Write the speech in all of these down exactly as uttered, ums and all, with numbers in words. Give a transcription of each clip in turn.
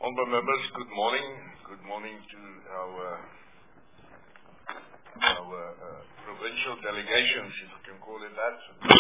Honourable members, good morning. Good morning to our, our uh, provincial delegations, if we can call it that.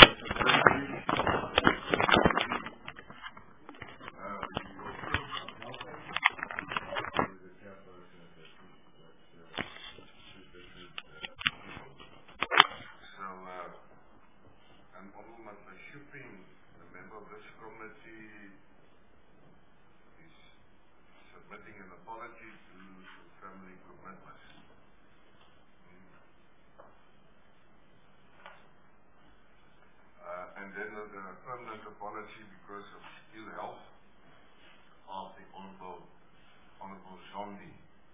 And then a permanent apology because of ill health of the Honourable, Honourable Zondi.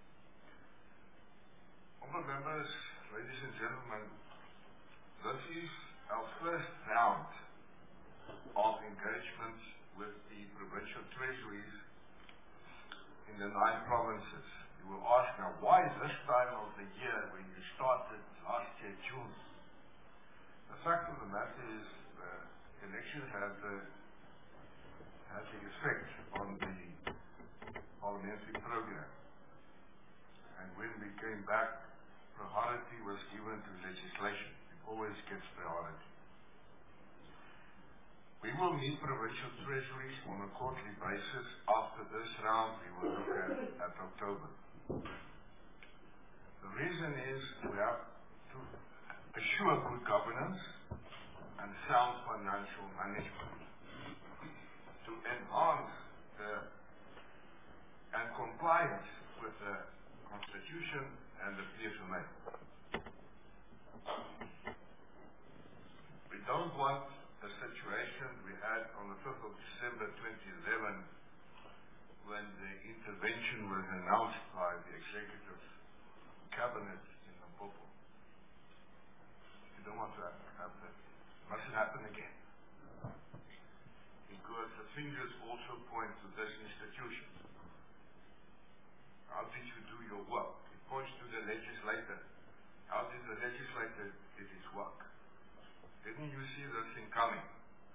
Honourable members, ladies and gentlemen, this is our first round of engagement with the provincial treasuries in the nine provinces. You will ask now, why is this time of the year when you started last year, June? The fact of the matter is, the election had the, had the effect on the parliamentary program. And when we came back, priority was given to legislation. It always gets priority. We will meet provincial treasuries on a quarterly basis. After this round, we will look at, at October. The reason is we have to assure good governance and sound financial management to enhance the and compliance with the Constitution and the P S M A. We don't want a situation we had on the fifth of December twenty eleven when the intervention was announced by the Executive Cabinet in Limpopo. We don't want to have, have that. It mustn't happen again. Because the fingers also point to this institution. How did you do your work? It points to the legislator. How did the legislator do its work? Didn't you see this thing coming?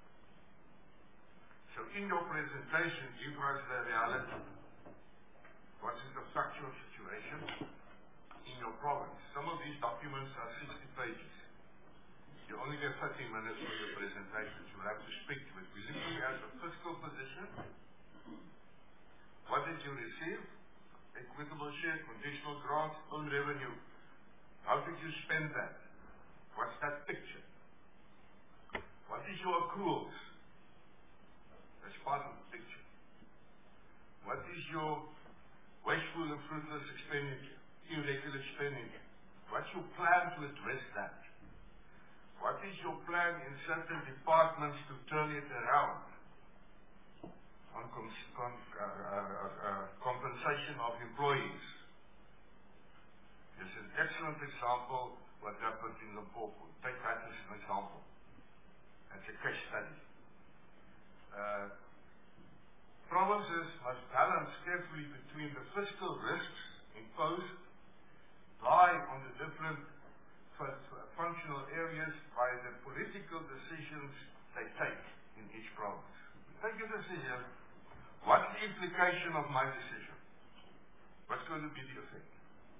So in your presentation, give us the reality. What is the factual situation in your province? Some of these documents are sixty pages. You only get thirty minutes for your presentation. You'll have to speak to it. We're looking at the fiscal position. What did you receive? Equitable share, conditional grants, own revenue. How did you spend that? What's that picture? What is your accruals? That's part of the picture. What is your wasteful and fruitless expenditure, irregular expenditure? What's your plan to address that? What is your plan in certain departments to turn it around on com com uh, uh, uh, compensation of employees? There's an excellent example what happened in Limpopo. Take that as an example. That's a case study. Uh, provinces must balance carefully between the fiscal risks imposed lie on the different functional areas by the political decisions they take in each province. Take a decision. What's the implication of my decision? What's going to be the effect?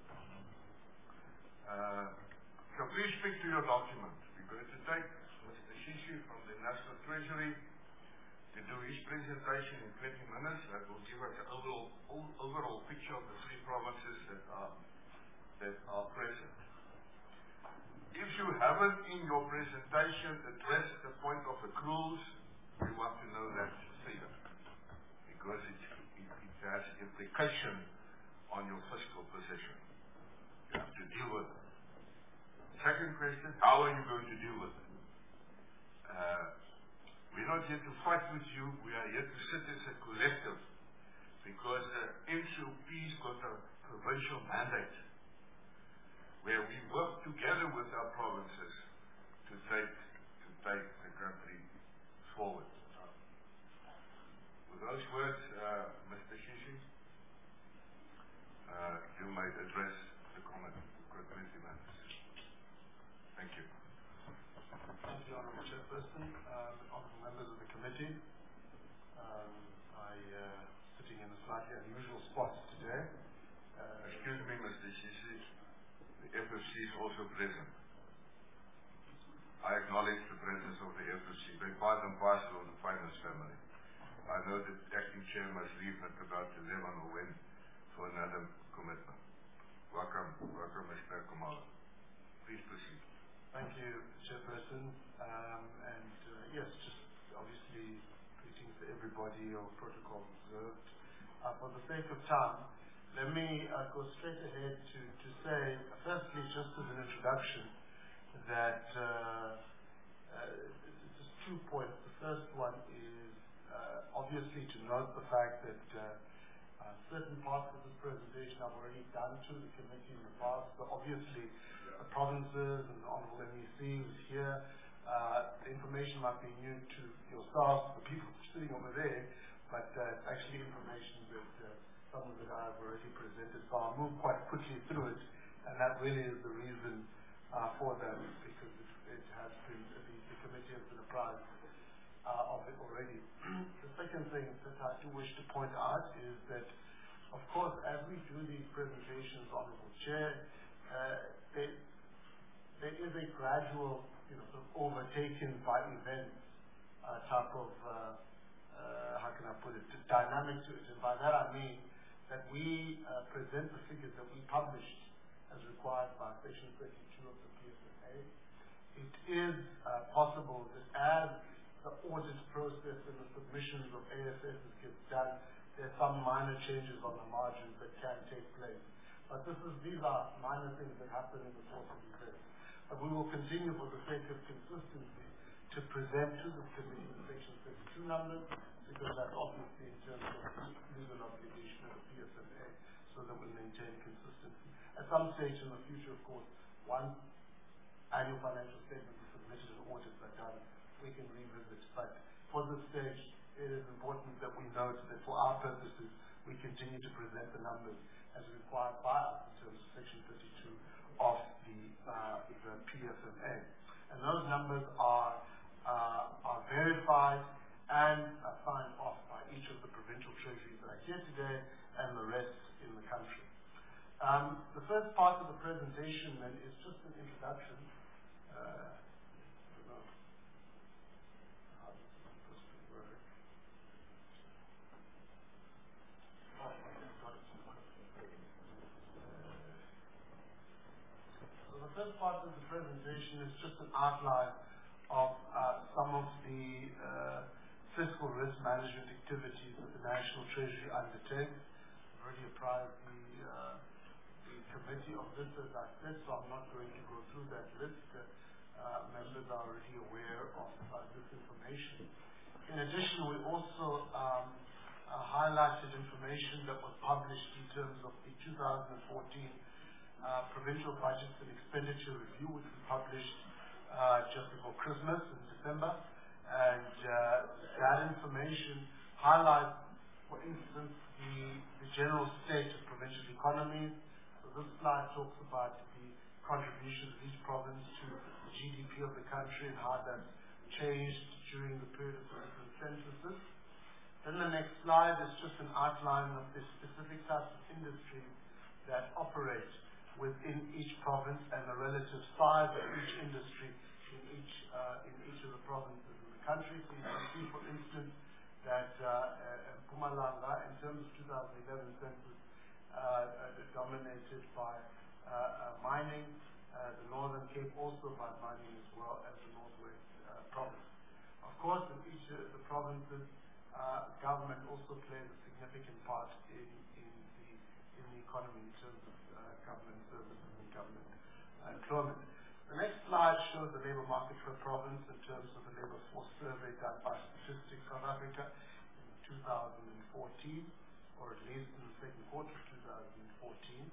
Uh, so please speak to your document. We're going to take Mister Shishi from the National Treasury to do his presentation in twenty minutes. That will give us an overall, overall picture of the three provinces that are, that are present. If you haven't in your presentation addressed the point of accruals, we want to know that figure because it, it, it has implication on your fiscal position. You have to deal with it. Second question, how are you going to deal with it? Uh, we're not here to fight with you, we are here to sit as a collective because the N C O P's got a provincial mandate where we work together with our provinces to take to take the country forward. With those words, uh, Mister Shishi, uh, you might address the comment. You've got twenty minutes. Thank you. Thank you, Honourable Chairperson, um, honourable members of the committee. Um, I, uh, sitting in a slightly unusual spot today. Uh, Excuse me, Mister Shishi. The F F C is also present. I acknowledge the presence of the F F C. They're part and parcel of the finance family. I know that the acting chair must leave at about eleven or when for another commitment. Welcome, welcome, Mister Kumalo. Please proceed. Thank you, Chairperson. Um, and uh, yes, just obviously greetings to everybody, or protocol observed. Uh, for the sake of time, let me uh, go straight ahead to, to say, firstly, just as an introduction, that uh, uh, just two points. The first one is uh, obviously to note the fact that uh, uh, certain parts of this presentation I've already done to the committee in the past. So obviously, the provinces and the Honourable M E C was here. Uh, the information might be new to yourselves, the people sitting over there, but uh, it's actually information that uh, some of it I've already presented. So I'll move quite quickly through it, and that really is the reason uh, for that, because it, it has been, the, the committee has been apprised uh, of it already. The second thing that I do wish to point out is that, of course, as we do these presentations, Honourable Chair, uh, there, there is a gradual, you know, sort of overtaken by events uh, type of, uh, uh, how can I put it, dynamic to it. And by that I mean that we uh, present the figures that we published as required by Section thirty-two of the P S F A. It is uh, possible that as the audit process and the submissions of A S Ss gets done, there are some minor changes on the margins that can take place. But this is, these are minor things that happen in the course of events. But we will continue, for the sake of consistency, to present to the committee the Section thirty-two numbers, because that's obviously in terms of legal obligation of the P S F A, so that we maintain consistency. At some stage in the future, of course, once annual financial statements are submitted and audits are done, we can revisit. But for this stage, it is important that we note that for our purposes, we continue to present the numbers as required by us in terms of Section thirty-two of the, uh, the P S F A. And those numbers are, uh, are verified and are signed off by each of the provincial treasuries that are here today and the rest in the country. Um, the first part of the presentation then is just an introduction. Uh, I don't know how this is supposed to work. Oh, okay, got it. So the first part of the presentation is just an outline of uh, some of the uh, fiscal risk management activities that the National Treasury undertakes. I've already apprised the, uh, the committee of this, as I said, so I'm not going to go through that list. Uh, uh, members are already aware of uh, this information. In addition, we also um, uh, highlighted information that was published in terms of the two thousand fourteen uh, Provincial Budgets and Expenditure Review, which we published uh, just before Christmas in December. And uh, that information highlights, for instance, the, the general state of provincial economies. So this slide talks about the contributions of each province to the G D P of the country and how that's changed during the period of the different censuses. Then the next slide is just an outline of the specific types of industries that operate within each province and the relative size of each industry in each, uh, in each of the provinces in the country. So you can see, for instance, that uh, uh, Mpumalanga, in terms of two thousand eleven census, uh, uh, dominated by uh, uh, mining, uh, the Northern Cape also by mining, as well as the Northwest uh, province. Of course, in each of the provinces, uh, government also plays a significant part in, in, the, in the economy in terms of uh, government services and government uh, employment. The next slide shows the labour market per province in terms of the labour force survey done by Statistics South Africa in two thousand fourteen, or at least in the second quarter of two thousand fourteen.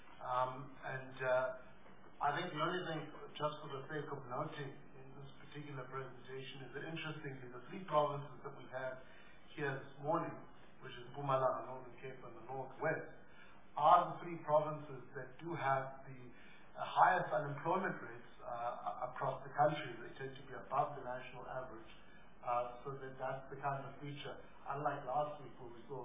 Um, and uh, I think the only thing, just for the sake of noting in this particular presentation, is that interestingly, the three provinces that we have here this morning, which is Mpumalanga, Northern Cape, and the Northwest, are the three provinces that do have the uh, highest unemployment rates uh, across the country. They tend to be above the national average, uh, so that that's the kind of feature. Unlike last week, where we saw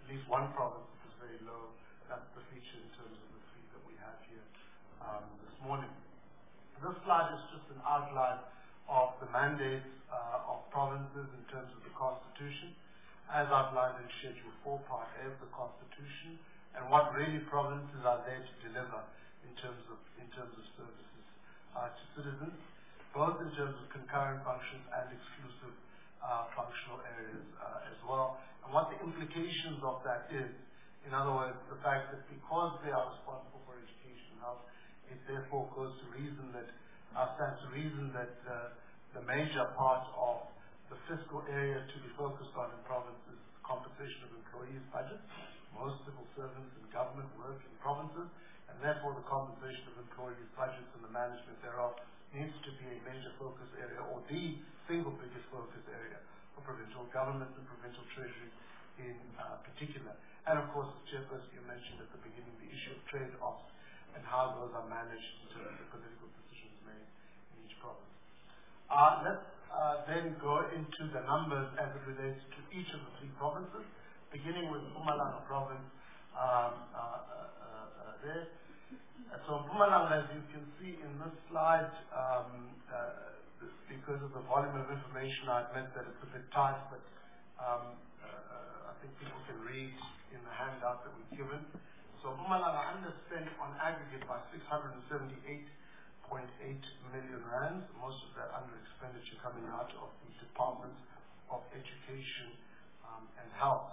at least one province that is very low. That's the feature in terms of the three that we have here um, this morning. This slide is just an outline of the mandates uh, of provinces in terms of the Constitution, as outlined in Schedule four, Part A of the Constitution, and what really provinces are there to deliver in terms of in terms of services uh, to citizens, both in terms of concurrent functions and exclusive uh, functional areas uh, as well. And what the implications of that is, in other words, the fact that because they are responsible for education and health, it therefore goes to reason that uh, stands to reason that uh, the major part of the fiscal area to be focused on in provinces is compensation of employees' budgets. Most civil servants and government work in provinces, and therefore the compensation of employees' budgets and the management thereof needs to be a major focus area, or the single biggest focus area for provincial governments and provincial treasury in uh, particular. And of course, as Chairperson, you mentioned at the beginning, the issue of trade-offs and how those are managed in terms of the political decisions made in each province. Uh, let's uh, then go into the numbers as it relates to each of the three provinces, beginning with Mpumalanga province um, uh, uh, uh, there. Uh, so Mpumalanga, as you can see in this slide, um, uh, because of the volume of information, I admit that it's a bit tight, but um, uh, I think people can read in the handout that we've given. So Mpumalanga underspent on aggregate by six hundred seventy-eight point eight million rands, most of that under expenditure coming out of the Department of Education um, and Health.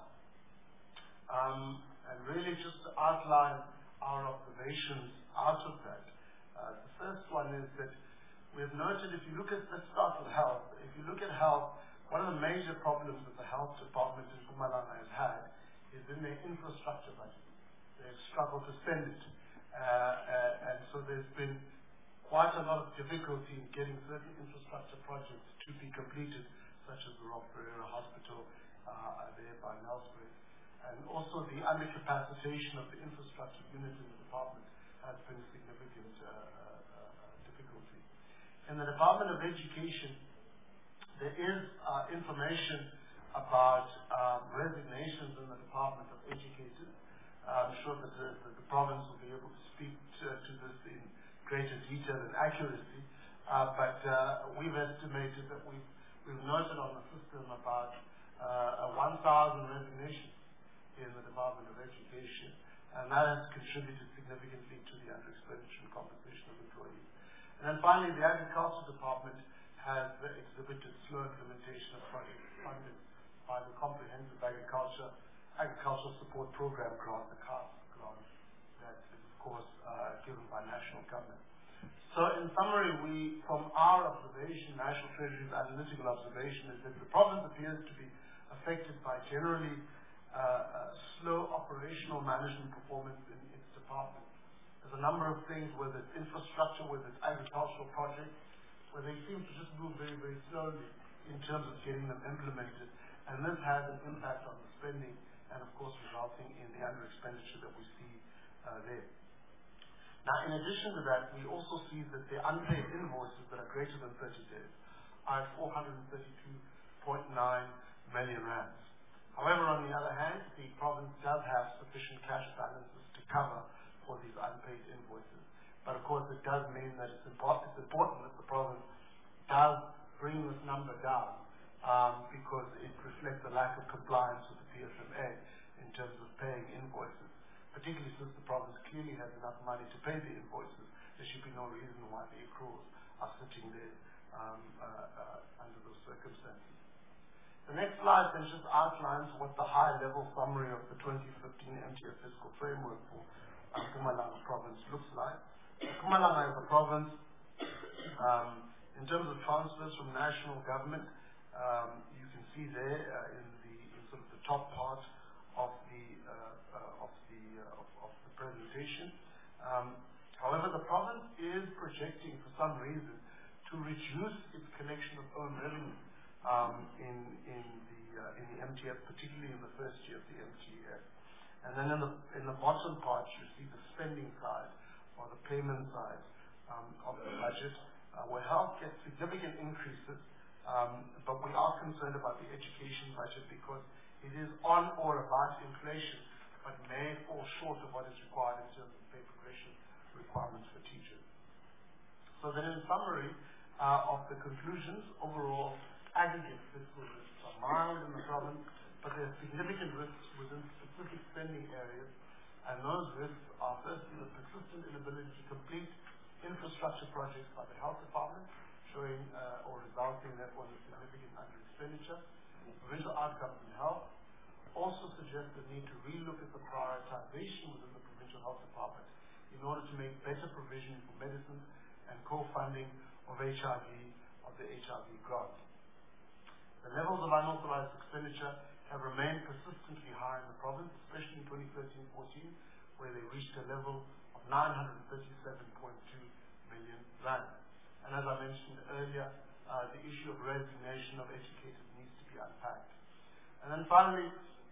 Um, and really just to outline our observations out of that. Uh, the first one is that we have noted, if you look at, let's start with health. If you look at health, one of the major problems that the health department in Mpumalanga has had is in their infrastructure budget. They've struggled to spend it. Uh, uh, and so there's been quite a lot of difficulty in getting certain infrastructure projects to be completed, such as the Rob Ferreira Hospital uh, there by Nelspruit. And also the undercapacitation of the infrastructure unit in the department has been a significant uh, uh, difficulty. In the Department of Education, there is uh, information about um, resignations in the Department of Educators. I'm sure that the, that the province will be able to speak to, to this in greater detail and accuracy, uh, but uh, we've estimated that we've, we've noted on the system about uh, one thousand resignations in the Department of Education, and that has contributed significantly to the under-expenditure and compensation of employees. And then finally, the Agriculture Department has exhibited slow implementation of projects funded by the Comprehensive Agriculture Agricultural Support Program grant, the C A S grant, that is, of course, uh, given by national government. So in summary, we, from our observation, National Treasury's analytical observation, is that the province appears to be affected by generally uh, uh, slow operational management performance in its department. There's a number of things, whether it's infrastructure, whether it's agricultural projects, where they seem to just move very, very slowly in terms of getting them implemented. And this has an impact on the spending and, of course, resulting in the under-expenditure that we see uh, there. Now, in addition to that, we also see that the unpaid invoices that are greater than thirty days are at four hundred thirty-two point nine million rands. However, on the other hand, the province does have sufficient cash balances to cover for these unpaid invoices. But of course, it does mean that it's important, it's important that the province does bring this number down um, because it reflects a lack of compliance with the P S M A in terms of paying invoices. Particularly since the province clearly has enough money to pay the invoices, there should be no reason why the accruals are sitting there um, uh, uh, under those circumstances. The next slide then just outlines what the high-level summary of the twenty fifteen M T F fiscal framework for uh, Mpumalanga province looks like. Mpumalanga is a province, um, in terms of transfers from national government, um, you can see there uh, in the in sort of the top part of the uh, uh, of the uh, of, of the presentation. Um, however, the province is projecting, for some reason, to reduce its collection of own revenue um, in in the uh, in the M T F, particularly in the first year of the M T F. And then in the in the bottom part, you see the spending side or the payment side um, of the budget, uh, where health gets significant increases, um, but we are concerned about the education budget because It is on or about inflation, but may fall short of what is required in terms of pay progression requirements for teachers. So then in summary uh, of the conclusions, overall aggregate fiscal risks are mild in the province, but there are significant risks within specific spending areas, and those risks are firstly the persistent inability to complete infrastructure projects by the health department, showing uh, or resulting therefore in significant under expenditure. Provincial outcomes in health also suggest the need to relook at the prioritization within the provincial health department in order to make better provision for medicine and co-funding of H I V, of the H I V grant. The levels of unauthorized expenditure have remained persistently high in the province, especially in twenty thirteen fourteen, where they reached a level of nine hundred thirty-seven point two million rand. And as I mentioned earlier, uh, the issue of resignation of educators needs to be unpacked. And then finally,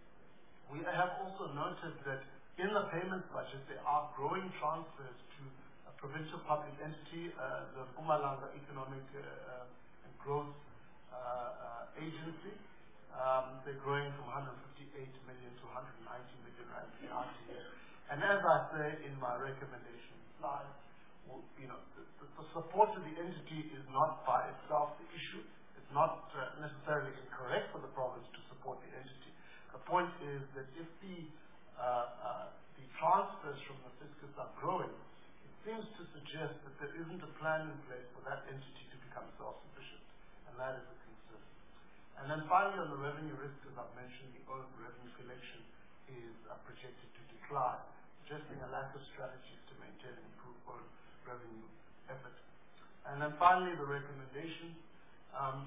we have also noted that in the payments budget, there are growing transfers to a provincial public entity, uh, the Mpumalanga Economic uh, and Growth uh, uh, Agency. Um, they're growing from one hundred fifty-eight million to one hundred ninety million rand year after year. And as I say in my recommendation slide, well, you know, the, the, the support to the entity is not by itself the issue. It's not uh, necessarily incorrect for the province to support the entity. The point is that if the uh, uh, the transfers from the fiscus are growing, it seems to suggest that there isn't a plan in place for that entity to become self-sufficient, and that is a concern. And then finally, on the revenue risk, as I've mentioned, the own revenue collection is uh, projected to decline, suggesting a lack of strategies to maintain and improve own revenue effort. And then finally, the recommendation. Um,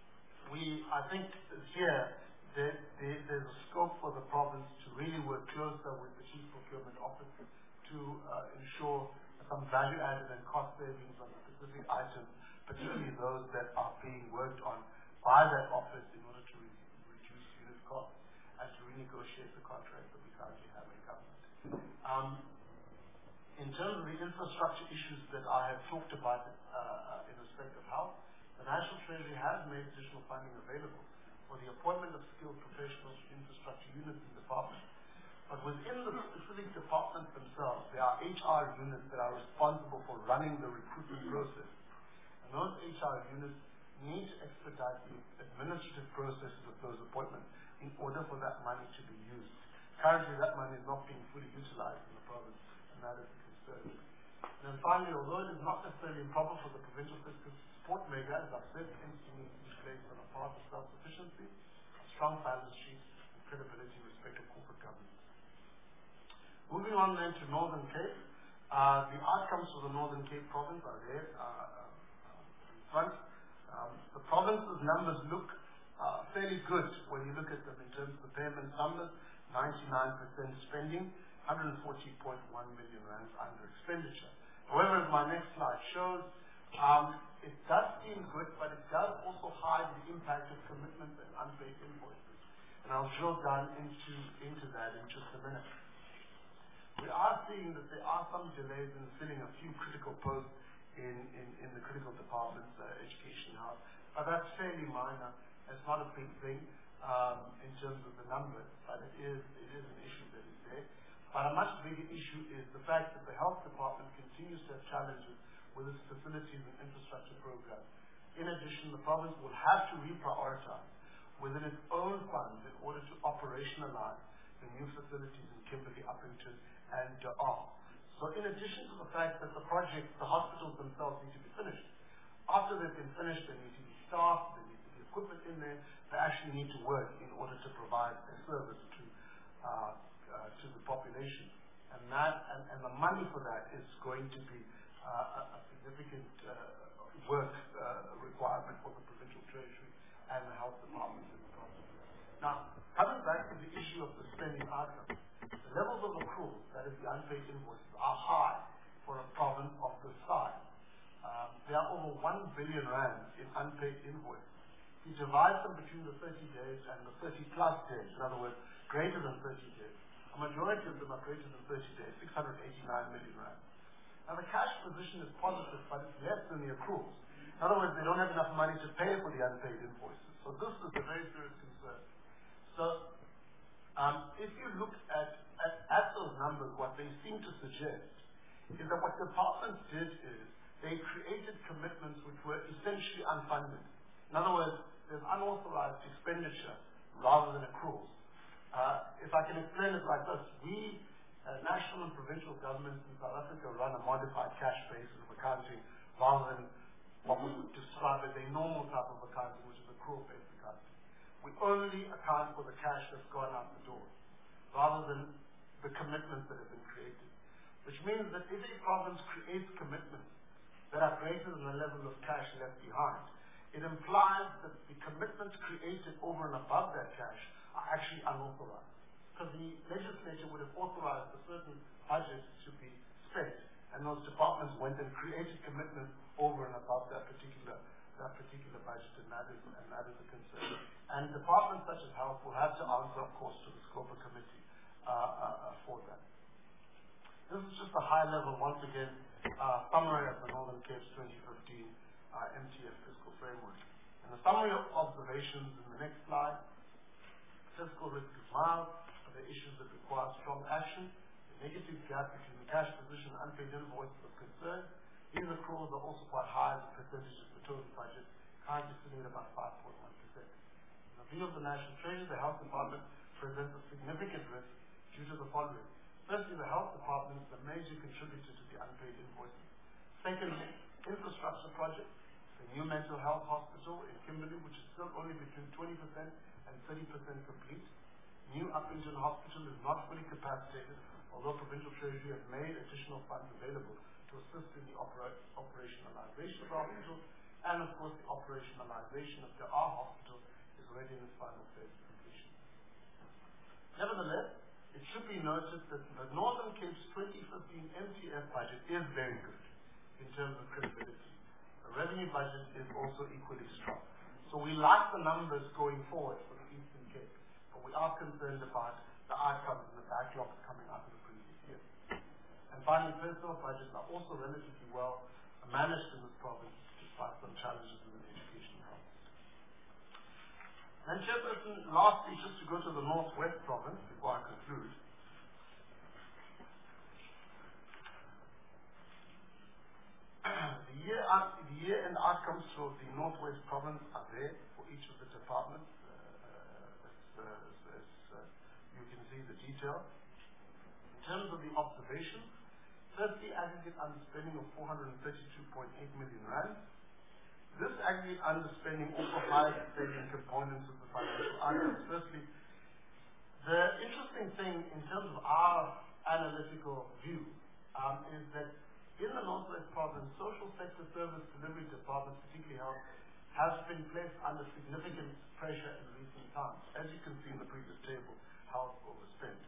we, I think here, there, there, there's a scope for the province to really work closer with the Chief Procurement Office to uh, ensure some value added and cost savings on specific items, particularly those that are being worked on by that office in order to re reduce unit costs and to renegotiate the contracts that we currently have in government. Um, in terms of the infrastructure issues that I have talked about uh, in respect of health, the National Treasury has made additional funding available for the appointment of skilled professionals to infrastructure units in departments. But within the specific departments themselves, there are H R units that are responsible for running the recruitment process. And those H R units need to expedite the administrative processes of those appointments in order for that money to be used. Currently, that money is not being fully utilized in the province, and that is a concern. And then finally, although it is not necessarily improper for the provincial fiscal support measure, as I've said, the entity needs to be placed on a path of self-sufficiency, a strong balance sheet, and credibility in respect of corporate governance. Moving on then to Northern Cape, uh, the outcomes for the Northern Cape province are there uh, uh, in front. Um, the province's numbers look uh, fairly good when you look at them in terms of the payment numbers, ninety-nine percent spending, one hundred forty point one million rand under expenditure. However, as my next slide shows, um, it does seem good, but it does also hide the impact of commitments and unpaid invoices. And I'll drill down into, into that in just a minute. We are seeing that there are some delays in filling a few critical posts in, in, in the critical departments, uh, education, health, but that's fairly minor. It's not a big thing um, in terms of the numbers, but it is, it is an issue that is there. But a much bigger issue is the fact that the health department continues to have challenges with its facilities and infrastructure program. In addition, the province will have to reprioritize within its own funds in order to operationalize the new facilities in Kimberley, Uppington, and De Aar. So in addition to the fact that the projects, the hospitals themselves need to be finished, after they've been finished, there need to be staff, there needs to be equipment in there, they actually need to work in order to provide a service to uh, uh, to the population. And that, and, and the money for that is going to be uh, a, a significant uh, work uh, requirement for the provincial treasury and the health departments in the province. Now, coming back to the issue of the spending outcome, the levels of accrual, that is the unpaid invoices, are high for a province of this size. Um, there are over one billion rand in unpaid invoices. If you divide them between the thirty days and the thirty plus days, in other words, greater than thirty days, a majority of them are greater than thirty days, six hundred eighty-nine million rand. Now the cash position is positive, but it's less than the accruals. In other words, they don't have enough money to pay for the unpaid invoices. So this is a very serious concern. So Um, if you look at, at, at those numbers, what they seem to suggest is that what departments did is they created commitments which were essentially unfunded. In other words, there's unauthorized expenditure rather than accruals. Uh, if I can explain it like this, we, uh, national and provincial governments in South Africa, run a modified cash basis of accounting rather than what we would describe as a normal type of accounting, which is accrual-based accounting. We only account for the cash that's gone out the door, rather than the commitments that have been created. Which means that if a province creates commitments that are greater than the level of cash left behind, it implies that the commitments created over and above that cash are actually unauthorized. Because the legislature would have authorized a certain budget to be spent, and those departments went and created commitments over and above that particular that particular budget, and that is and that is a concern. And departments such as health will have to answer, of course, to the Scopa Committee uh, uh, for that. This is just a high level, once again, uh, summary of the Northern Cape's twenty fifteen uh, M T F fiscal framework. And the summary of observations in the next slide. Fiscal risk is mild, but there are issues that require strong action. The negative gap between the cash position and unpaid invoices of concern. These accruals are also quite high as a percentage of the total budget, currently sitting at about five point one percent. In the view of the National Treasury, the Health Department presents a significant risk due to the following. Firstly, the Health Department is a major contributor to the unpaid invoices. Secondly, infrastructure projects, the new mental health hospital in Kimberley, which is still only between twenty percent and thirty percent complete. New Upington Hospital is not fully capacitated, although Provincial Treasury has made additional funds available to assist in the opera operationalization of the hospital, and of course the operationalization of the R hospital is already in its final phase of completion. Nevertheless, it should be noted that the Northern Cape's twenty fifteen M T F budget is very good in terms of credibility. The revenue budget is also equally strong. So we like the numbers going forward for the Eastern Cape, but we are concerned about the outcomes and the backlogs coming out of the previous year. And finally, personal budgets are also relatively well managed in this province, despite some challenges in the education health. And Chairperson, lastly, just to go to the Northwest province before I conclude. The year, out, the year end outcomes for the Northwest province are there for each of the departments. Uh, as, uh, as uh, you can see the detail. In terms of the observations, firstly, aggregate underspending of four hundred thirty-two point eight million rand. This aggregate underspending also hides the salient components of the financial outcomes. Firstly, the interesting thing in terms of our analytical view um, is that in the Northwest province, social sector service delivery departments, particularly health, has been placed under significant pressure in recent times. As you can see in the previous table, health overspent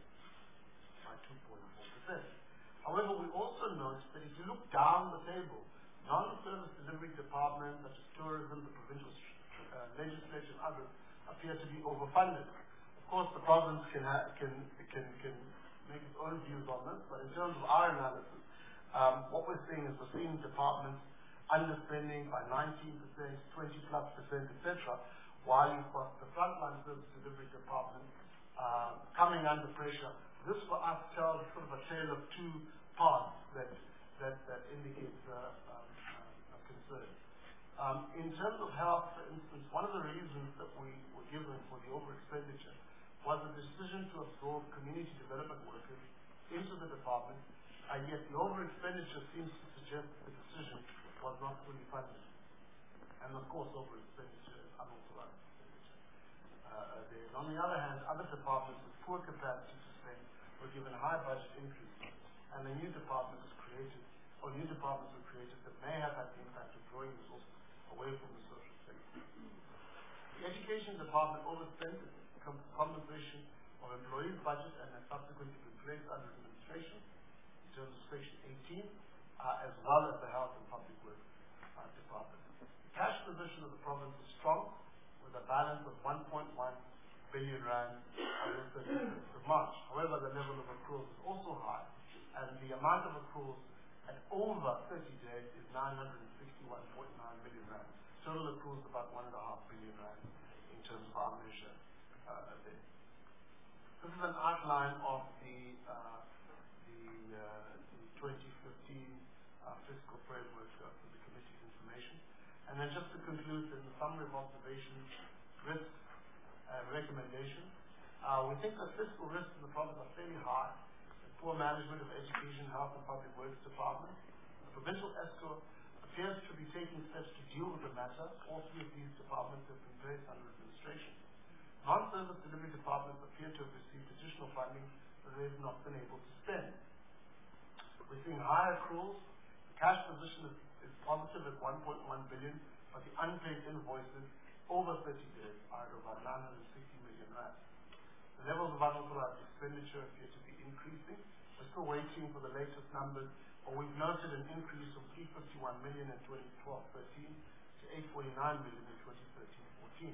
by two point four percent. However, we also note that if you look down the table, non-service delivery departments such as tourism, the provincial uh, legislature, and others appear to be overfunded. Of course, the province can, can, can, can make its own views on this, but in terms of our analysis, um, what we're seeing is we're seeing departments underspending by nineteen percent, twenty plus percent, et cetera, while you've got the frontline service delivery department uh, coming under pressure. This for us tells sort of a tale of two parts that that, that indicates uh, um, uh, a concern. Um, in terms of health, for instance, one of the reasons that we were given for the overexpenditure was the decision to absorb community development workers into the department, and yet the overexpenditure seems to suggest that the decision was not fully funded. And of course, overexpenditure is unauthorized expenditure. Uh, there. On the other hand, other departments with poor capacity to spend were given high budget increases, and a new department was created, or new departments were created that may have had the impact of drawing resources away from the social sector. The education department overspent com compensation of employees' budget and has subsequently been placed under administration in terms of Section eighteen, uh, as well as the Health and Public Works uh, Department. The cash position of the province is strong, with a balance of one point one billion rand on the thirty-first of March. However, the level of accruals is also high, and the amount of accruals at over thirty days is nine hundred sixty-one point nine million rand. Total accruals about one and a half billion rand in terms of our measure uh, there. This is an outline of the, uh, the, uh, the twenty fifteen uh, fiscal framework uh, for the committee's information. And then just to conclude, in the summary of observations, risks, and recommendations, uh, we think that fiscal risks in the province are fairly high. The poor management of education, health, and public works departments. The provincial ESCO appears to be taking steps to deal with the matter. All three of these departments have been placed under administration. Non-service delivery departments appear to have received additional funding that they have not been able to spend. We're seeing higher accruals. The cash position is, is positive at one point one billion, but the unpaid invoices over thirty days are at about nine hundred sixty million rand. The levels of unauthorized expenditure appear to be increasing. We're still waiting for the latest numbers, but we've noted an increase from three hundred fifty-one million in twenty twelve thirteen to eight hundred forty-nine million in twenty thirteen fourteen.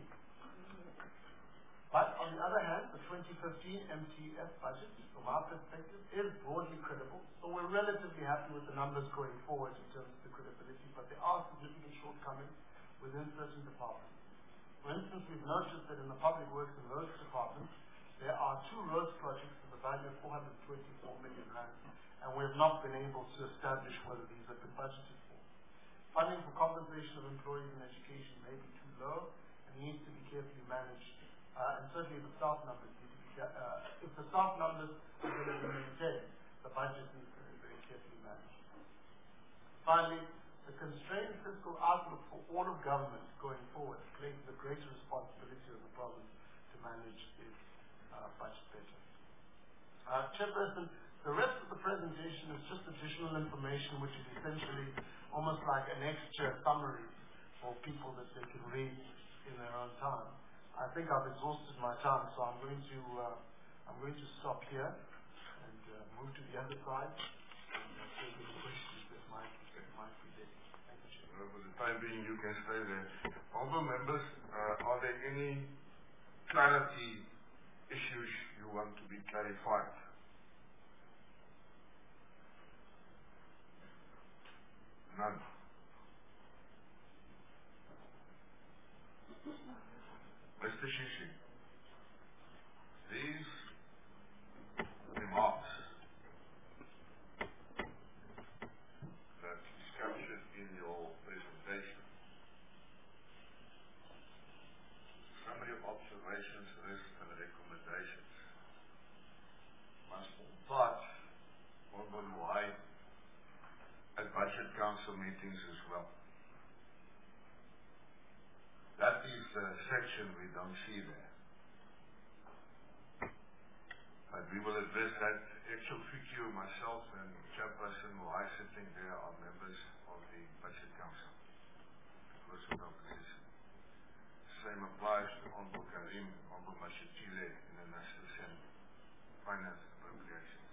But on the other hand, the twenty fifteen M T F budget, from our perspective, is broadly credible. So we're relatively happy with the numbers going forward in terms of the credibility, but there are significant shortcomings within certain departments. For instance, we've noticed that in the public works and roads department, there are two roads projects to the value of four hundred twenty-four million rand, and we have not been able to establish whether these have been budgeted for. Funding for compensation of employees in education may be too low and needs to be carefully managed. Uh, and certainly the staff numbers need to be, uh, if the staff numbers are going to be maintained, the budget needs to be very carefully managed. Finally, the constrained fiscal outlook for all of government going forward places a greater responsibility on the province to manage its uh, budget better. Uh, Chairperson, the rest of the presentation is just additional information which is essentially almost like an extra summary for people that they can read in their own time. I think I've exhausted my time, so I'm going to uh, I'm going to stop here and uh, move to the other side and uh, take any questions that might that might be there. Thank you, Chair. Uh, for the time being, you can stay there. Honourable members, uh, are there any clarity issues you want to be clarified? None. Mister Shishi, these remarks that is captured in your presentation, summary of observations, risks, and recommendations, must form part of why at budget council meetings as well. That is the section we don't see there. But we will address that ex officio, myself and Chairperson Moai sitting there are members of the Budget Council because of our position. Same applies to Honorable Karim, Honorable Mashitile in the National Assembly, Finance Appropriations.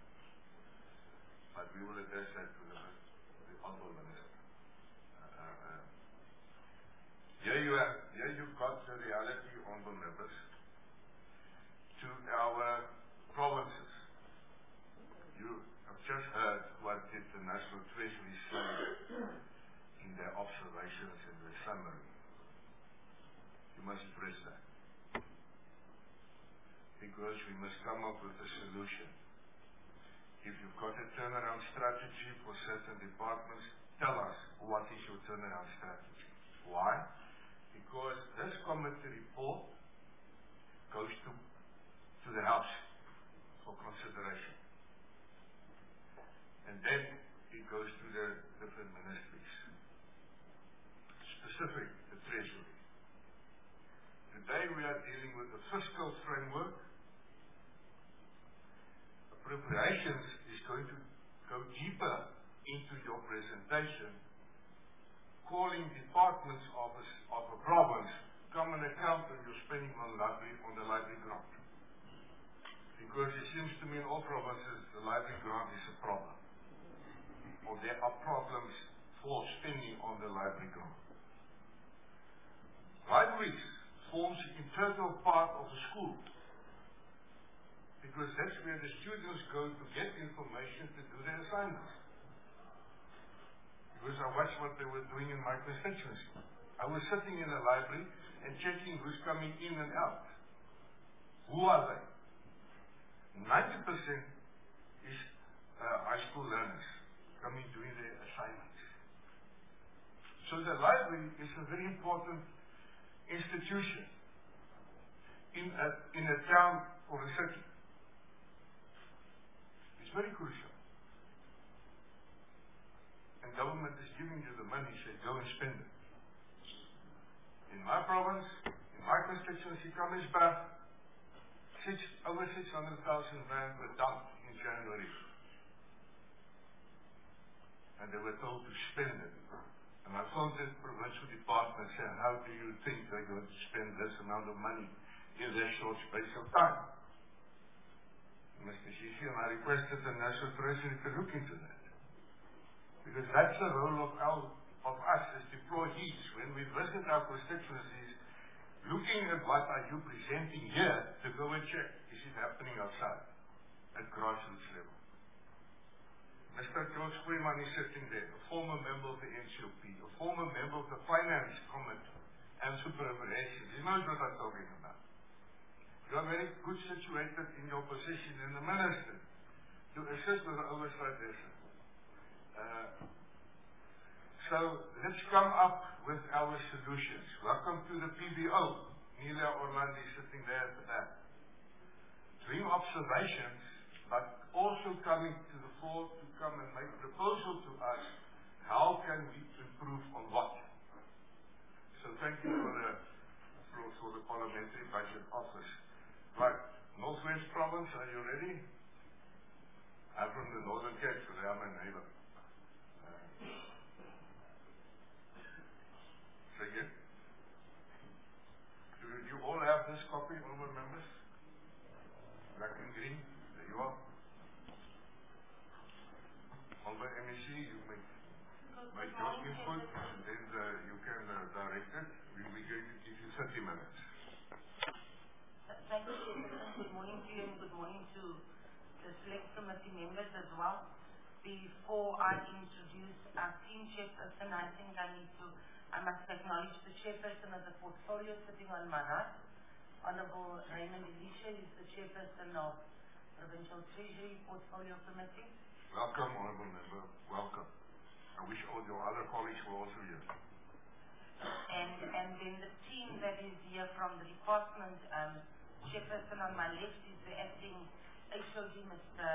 But we will address that to the, the Honorable Minister. Uh, uh, Here you have, here you've got the reality, honourable members, to our provinces. You have just heard what did the National Treasury say in their observations in the summary. You must address that. Because we must come up with a solution. If you've got a turnaround strategy for certain departments, tell us what is your turnaround strategy. Why? Because this committee report goes to, to the House for consideration. And then it goes to the different ministries, specific the Treasury. Today we are dealing with the fiscal framework. Appropriations is going to go deeper into your presentation, calling departments of a, of a province, come and account on your spending on library, on the library grant. Because it seems to me in all provinces, the library grant is a problem. Or there are problems for spending on the library grant. Libraries forms an integral part of the school. Because that's where the students go to get information to do their assignments. Because I watched what they were doing in my constituency. I was sitting in a library and checking who's coming in and out. Who are they? ninety percent is uh, high school learners coming doing their assignments. So the library is a very important institution in a, in a town or a city. It's very crucial. And government is giving you the money, say go and spend it. In my province, in my constituency, Kamiesberg, six, over six hundred thousand rand were dumped in January. And they were told to spend it. And I phoned the provincial department saying, how do you think they're going to spend this amount of money in this short space of time? Mister Shishi, and I requested the National Treasury to look into that. Because that's the role of our, of us as employees. When we visit our constituencies, looking at what are you presenting here, to go and check, is it happening outside, at grassroots level. Mister George Squeeman is sitting there, a former member of the N C O P, a former member of the Finance Committee and Supervision. He knows what I'm talking about. You are very good situated in your position in the ministry to assist with the oversight there. Uh, so let's come up with our solutions. Welcome to the P B O. Nelia Orlandi sitting there at the back. Doing observations, but also coming to the fore to come and make a proposal to us. How can we improve on what? So thank you for the for, for the Parliamentary Budget Office. Right, Northwest Province, are you ready? I'm from the Northern Cape, so they are my neighbor. Uh, say again? Do you all have this copy, honourable members? Black and green, there you are. Honourable M E C, you make, make your input, and then uh, you can uh, direct it. We, we're going to give you thirty minutes. Thank you, Chairperson. Good morning to you and good morning to the select committee members as well. Before I introduce our team chairperson, I think I need to, I must acknowledge the chairperson of the portfolio sitting on my right. Honourable Raymond Elisha is the chairperson of Provincial Treasury Portfolio Committee. Welcome, Honourable Member. Welcome. I wish all your other colleagues were also here. And, and then the team that is here from the department, um, chairperson on my left is the acting H O D, Mister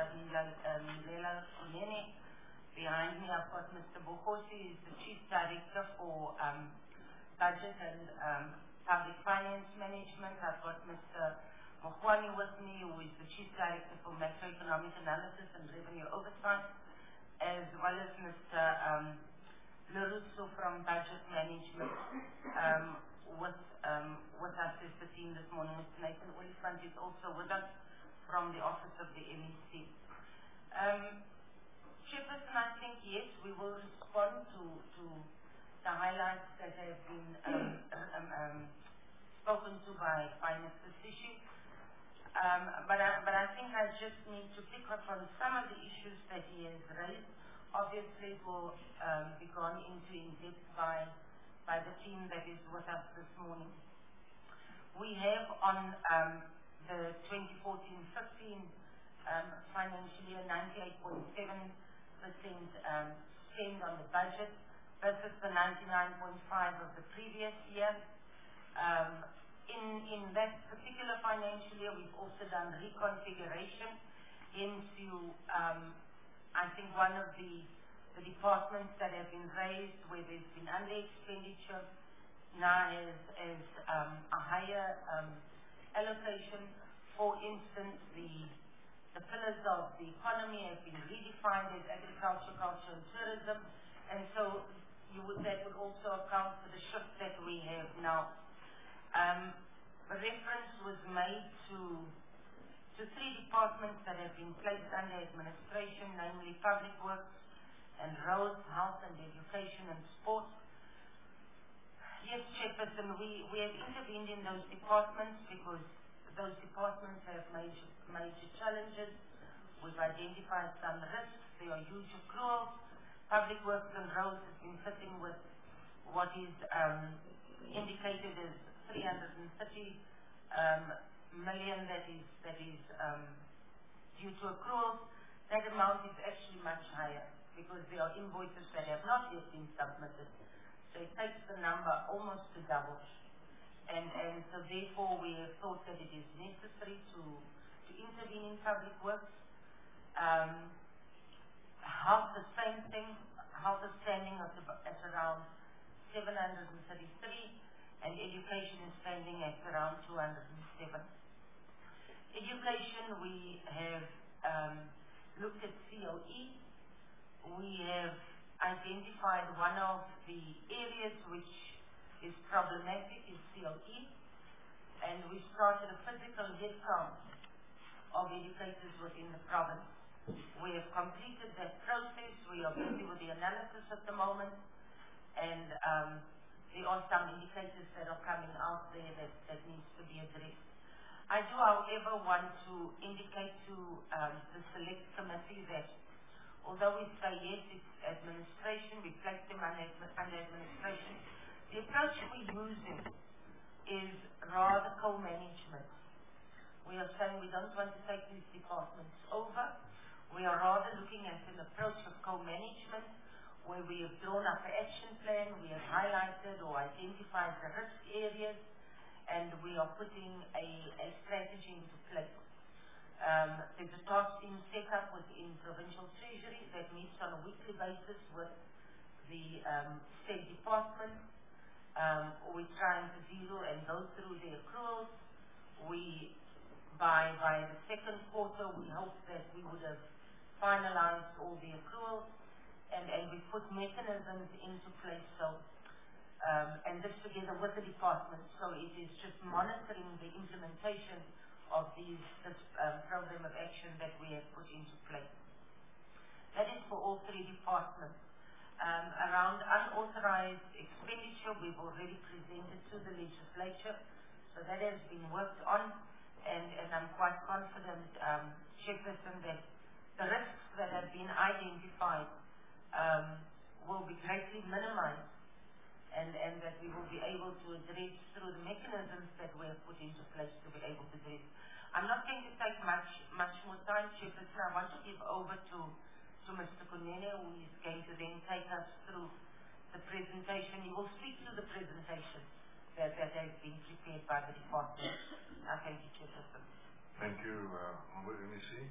Milela Kunene. Behind me I've got Mister Bokosi, who is the Chief Director for um, Budget and um, Public Finance Management. I've got Mister Mokwani with me, who is the Chief Director for Macroeconomic Analysis and Revenue Oversight, as well as Mister Um, Lorusso from Budget Management um, with, um, with us as the team this morning. Mister Nathan Oliphant is also with us from the Office of the M E C. Um, Chairperson, I think, yes, we will respond to, to the highlights that have been um, um, um, spoken to by, by Mister Sishi. Um, but, I, but I think I just need to pick up on some of the issues that he has raised. Obviously, it will um, be gone into in depth by, by the team that is with us this morning. We have on um, the twenty fourteen fifteen um, financial year ninety-eight point seven percent um, spend on the budget versus the ninety-nine point five of the previous year. Um, in, in that particular financial year, we've also done reconfiguration into um, I think one of the, the departments that have been raised where there's been under expenditure now has, has um, a higher um, allocation. For instance, the, the pillars of the economy have been redefined as agriculture, culture and tourism, and so you would, that would also account for the shift that we have now. Um, a reference was made to to three departments that have been placed under administration, namely Public Works and Roads, Health and Education and Sport. Yes, Chairperson, we, we have intervened in those departments because those departments have major, major challenges. We've identified some risks. There are huge accruals. Public Works and Roads has been sitting with what is um, indicated as three hundred thirty um, million that is that is um, due to accruals, that amount is actually much higher because there are invoices that have not yet been submitted. So it takes the number almost to double. And, and so therefore we have thought that it is necessary to, to intervene in public works. Um, health, the same thing, health is standing at, at around seven hundred thirty-three and education is standing at around two hundred seven. Education, we have um, looked at C O E. We have identified one of the areas which is problematic is C O E, and we started a physical head count of educators within the province. We have completed that process. We are busy with the analysis at the moment, and um, there are some indicators that are coming out there that, that needs to be addressed. I do, however, want to indicate to um, the select committee that although we say yes, it's administration, we place them under, under administration, the approach we're using is rather co-management. We are saying we don't want to take these departments over. We are rather looking at an approach of co-management where we have drawn up an action plan, we have highlighted or identified the risk areas, and we are putting a, a strategy into place. Um, there's a task team set up within Provincial Treasury that meets on a weekly basis with the um, State Department. Um, we're trying to deal and go through the accruals. We, by, by the second quarter, we hope that we would have finalized all the accruals, and, and we put mechanisms into place. So, um, and this together with the department. So it is just monitoring the implementation of these, this um, program of action that we have put into place. That is for all three departments. Um, around unauthorized expenditure, we've already presented to the legislature, so that has been worked on, and, and I'm quite confident, um, Chairperson, that the risks that have been identified um, will be greatly minimized, and, and that we will be able to address through the mechanisms that we have put into place to be able to address. I'm not going to take much, much more time, Chairperson. I want to give over to to Mister Kunene, who is going to then take us through the presentation. He will speak to the presentation that, that has been prepared by the department. Uh, thank you, Chairperson. Thank you, uh, Honorable M E C.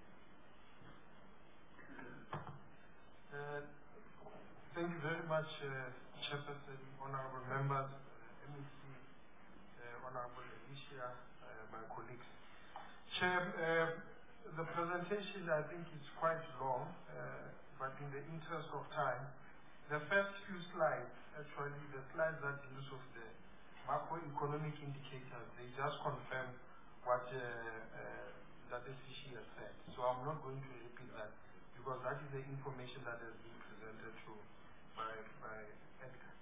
Uh, thank you very much, uh, Chairperson, honorable members, uh, M E C, uh, honorable Alicia, uh, my colleagues. Chair, uh, the presentation, I think, is quite long, uh, but in the interest of time, the first few slides, actually the slides that use of the macroeconomic indicators, they just confirm what uh, uh, that S C has said. So I'm not going to repeat that, because that is the information that has been presented to by, by Edgar.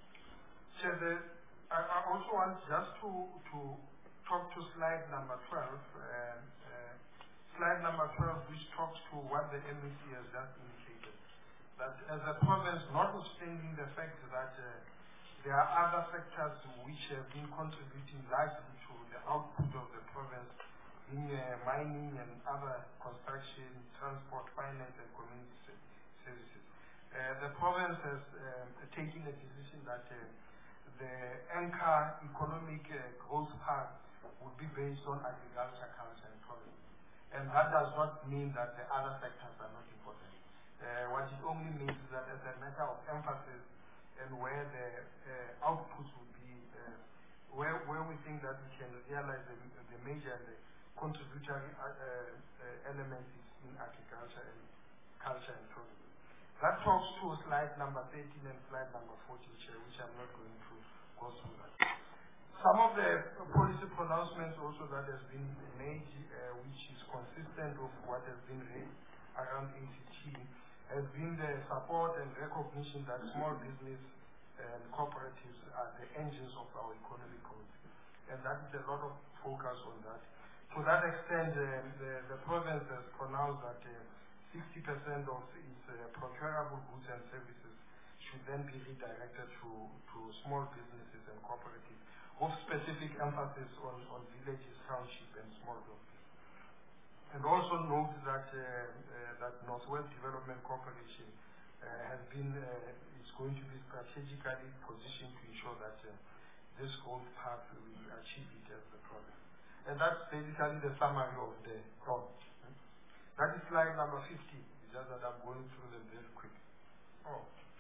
So the, I, I also want just to, to talk to slide number twelve, uh, uh, slide number twelve, which talks to what the M E C has just indicated. That as a province, notwithstanding the fact that uh, there are other sectors which have been contributing largely to the output of the province in uh, mining and other construction, transport, finance, and community services. Uh, the province has uh, taken a decision that uh, the anchor economic uh, growth path would be based on agriculture, culture, and tourism. And that does not mean that the other sectors are not important. Uh, what it only means is that as a matter of emphasis and where the uh, outputs would be, uh, where, where we think that we can realize the, the major and the contributory uh, uh, elements is in agriculture and culture and tourism. That talks to slide number thirteen and slide number fourteen, Chair, which I'm not going to go through that. Some of the policy pronouncements also that has been made, uh, which is consistent with what has been read around A C T, has been the support and recognition that small business and cooperatives are the engines of our economic growth. And that is a lot of focus on that. To that extent, uh, the, the province has pronounced that uh, sixty percent of its uh, procurable goods and services should then be redirected to, to small businesses and cooperatives, with specific emphasis on, on villages, township, and small businesses. And also note that uh, uh, that Northwest Development Corporation uh, has been uh, is going to be strategically positioned to ensure that uh, this growth path we achieve it as the program. And that's basically the summary of the problem. That is slide number fifty. It's just that I'm going through them very quick. Oh.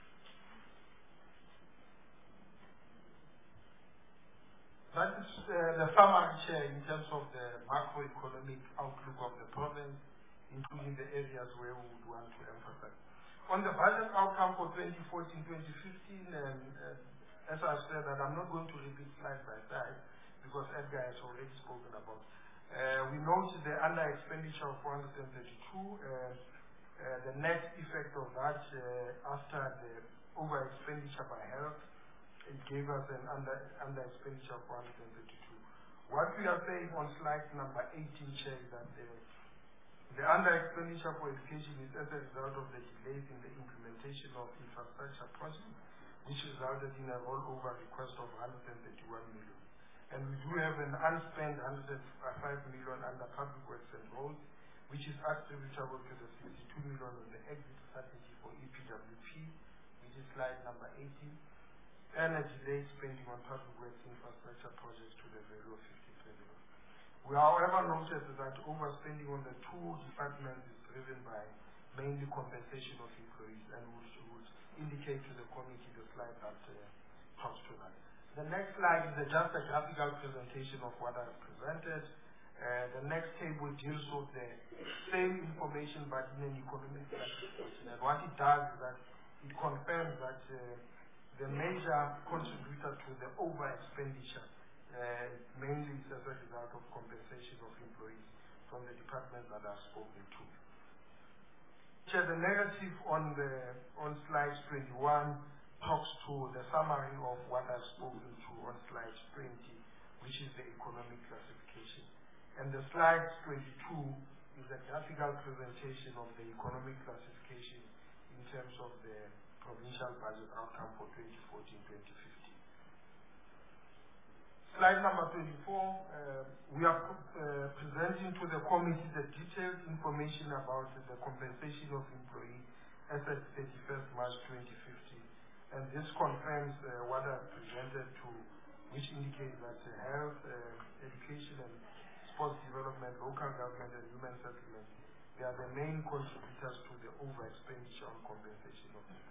That is uh, the summary, Chair, in terms of the macroeconomic outlook of the province, including the areas where we would want to emphasize. On the budget outcome for twenty fourteen twenty fifteen, and uh, as I've said, that I'm not going to repeat slide by slide because Edgar has already spoken about. Uh, we noted the under expenditure of one hundred thirty-two, uh, uh, the net effect of that uh, after the over expenditure by health. It gave us an under, under expenditure of one hundred thirty-two. What we are saying on slide number eighteen, Chair, is that the, the under expenditure for education is as a result of the delays in the implementation of infrastructure projects, which resulted in a rollover request of one hundred thirty-one million. And we do have an unspent one hundred five million under public works and roads, which is attributable to the sixty-two million on the exit strategy for E P W P, which is slide number eighteen. And a delayed spending on public works infrastructure projects to the value of fifty-three million. We however noted that overspending on the two departments is driven by mainly compensation of employees, and would, would indicate to the committee the slide that uh, talks to that. The next slide is just a graphical presentation of what I've presented. Uh, the next table deals with the same information but in an economic classification. And what it does is that it confirms that uh, the major contributor to the over expenditure uh, mainly is as a result of compensation of employees from the departments that I've spoken to. Chair, the narrative on the on slide twenty-one talks to the summary of what I've spoken to on slide twenty, which is the economic classification. And the slide twenty-two is a graphical presentation of the economic classification in terms of the provincial budget outcome for twenty fourteen twenty fifteen. Slide number twenty-four, uh, we are uh, presenting to the committee the detailed information about the compensation of employees as at thirty-first March twenty fifteen. And this confirms uh, what I've presented to, which indicates that uh, health, uh, education and sports development, local government and human settlement, they are the main contributors to the over expenditure on compensation of employees.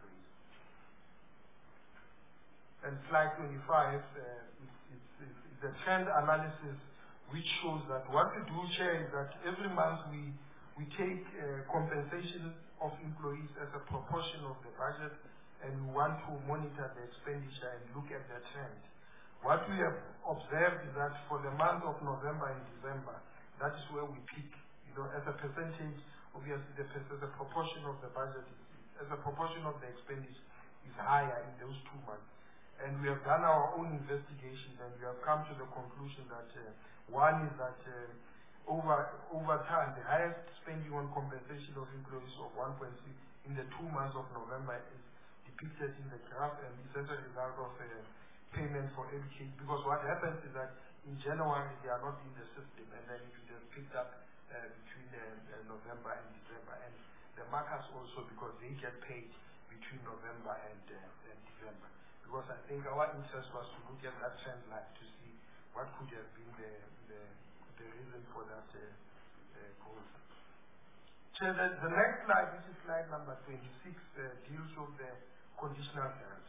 And slide twenty-five uh, is, is, is, is a trend analysis which shows that what we do, Chair, is that every month we, we take uh, compensation of employees as a proportion of the budget, and we want to monitor the expenditure and look at the trend. What we have observed is that for the month of November and December, that is where we peak. You know, as a percentage, obviously, the, as a proportion of the budget, is, as a proportion of the expenditure is higher in those two months. And we have done our own investigations, and we have come to the conclusion that uh, one is that uh, over over time, the highest spending on compensation of employees of one point six in the two months of November is depicted in the graph, and it's as a result of uh, payment for education. Because what happens is that in January they are not in the system, and then it will just picked up uh, between uh, uh, November and December, and the markers also because they get paid between November and, uh, and December. Because I think our interest was to look at that trend line to see what could have been the, the, the reason for that uh, uh, growth. So the, the next slide, which is slide number twenty-six, uh, deals with the conditional grant.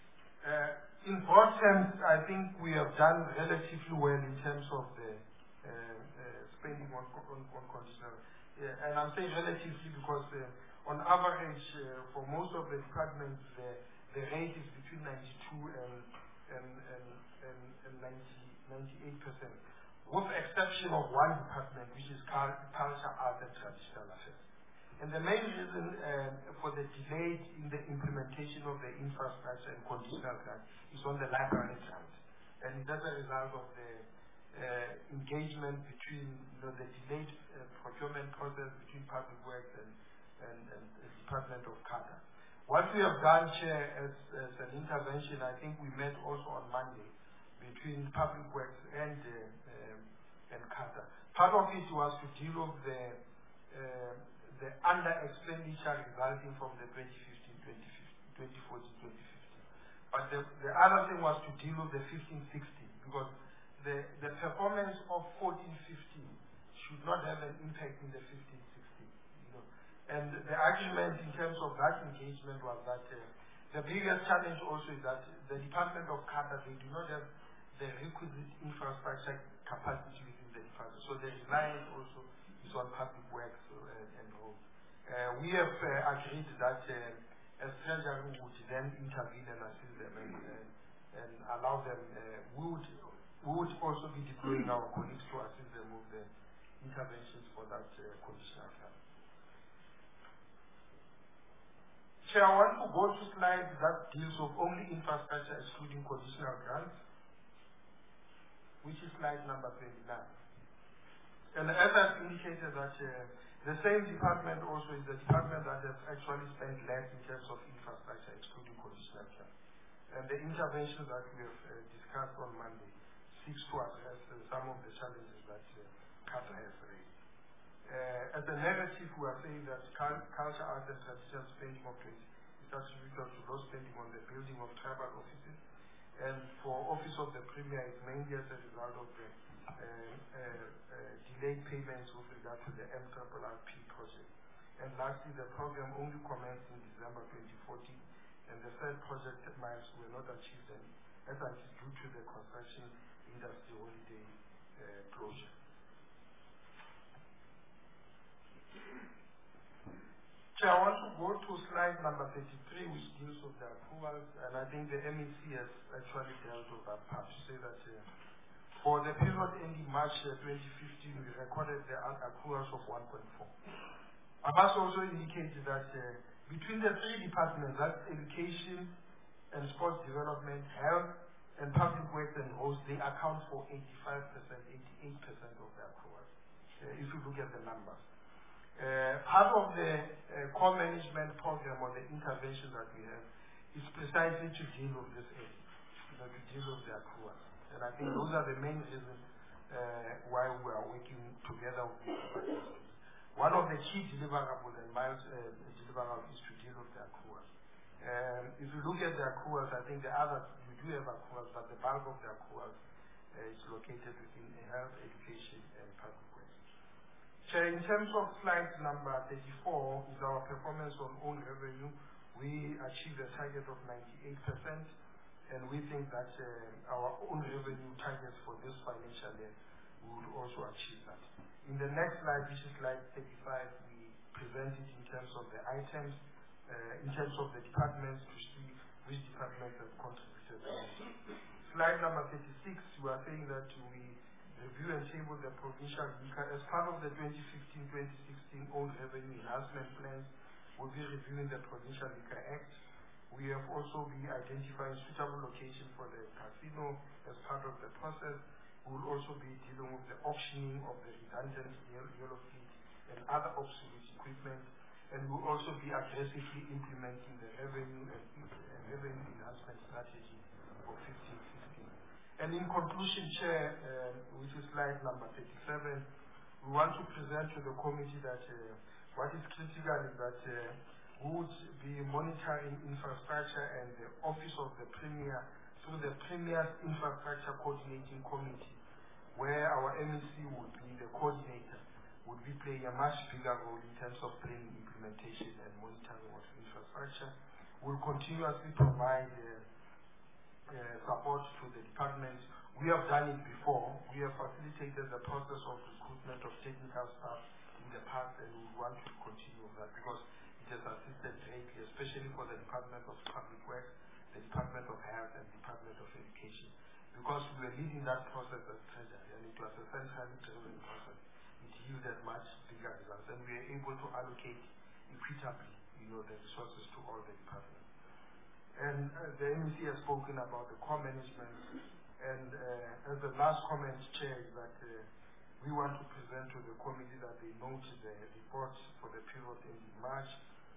Uh, in broad terms, I think we have done relatively well in terms of the uh, uh, spending on, on, on conditional. Uh, and I'm saying relatively because uh, on average, uh, for most of the departments, uh, the rate is between ninety-two and, and, and, and, and ninety, ninety-eight percent, with the exception of one department, which is culture, art, and traditional affairs. And the main reason uh, for the delay in the implementation of the infrastructure and conditional grant is on the library grant. And that's a result of the uh, engagement between, you know, the delayed uh, procurement process between public works and, and, and the Department of Culture. What we have done, Chair, as, as an intervention, I think we met also on Monday between Public Works and uh, um, and Qatar. Part of it was to deal with the uh, the under expenditure resulting from the twenty fifteen, twenty fourteen, twenty fifteen. But the, the other thing was to deal with the fifteen sixteen, because the, the performance of fourteen fifteen should not have an impact in the fifteen sixteen. You know. And the argument in terms of that engagement was that uh, the biggest challenge also is that the Department of Qatar, they do not have the requisite infrastructure capacity within the department. So the reliance also is on public works and, and roads. Uh, we have uh, agreed that uh, as Treasury would then intervene and assist them and, uh, and allow them, uh, we, would, we would also be deploying our colleagues to assist them with the interventions for that uh, conditional plan. Chair, I want to go to slides that deals with only infrastructure excluding conditional grants, which is slide number twenty-nine. And as I've indicated that uh, the same department also is the department that has actually spent less in terms of infrastructure excluding conditional grants. And the interventions that we have uh, discussed on Monday seeks to address uh, some of the challenges that uh, Qatar has raised. Uh, as a narrative, we are saying that culture, arts and tradition spending of twenty is attributed to low spending on the building of tribal offices, and for Office of the Premier, it's mainly as a result of the uh, uh, uh, delayed payments with regard to the M R R P project. And lastly, the program only commenced in December twenty fourteen, and the third project miles were not achieved, and as I said, due to the construction industry holiday uh, closure. Chair, I want to go to slide number thirty-three, which deals with the approvals, and I think the M E C has actually dealt with that part to say that uh, for the period ending March uh, twenty fifteen, we recorded the accruals of one point four. I must also indicate that uh, between the three departments, that's education and sports development, health, and public works and roads, they account for eighty-five percent, eighty-eight percent of the accruals, uh, if you look at the numbers. Uh, part of the uh, core management program or the intervention that we have is precisely to deal with this area, you know, to deal with the accruals. And I think those are the main reasons uh, why we are working together with the departments. One of the key deliverables and miles uh, deliverables is to deal with the accruals. Um, if you look at the accruals, I think the others, you do have accruals, but the bulk of the accruals uh, is located within health, education, and public works. Chair, in terms of slide number thirty-four is our performance on own revenue. We achieved a target of ninety-eight percent, and we think that uh, our own revenue targets for this financial year would also achieve that. In the next slide, which is slide thirty-five, we present it in terms of the items, uh, in terms of the departments, to see which departments have contributed. Slide number thirty-six, we are saying that we review and table the provincial liquor as part of the twenty fifteen twenty sixteen own revenue enhancement plans. We'll be reviewing the Provincial Liquor Act. We have also been identifying suitable location for the casino as part of the process. We will also be dealing with the auctioning of the redundant yellow fleet and other obsolete equipment, and we'll also be aggressively implementing the revenue and, and revenue enhancement strategy for fifteen sixteen. And in conclusion, Chair, uh, which is slide number thirty-seven, we want to present to the committee that uh, what is critical is that uh, we would be monitoring infrastructure, and the Office of the Premier through the Premier's Infrastructure Coordinating Committee, where our M E C would be the coordinator, would be playing a much bigger role in terms of planning, implementation, and monitoring of infrastructure. We'll continuously provide uh, Uh, support to the department. We have done it before. We have facilitated the process of recruitment of technical staff in the past, and we want to continue with that because it has assisted greatly, especially for the Department of Public Works, the Department of Health, and Department of Education. Because we were leading that process as Treasury, and it was a centrally driven process. It yielded much bigger results, and we were able to allocate equitably, you know, the resources to all the departments. And uh, the M E C has spoken about the core management, and uh, as the last comment, Chair, is that uh, we want to present to the committee that they note the reports for the period ending March,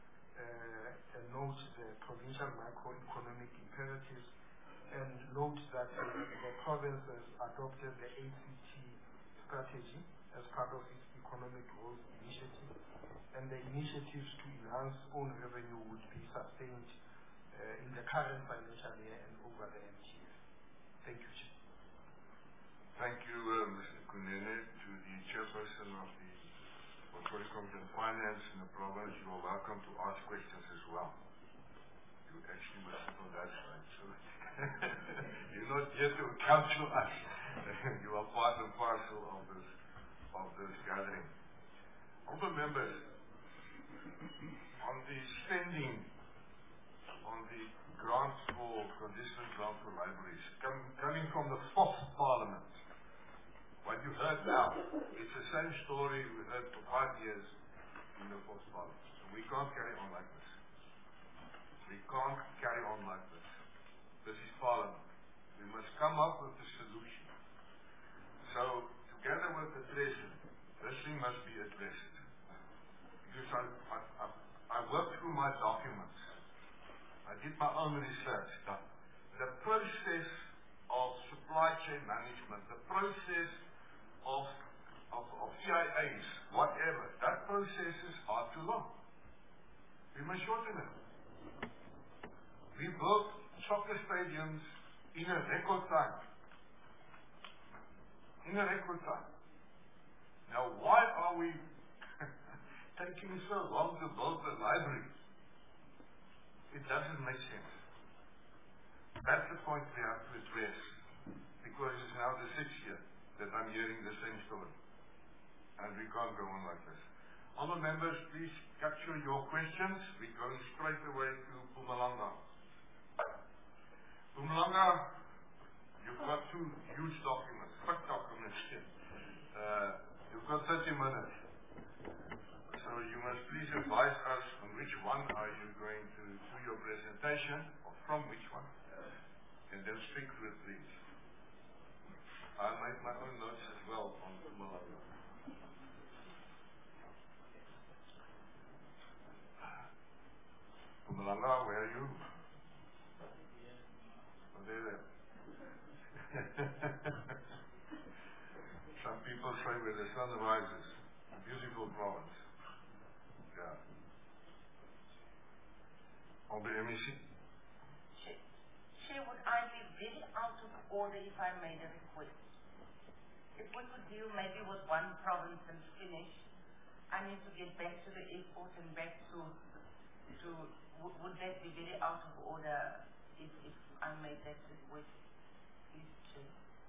uh, and note the provincial macroeconomic imperatives, and note that uh, the province has adopted the A C T strategy as part of its economic growth initiative, and the initiatives to enhance own revenue would be sustained uh, in the current financial year and over the M T F. Thank you, Chair. Thank you, uh, Mister Kunene. To the chairperson of the Portfolio Committee on Finance in the province, you are welcome to ask questions as well. You actually must sit on that side, so you're not here to account to us. You are part and parcel of this of this gathering. Honourable members, on the spending on the grants for conditional grants for libraries, com coming from the fourth parliament, what you heard now, it's the same story we heard for five years in the fourth parliament. So we can't carry on like this. We can't carry on like this. This is parliament. We must come up with a solution. So, together with the treasury, this thing must be addressed. Because I, I, I, I worked through my documents. I did my own research. The, the process of supply chain management, the process of, of, of C I As, whatever, that process is far too long. We must shorten it. We built soccer stadiums in a record time. In a record time. Now, why are we taking so long to build the library? It doesn't make sense. That's the point we have to address, because it's now the sixth year that I'm hearing the same story. And we can't go on like this. Honourable members, please capture your questions. We're going straight away to Mpumalanga. Mpumalanga, you've got two huge documents, thick documents here. Uh, you've got thirty minutes. So you must please advise us on which one are you going to do your presentation, or from which one. And then speak to it, please. I made my own notes as well on Mpumalanga. Mpumalanga, where are you? Oh, there, there. Some people say where the sun rises, a beautiful province. Yeah. On the M E C. Chair, would I be very out of order if I made a request? If we could deal maybe with one province and finish, I need to get back to the airport and back to, to w would that be very out of order if, if I made that request? Please, Chair.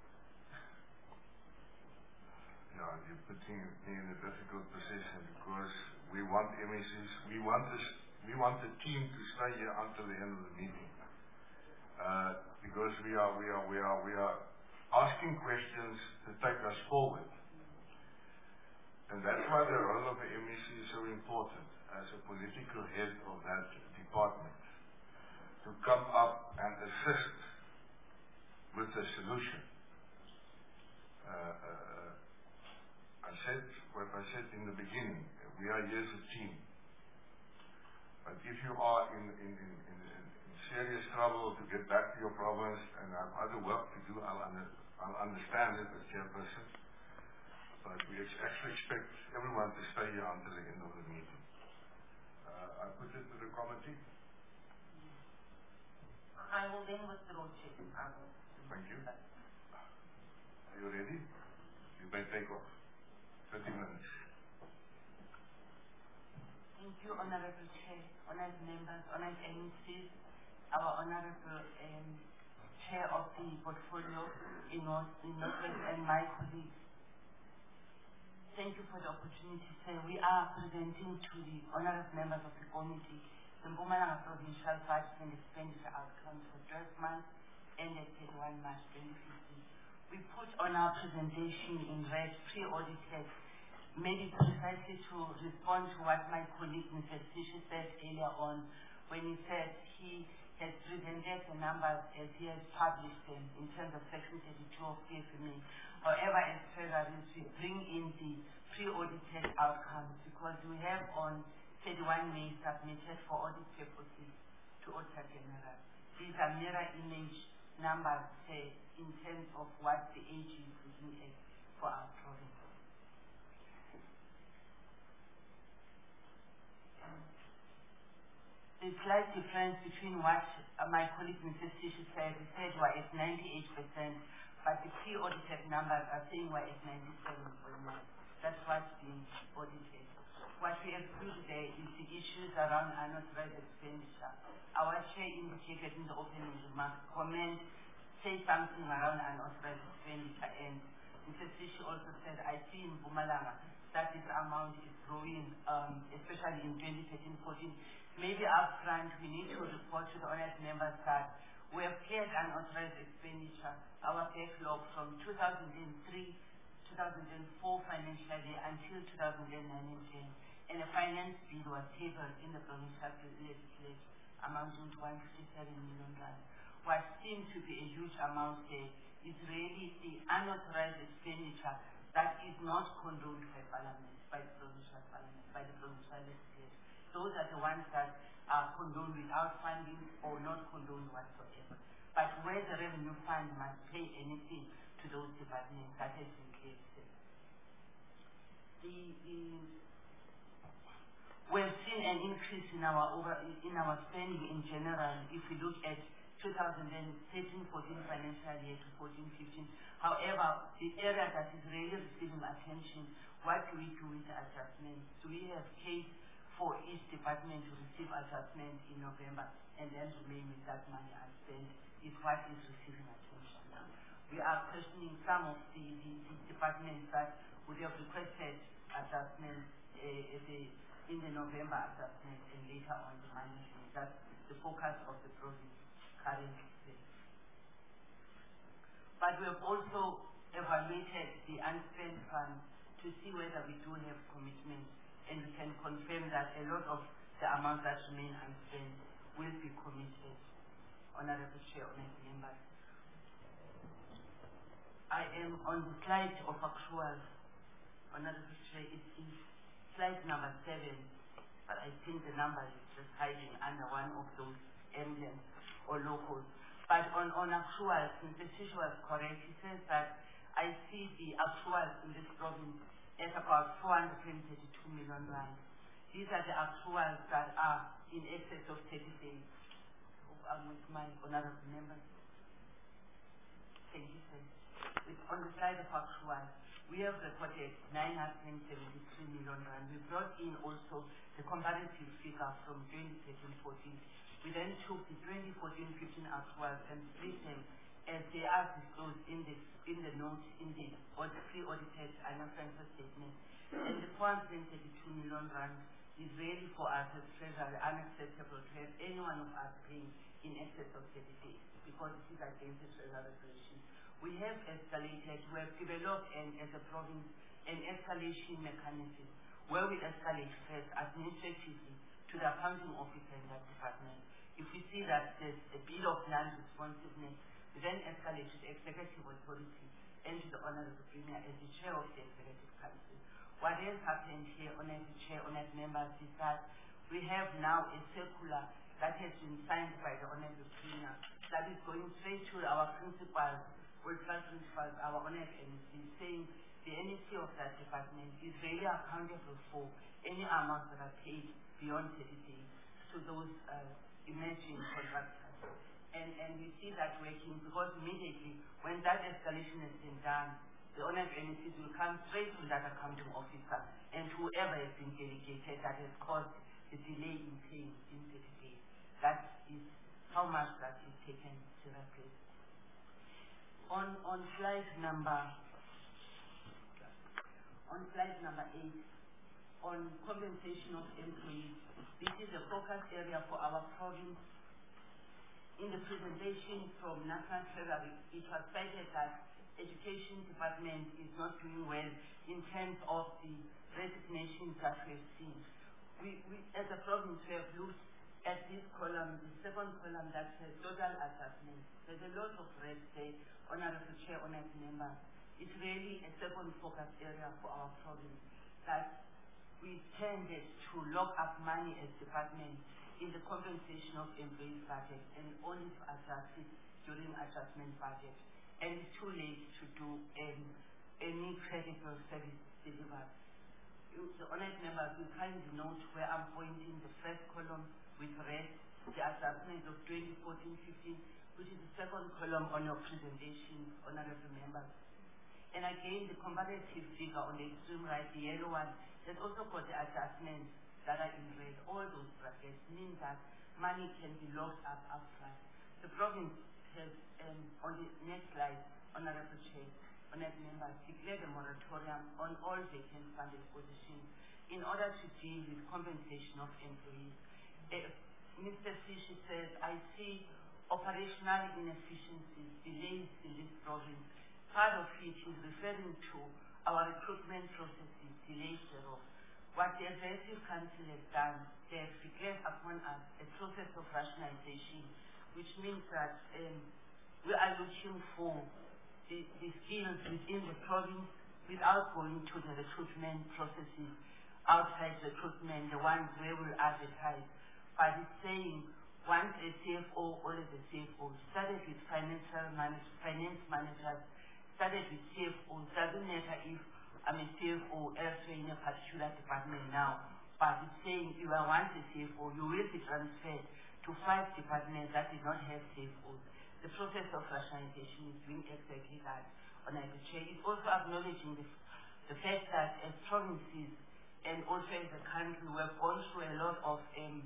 Yeah, you're putting me in a difficult position because we want M E Cs, we want this, we want the team to stay here until the end of the meeting. Uh, because we are, we are, we are, we are asking questions to take us forward. And that's why the role of the M E C is so important as a political head of that department, to come up and assist with the solution. Uh, uh, I said what I said in the beginning, we are here as a team. But if you are in, in, in, in, in serious trouble to get back to your province and have other work to do, I'll, under, I'll understand it as chairperson. But we ex actually expect everyone to stay here until the end of the meeting. Uh, I put it to the committee. I will then withdraw, Chair. I will. Thank you. Are you ready? You may take off. thirty minutes. Thank you, Honourable Chair, honoured members, honoured M E Cs, our Honourable um, Chair of the Portfolio in North, in Northwest, and my colleagues. Thank you for the opportunity, sir. We are presenting to the honourable members of the committee the Mpumalanga Provincial Budget and Expenditure Outcomes for twelve months ended thirty-first March twenty fifteen. We put on our presentation in red pre-audited, maybe precisely to respond to what my colleague Mister Sishi said earlier on when he said he has presented the numbers as he has published them in terms of Section thirty-two of P F M A. However, as treasurers, we bring in the pre-audited outcomes because we have on thirty-first May submitted for audit purposes to Auditor General. These are mirror image numbers, say, in terms of what the A G is looking at for our province. The slight difference between what uh, my colleague Mister Sishu said, he said we're at ninety-eight percent, but the pre-audited numbers are saying we're at ninety-seven point nine. That's what's being audited. What we exclude there is the issues around unauthorized expenditure. Our chair indicated in the opening remarks, comment, say something around unauthorized expenditure, and Mister Sishu also said, I see in Mpumalanga that this amount is growing, um, especially in twenty thirteen fourteen. Maybe upfront, we need to report to the honest members that we have cleared unauthorized expenditure, our backlog from two thousand three, two thousand four financial year until two thousand nine and ten, and a finance bill was tabled in the provincial legislature amounting to one hundred fifty-seven million rand. What seemed to be a huge amount there is really the unauthorized expenditure that is not condoned by Parliament, by the provincial Parliament, by the provincial legislature. Those are the ones that are condoned without funding or not condoned whatsoever. But where the revenue fund must pay anything to those departments, that has been cleared. The, the, we've seen an increase in our over, in our spending in general if we look at two thousand thirteen fourteen financial year to fourteen fifteen. However, the area that is really receiving attention, what do we do with the adjustments? Do we have case for each department to receive adjustment in November and then remain with that money unspent is what is receiving attention now. We are questioning some of the, the, the departments that would have requested adjustments uh, the, in the November adjustment and later on the management. That's the focus of the province currently. But we have also evaluated the unspent funds to see whether we do have commitments, and we can confirm that a lot of the amounts that remain unspent will be committed. Honorable Chair, honorable members. I am on the slide of actuals. Honorable Chair, it is slide number seven, but I think the number is just hiding under one of those emblems or logos. But on, on actuals, Mister Sishu was correct. He says that I see the actuals in this province at about four hundred thirty-two million rand. These are the actuals that are in excess of thirty days. I'm with my honorable members. Thank you, sir. It's on the slide of actuals, we have recorded nine hundred seventy-three million rand. We brought in also the comparative figure from twenty thirteen fourteen. We then took the twenty fourteen fifteen actuals and split them as they are disclosed in the in the note in the pre-audited annual financial statement. And the four hundred thirty-two million rand is really for us as treasury unacceptable to have any one of us paying in excess of thirty days because it is against the treasury regulation. We have escalated, we have developed an, as a province an escalation mechanism where we escalate first administratively to the accounting officer in that department. If we see that there's a bill of non-responsiveness, we then escalate to the executive authority and to the Honorable Premier as the chair of the Executive Council. What has happened here, Honorable Chair, Honorable Members, is that we have now a circular that has been signed by the Honorable Premier that is going straight to our principals, political principals, our Honorable M C, saying the N E C of that department is really accountable for any amounts that are paid beyond thirty days to those uh, emerging contractors. And, and we see that working because immediately when that escalation has been done, the Honorable M Cs will come straight to that accounting officer and whoever has been delegated that has caused the delay in paying in thirty days. That is how much that is taken seriously. On, on slide number, on slide number eight, on compensation of employees, this is a focus area for our province. In the presentation from National Treasury, it was cited that Education Department is not doing well in terms of the resignations that we've seen. We, we, as a province, we have looked at this column, the second column that says total adjustments. There's a lot of red there, Honorable Chair, Honorable Members. It's really a second focus area for our province that we tended to lock up money as department in the compensation of employees budget and only to adjust it during adjustment budget. And it's too late to do um, a any credible service delivered. You- The honored members will kindly note where I'm pointing the first column with red, the adjustment of twenty fourteen fifteen, which is the second column on your presentation, honorable members. And again, the comparative figure on the extreme right, the yellow one, has also got the adjustments that are in red. All those brackets mean that money can be locked up upfront. The province has, um, on the next slide, honorable chair, honored members, declared a moratorium on all vacant funded positions in order to deal with compensation of employees. Uh, Mister Sishi says, I see operational inefficiencies, delays in this province. Part of it is referring to our recruitment processes, delays thereof. What the Executive Council has done, they have declared upon us a process of rationalization, which means that um, we are looking for the, the skills within the province without going to the recruitment processes outside recruitment, the ones where we'll advertise. But it's saying once a C F O or as a C F O started with financial manage, finance managers, started with C F Os, doesn't matter if I'm a C F O elsewhere in a particular department now, but it's saying you are once a C F O, you will be transferred to five departments that did not have C F Os. The process of rationalization is doing exactly that. On the chair, it's also acknowledging the, the fact that as provinces and also as a country, we have gone through a lot of um,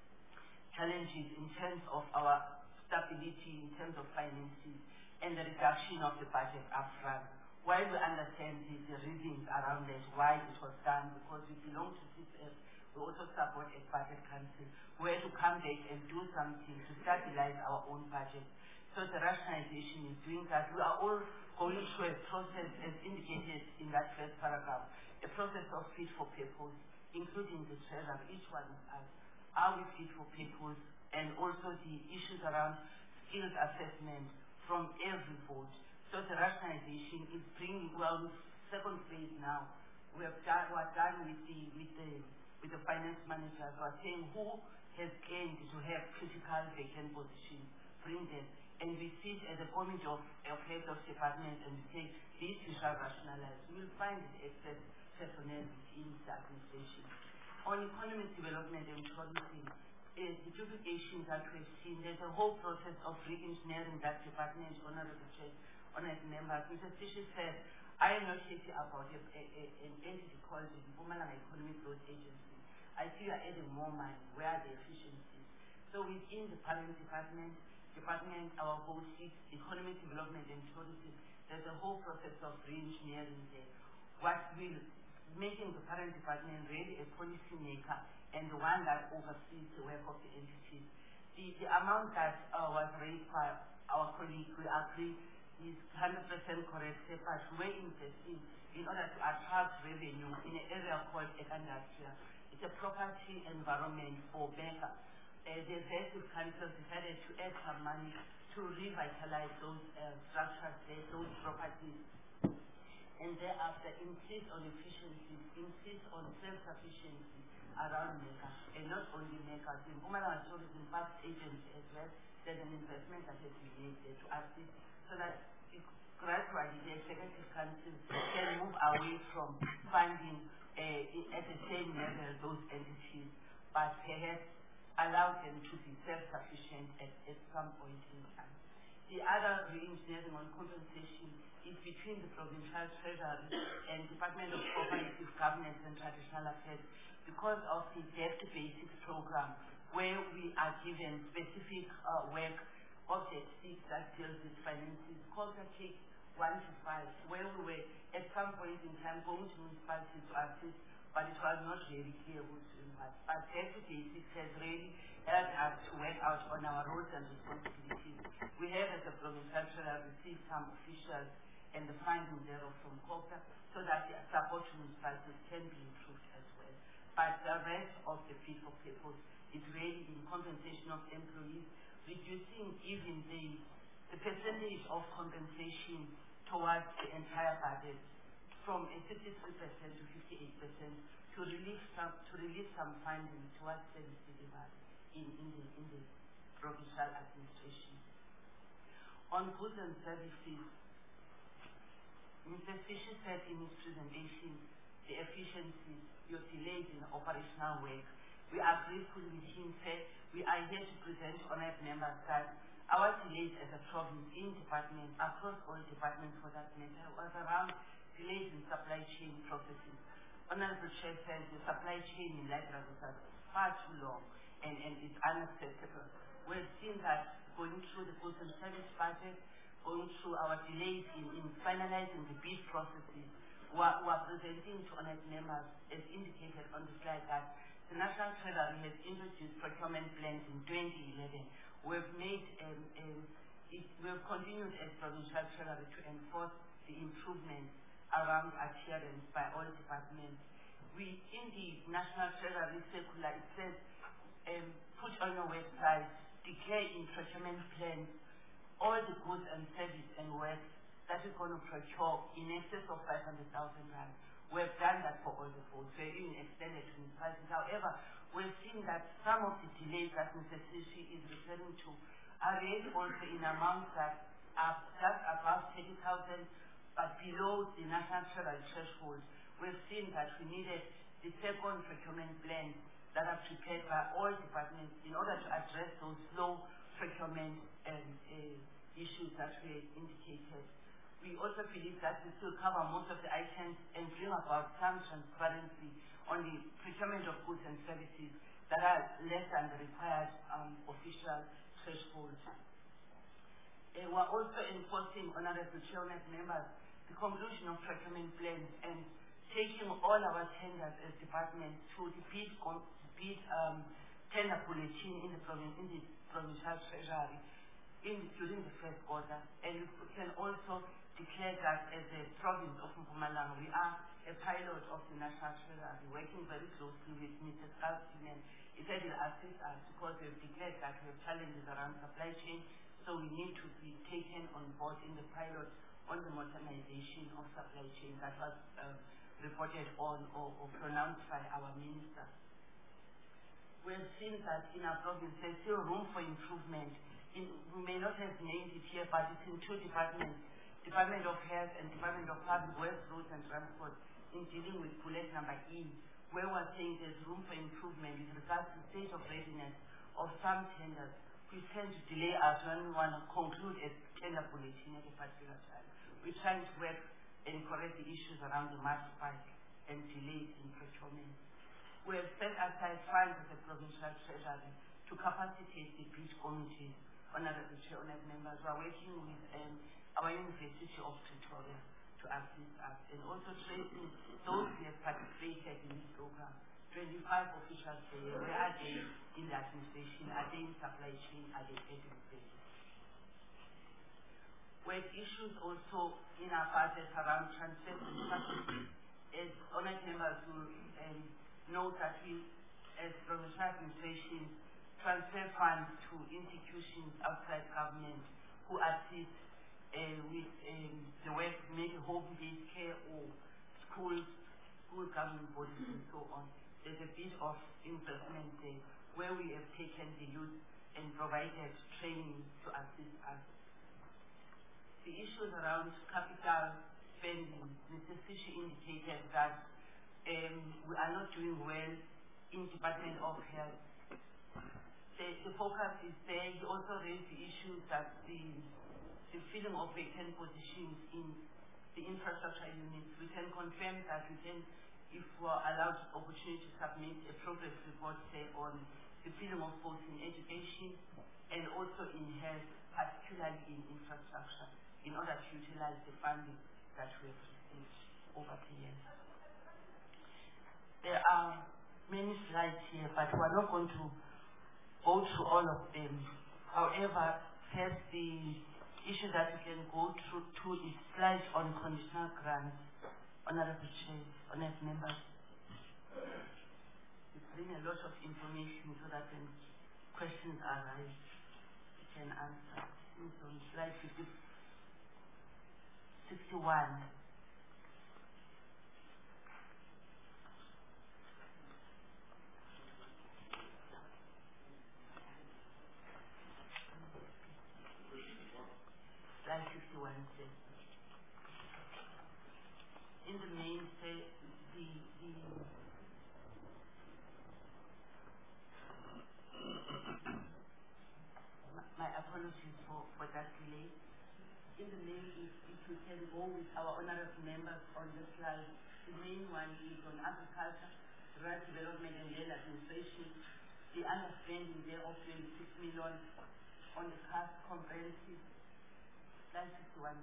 challenges in terms of our stability, in terms of finances, and the reduction of the budget upfront. While we understand the, the reasons around that, why it was done, because we belong to C S F, we also support a budget council, we had to come back and do something to stabilize our own budget. So the rationalization is doing that. We are all going through a process, as indicated in that first paragraph, a process of fit for purpose, including the treasurer, each one of us. Are we fit for purpose? And also the issues around skills assessment from every vote. So the rationalization is bringing, well, with second phase now, we have done, we are done with the, with the, with the finance managers. We are saying who has gained to have critical vacant positions, bring them. And we sit as a committee of, of heads of departments and we say, this we shall rationalize. We will find the excess personnel within the administration. On economic development and tourism, is the duplication that we've seen. There's a whole process of re-engineering that department, honorable chair, honorable members. Mister Sishi said, I am not happy about a, a, a, an entity called the Mpumalanga Economic Growth Agency. I see you are adding more money. Where are the efficiencies? So within the parliament department, department, our whole seat, economic development and tourism, there's a whole process of re-engineering there. What will making the current department really a policy maker and the one that oversees the work of the entities. The, the amount that uh, was raised by our colleague, we agree, is one hundred percent correct, but we're investing in order to attract revenue in an area called Ekandastria. It's a property environment for Beka. Uh, the Executive Council decided to add some money to revitalize those uh, structures there, those properties, and thereafter insist on efficiency, insist on self-sufficiency around Mecca, and not only Mecca. The Mpumalanga Tourism Parks Agency as well, there's an investment that has been made there to assist so that gradually the Executive Council can move away from funding uh, at the same level those entities, but perhaps allow them to be self-sufficient at, at some point in time. The other re-engineering on compensation is between the provincial treasury and Department of Cooperative Governance and Traditional Affairs because of the Debt to Basics program, where we are given specific uh, work of the six that deals with finances, Culture Cake one to five, where we were at some point in time going to municipalities to assist, but it was not really clear who's doing what. But Debt to Basics has really helped us to work out on our roles and responsibilities. We have, as a provincial treasurer, received some officials and the finding thereof from COPTA so that the support to municipalities can be improved as well. But the rest of the fit for purpose is really in compensation of employees, reducing even the, the percentage of compensation towards the entire budget from a fifty-three percent to fifty-eight percent to release some to release some funding towards service delivery in, in the in the provincial administration. On goods and services, Mister Mister Fisher said in his presentation, the efficiencies, your delays in operational work. We are grateful with him, sir. We are here to present honored members that our delays as a province in departments, across all departments for that matter, was around delays in supply chain processes. Honorable Chair said the supply chain in Library was far too long and, and it's unacceptable. We've seen that going through the goods and service budget, going through our delays in, in finalizing the bid processes, we are, we are presenting to honored members, as indicated on the slide, that the National Treasury has introduced procurement plans in twenty eleven. We've made, um, um, it, we've continued as Provincial Treasury to enforce the improvements around adherence by all departments. We, in the National Treasury circular, it says, um, put on your website, declare in procurement plans all the goods and services and work that we're going to procure in excess of five hundred thousand rand. We've done that for all the boards. We're even extended to municipalities. However, we've seen that some of the delays that Mister Sishi is referring to are raised also in amounts that are just above thirty thousand, but below the National Treasury threshold. We've seen that we needed the second procurement plan that are prepared by all departments in order to address those slow procurement um, uh, issues that were indicated. We also believe that we still cover most of the items and bring about some transparency on the procurement of goods and services that are less than the required um, official threshold. Uh, we're also enforcing, honorable chairman members, the conclusion of procurement plans and taking all our tenders as departments to the bid, bid um, tender bulletin in the, province, in the provincial treasury in, during the first quarter. And we can also declare that as a province of Mpumalanga, we are a pilot of the National Treasury, working very closely with Mister Skalstin. He said he'll assist us because we've declared that we have challenges around supply chain, so we need to be taken on board in the pilot on the modernization of supply chain that was uh, reported on or, or pronounced by our minister. We have seen that in our province there's still room for improvement. In, we may not have named it here, but it's in two departments, Department of Health and Department of Public Works, Roads and Transport, in dealing with bullet number E, where we're saying there's room for improvement with regards to state of readiness of some tenders, which tend to delay us when we want to conclude a tender bulletin at a particular time. We're trying to work and correct the issues around the mass spike and delays in procurement. We have set aside funds at the provincial treasury to capacitate the bid committees. Honorable Chair, honored members, we are working with um, our University of Pretoria to assist us and also tracing those who have participated in this program. twenty-five officials there, where are they in the administration, are they in supply chain, are they administration? We have issues also in our budget around transfers and subsidies. As honored members will um, know that we, as provincial administration, transfer funds to institutions outside government who assist uh, with um, the work, maybe home-based care or schools, school government bodies and so on. There's a bit of investment there where we have taken the youth and provided training to assist us. The issues around capital spending, Mister Sishi indicated that um, we are not doing well in Department of Health. The, the focus is there. He also raised the issue that the, the filling of vacant positions in the infrastructure units, we can confirm that we can, if we're allowed the opportunity to submit a progress report say, on the filling of posts in education and also in health, particularly in infrastructure, in order to utilize the funding that we have received over the years. There are many slides here, but we're not going to go through all of them. However, first the issue that we can go through to is slides on conditional grants. Honorable Chair, honored members, we bring a lot of information so that when questions arise, we can answer. It's on slide sixty-one. Slide fifty-one says, honorable members on this slide. The main one is on agriculture, rural development and land administration. The understanding there of twenty-six million on the CAS comprehensive. Slide fifty-one.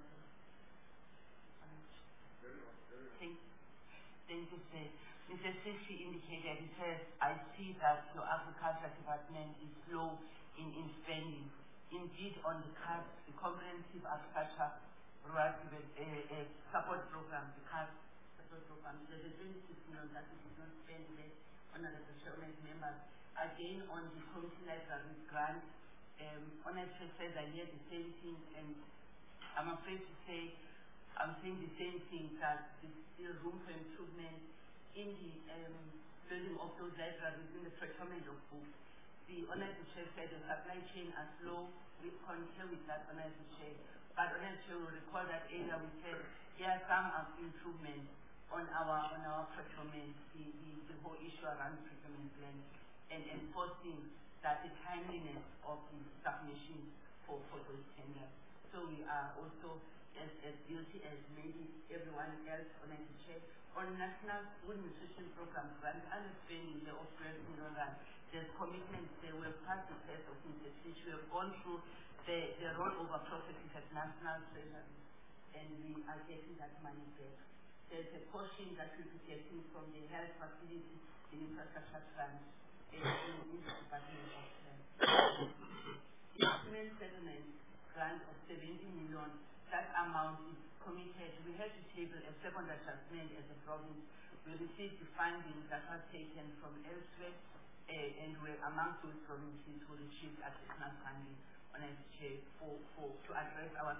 Thank, thank you, sir. Mister Sisi indicated, he says, I see that your agriculture department is low in, in spending. Indeed, on the CAS, the comprehensive agriculture rural uh, uh, support program, the CAS support program, there's a twenty-six million that we did not spend there on the procurement members. Again, on the community libraries grant, um, honestly says I hear the same thing, and I'm afraid to say, I'm saying the same thing, that there's still room for improvement in the um, building of those libraries, in the procurement of books. The Honorable Chair said the supply chain are slow. We concur with that, Honorable Chair. But Honorable Chair will recall that earlier we said there are some uh, improvements on our on our procurement, the, the, the whole issue around procurement plan, and enforcing that the timeliness of the submission for, for those tenders. So we are also as, as guilty as maybe everyone else, Honorable Chair. On National Food Nutrition Program grant, understanding the operation run, there's commitments there. We've passed the test of Mister Fish. We have gone through the, the rollover processes at National Treasury, and we are getting that money back. There's a portion that we'll be getting from the health facility, the infrastructure fund, and in the Department of Health. Investment settlement grant of seventy million, that amount is committed. We had to table a second adjustment as a province. We received the funding that was taken from elsewhere, uh, and we're among those provinces who received additional funding on a chair for, for to address our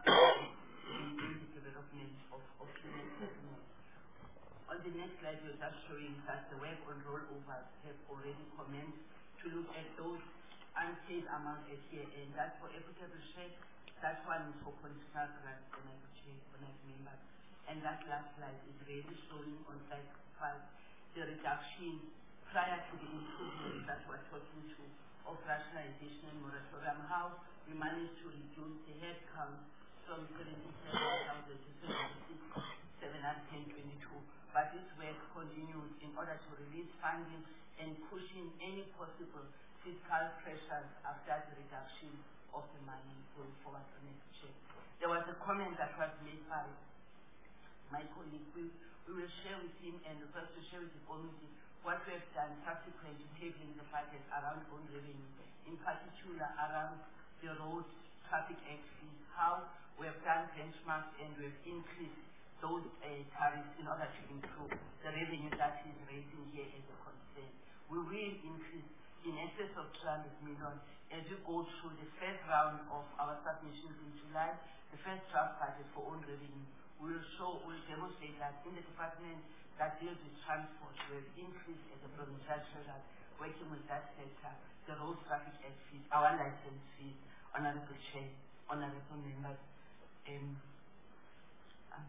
in the development of, of human settlement. On the next slide, we're just showing that the work on rollovers have already commenced to look at those unpaid amounts at year end. That's for equitable share. That one is for conditional grants on a chair, on a member. And that last slide is really showing on slide five the reduction prior to the improvements that we're talking to of rationalization and moratorium, how we managed to reduce the head count from seventy-seven thousand to seventy-six thousand seven hundred twenty-two. But this work continues in order to release funding and pushing any possible fiscal pressures after the reduction of the money going forward on next year. There was a comment that was made by my colleague. We, we will share with him and request to share with the committee what we have done subsequent to tabling the budget around own revenue, in particular around the road traffic act fees, how we have done benchmarks and we have increased those uh, tariffs in order to improve the revenue that is raising here as a concern. We will increase in excess of two hundred million as we go through the first round of our submissions in July, the first draft budget for own revenue. We will show, we will demonstrate that in the department that deals with transport, we have increased as a provincial treasurer, working with that sector, the road traffic act fees, our license fees, honorable chair, honorable members. Um, um,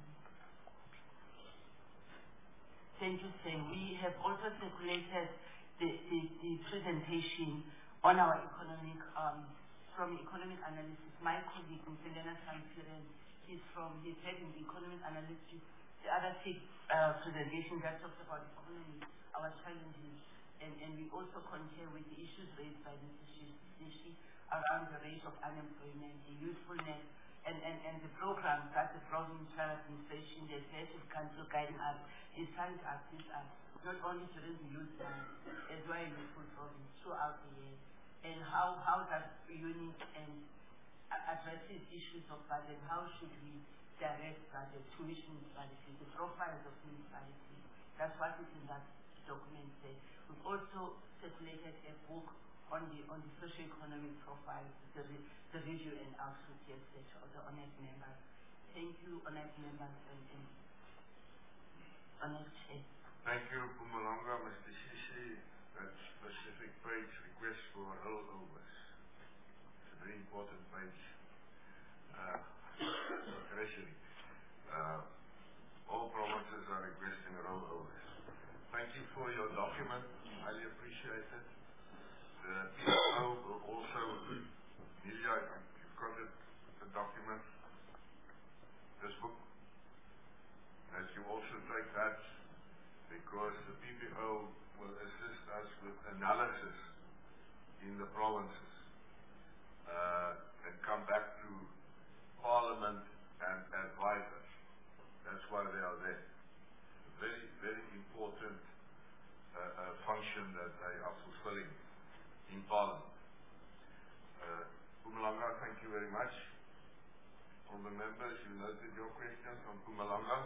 thank you, sir. We have also circulated the, the, the presentation on our economic, um, from economic analysis. My colleague, Mister Leonard Sanfiren, he's from, he's heading the economic analysis. The other six uh, presentation that talks about economy, our challenges, and, and we also concur with the issues raised by Mister Shishi around the rate of unemployment, the usefulness, and, and, and the programs that the provincial administration, the executive council guiding us, is trying to assist us, not only to raise the youth month, as well as useful province throughout the year, and how, how that unit and addresses issues of budget, how should we direct budget, tuition municipalities, the profiles of municipalities. That's what is in that document there. We've also circulated a book on the on the socio-economic profiles, the, re, the review and outlook, et cetera, of the honest members. Thank you, honest members, and, and honest chair. Thank you, Pumalanga, Mister Shishi. That specific page request for rollovers. It's a very important page. Uh, Treasury. Uh, all provinces are requesting rollovers. Thank you for your document. Highly appreciate it. The P O will also, Nelia, you've got it, the document, this book. you also take that because the P P O will assist us with analysis in the provinces uh, and come back to Parliament and advise us. That's why they are there. Very, very important uh, uh, function that they are fulfilling in Parliament. Uh, Mpumalanga, thank you very much. All the members, you noted your questions on Mpumalanga.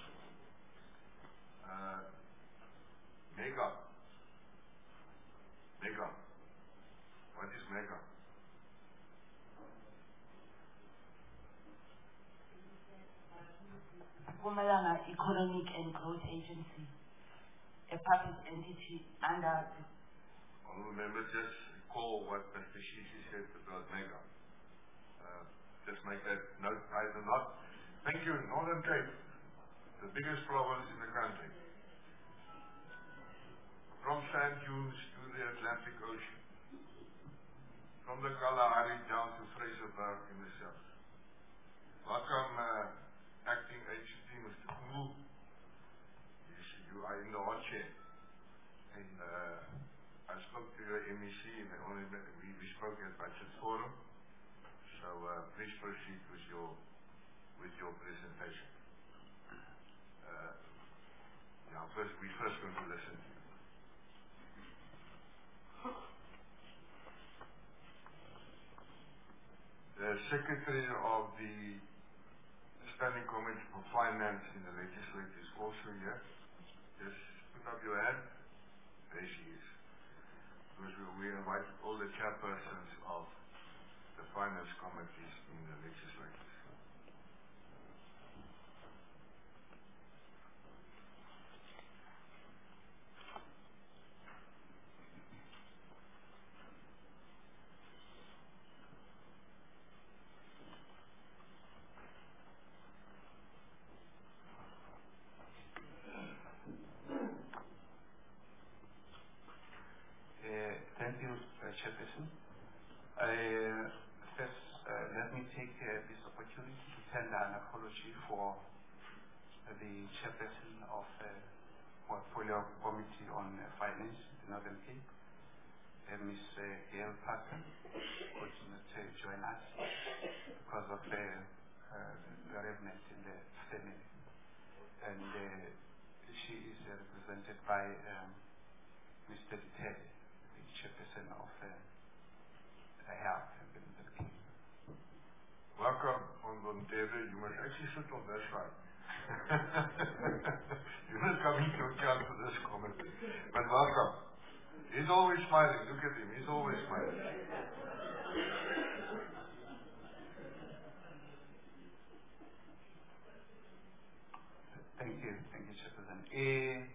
Uh, Mega. Mega. What is Mega? Mpumalanga Economic and Growth Agency, a public entity under the... Honourable Member, just recall what Mister Shishi said about Mega. Uh, just make that note. I do not. Thank you. Northern Cape, the biggest province in the country. From sand dunes to the Atlantic Ocean. From the Kalahari down to Fraserburg in the south. Welcome, uh, Acting H D, Mister Kulu. You are in the hot chair. And, uh, I spoke to your M E C, and only we, we spoke at Budget Forum. So uh, please proceed with your with your presentation. Uh, yeah, first we first going to listen to you. The Secretary of the Standing Committee for Finance in the Legislature is also here. Just put up your hand. There she is. Because we, we invited all the chairpersons of the finance committees in the legislature. Thank you, uh, Chairperson. Uh, first, uh, let me take uh, this opportunity to tender an apology for uh, the Chairperson of the uh, Portfolio Committee on uh, Finance, the Northern Cape, uh, Miz Uh, Gail Parton, could not uh, join us because of the uh, bereavement in the family. And uh, she is uh, represented by um, Mister Diteri, Chairperson of uh, the Health and the King. Welcome, Honorable David. You must actually sit on this side. You're not coming to account for this committee. But welcome. He's always smiling. Look at him. He's always smiling. Thank you. Thank you, Chairperson. Uh,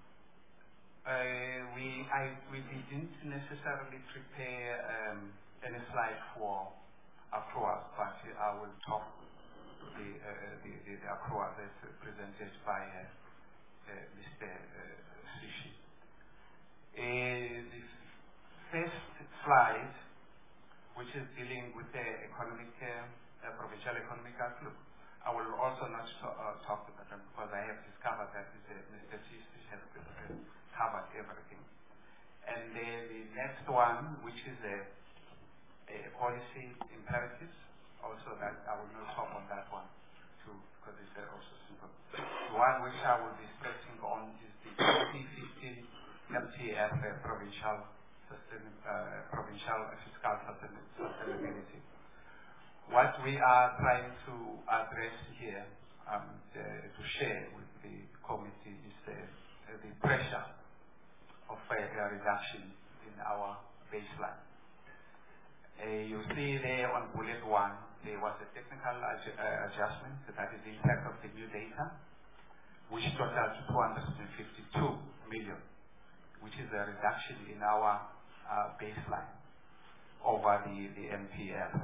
Uh, we, I, we didn't necessarily prepare um, any slide for accruals, but I will talk the, uh, the, the, the accruals as presented by uh, uh, Mister Uh, Shishi. Uh, the first slide, which is dealing with the economic, uh, uh, provincial economic outlook, I will also not to, uh, talk about them because I have discovered that uh, Mister Shishi has uh, covered everything. And uh, the next one, which is a, a policy imperatives, also that I will not talk on that one too, because it's uh, also simple. The one which I will be stressing on is the twenty fifteen M T F uh, provincial, sustain, uh, provincial fiscal sustainability. What we are trying to address here, um, the, to share with the committee is the, uh, the pressure of a, a reduction in our baseline. Uh, you see there on bullet one, there was a technical adju uh, adjustment, so that is the impact of the new data, which totals two hundred fifty-two million, which is a reduction in our uh, baseline over the, the M P F.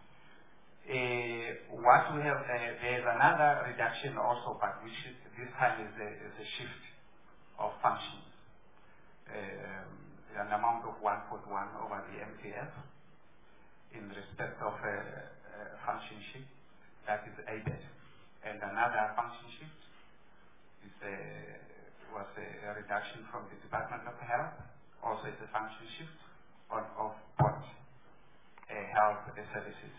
Uh, what we have, uh, there's another reduction also, but which is, this time is a, is a shift of functions. Um, an amount of one point one over the M P F in respect of a, a function shift that is A B E T, and another function shift uh, was a, a reduction from the Department of Health. Also, it's a function shift on of Port uh, Health uh, Services.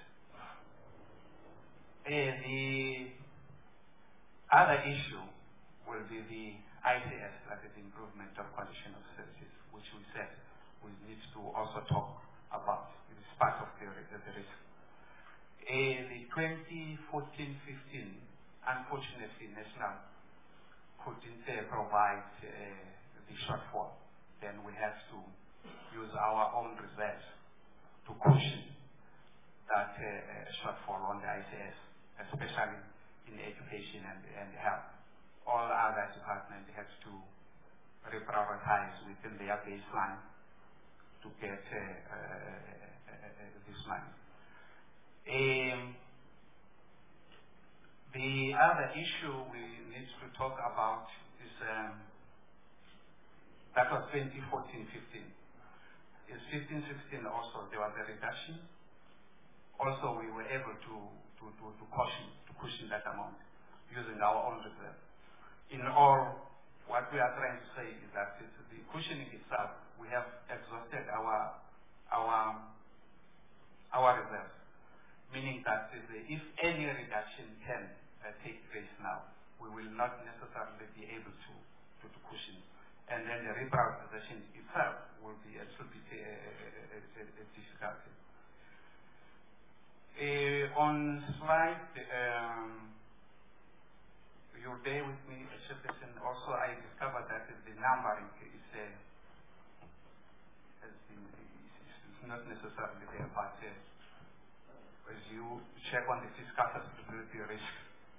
Uh, the other issue will be the I C S, that is improvement of condition of services, which we said we need to also talk about. It is part of the, the, the risk. Uh, the twenty fourteen fifteen, unfortunately, National couldn't uh, provide uh, the shortfall. Then we have to use our own reserves to cushion that uh, uh, shortfall on the I C S, especially in education and, and health. All other departments have to reprioritize within their baseline to get uh, uh, uh, uh, this money. Um, the other issue we need to talk about is um, that was twenty fourteen fifteen. In fifteen sixteen also there was a reduction. Also we were able to to, to, to cushion to cushion that amount using our own reserve. In all, what we are trying to say is that it's the cushioning itself, we have exhausted our our our reserves. Meaning that if any reduction can uh, take place now, we will not necessarily be able to, to, to cushion. And then the reprioritization itself will be a little bit a, a, a, a difficulty. Uh, on slide, um, you'll bear with me, Chairperson. Also, I discovered that the numbering is, uh, has been, is not necessarily there, but uh, as you check on the fiscal sustainability risk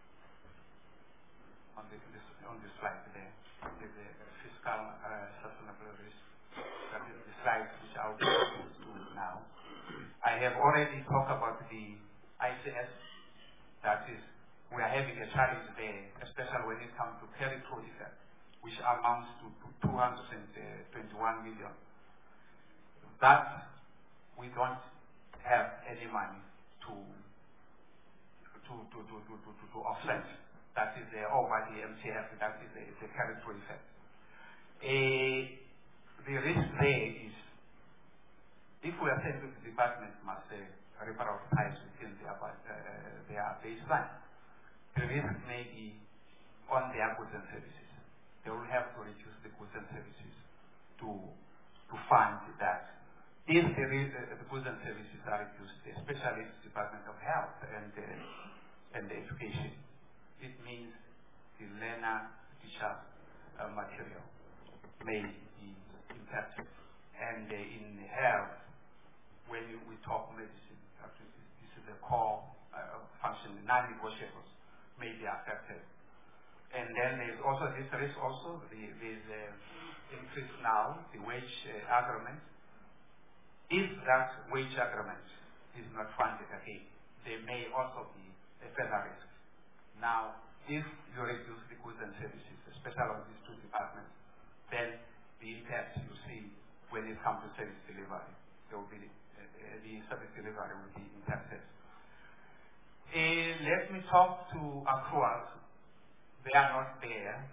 on the this, on the slide there, there's a fiscal uh, sustainability risk. That is the slide which I'll be able to now. I have already talked about the I C S. That is, we are having a challenge there, especially when it comes to carry-through effect, which amounts to two hundred twenty-one million. That we don't have any money to to to to to to, to offset. That is the over the M C F. That is the, the carry-through effect. A, the risk there is if we are saying that the department must uh, reprioritize within their uh, their baseline, the risk may be on their goods and services. They will have to reduce the goods and services to to fund that. If the, uh, the goods and services are reduced, especially the Department of Health and, uh, and Education, it means the learner teacher uh, material may be impacted. And uh, in health, when you, we talk medicine, this is the core uh, function, the non-negotiables may be affected. And then there's also this risk also, the, there's uh, increase now, the wage uh, agreement. If that wage agreement is not funded again, there may also be a further risk. Now, if you reduce the goods and services, especially on these two departments, then the impact you see when it comes to service delivery, there will be uh, the service delivery will be impacted. Uh, let me talk to accruals. They are not there.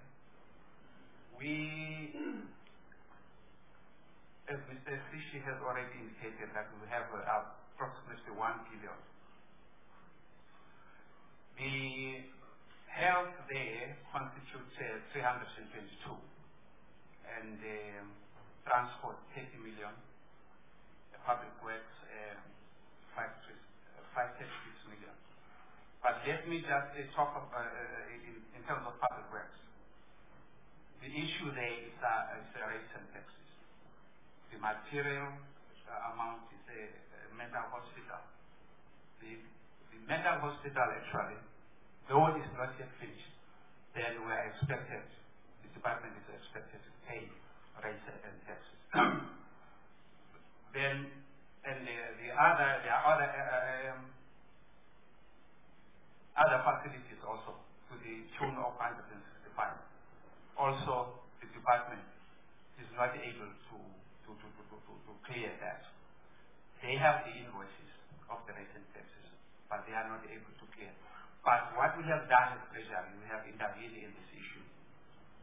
We As Mister Sishi has already indicated that we have uh, approximately one billion. The health there constitutes uh, three hundred twenty-two, and um, transport thirty million, uh, public works um, five hundred thirty-six million. But let me just uh, talk of, uh, in, in terms of public works. The issue there is, uh, is uh, rates and taxes. The material uh, amount is a, a mental hospital. The, the mental hospital actually, though it is not yet finished, then we are expected, the department is expected to pay rates and taxes. Then, and the, the other, the other, uh, um, other facilities also to the tune of one hundred sixty-five. Also, the department is not able to To, to, to, to, to clear that. They have the invoices of the rates and taxes, but they are not able to clear. But what we have done as Treasury, we have intervened in this issue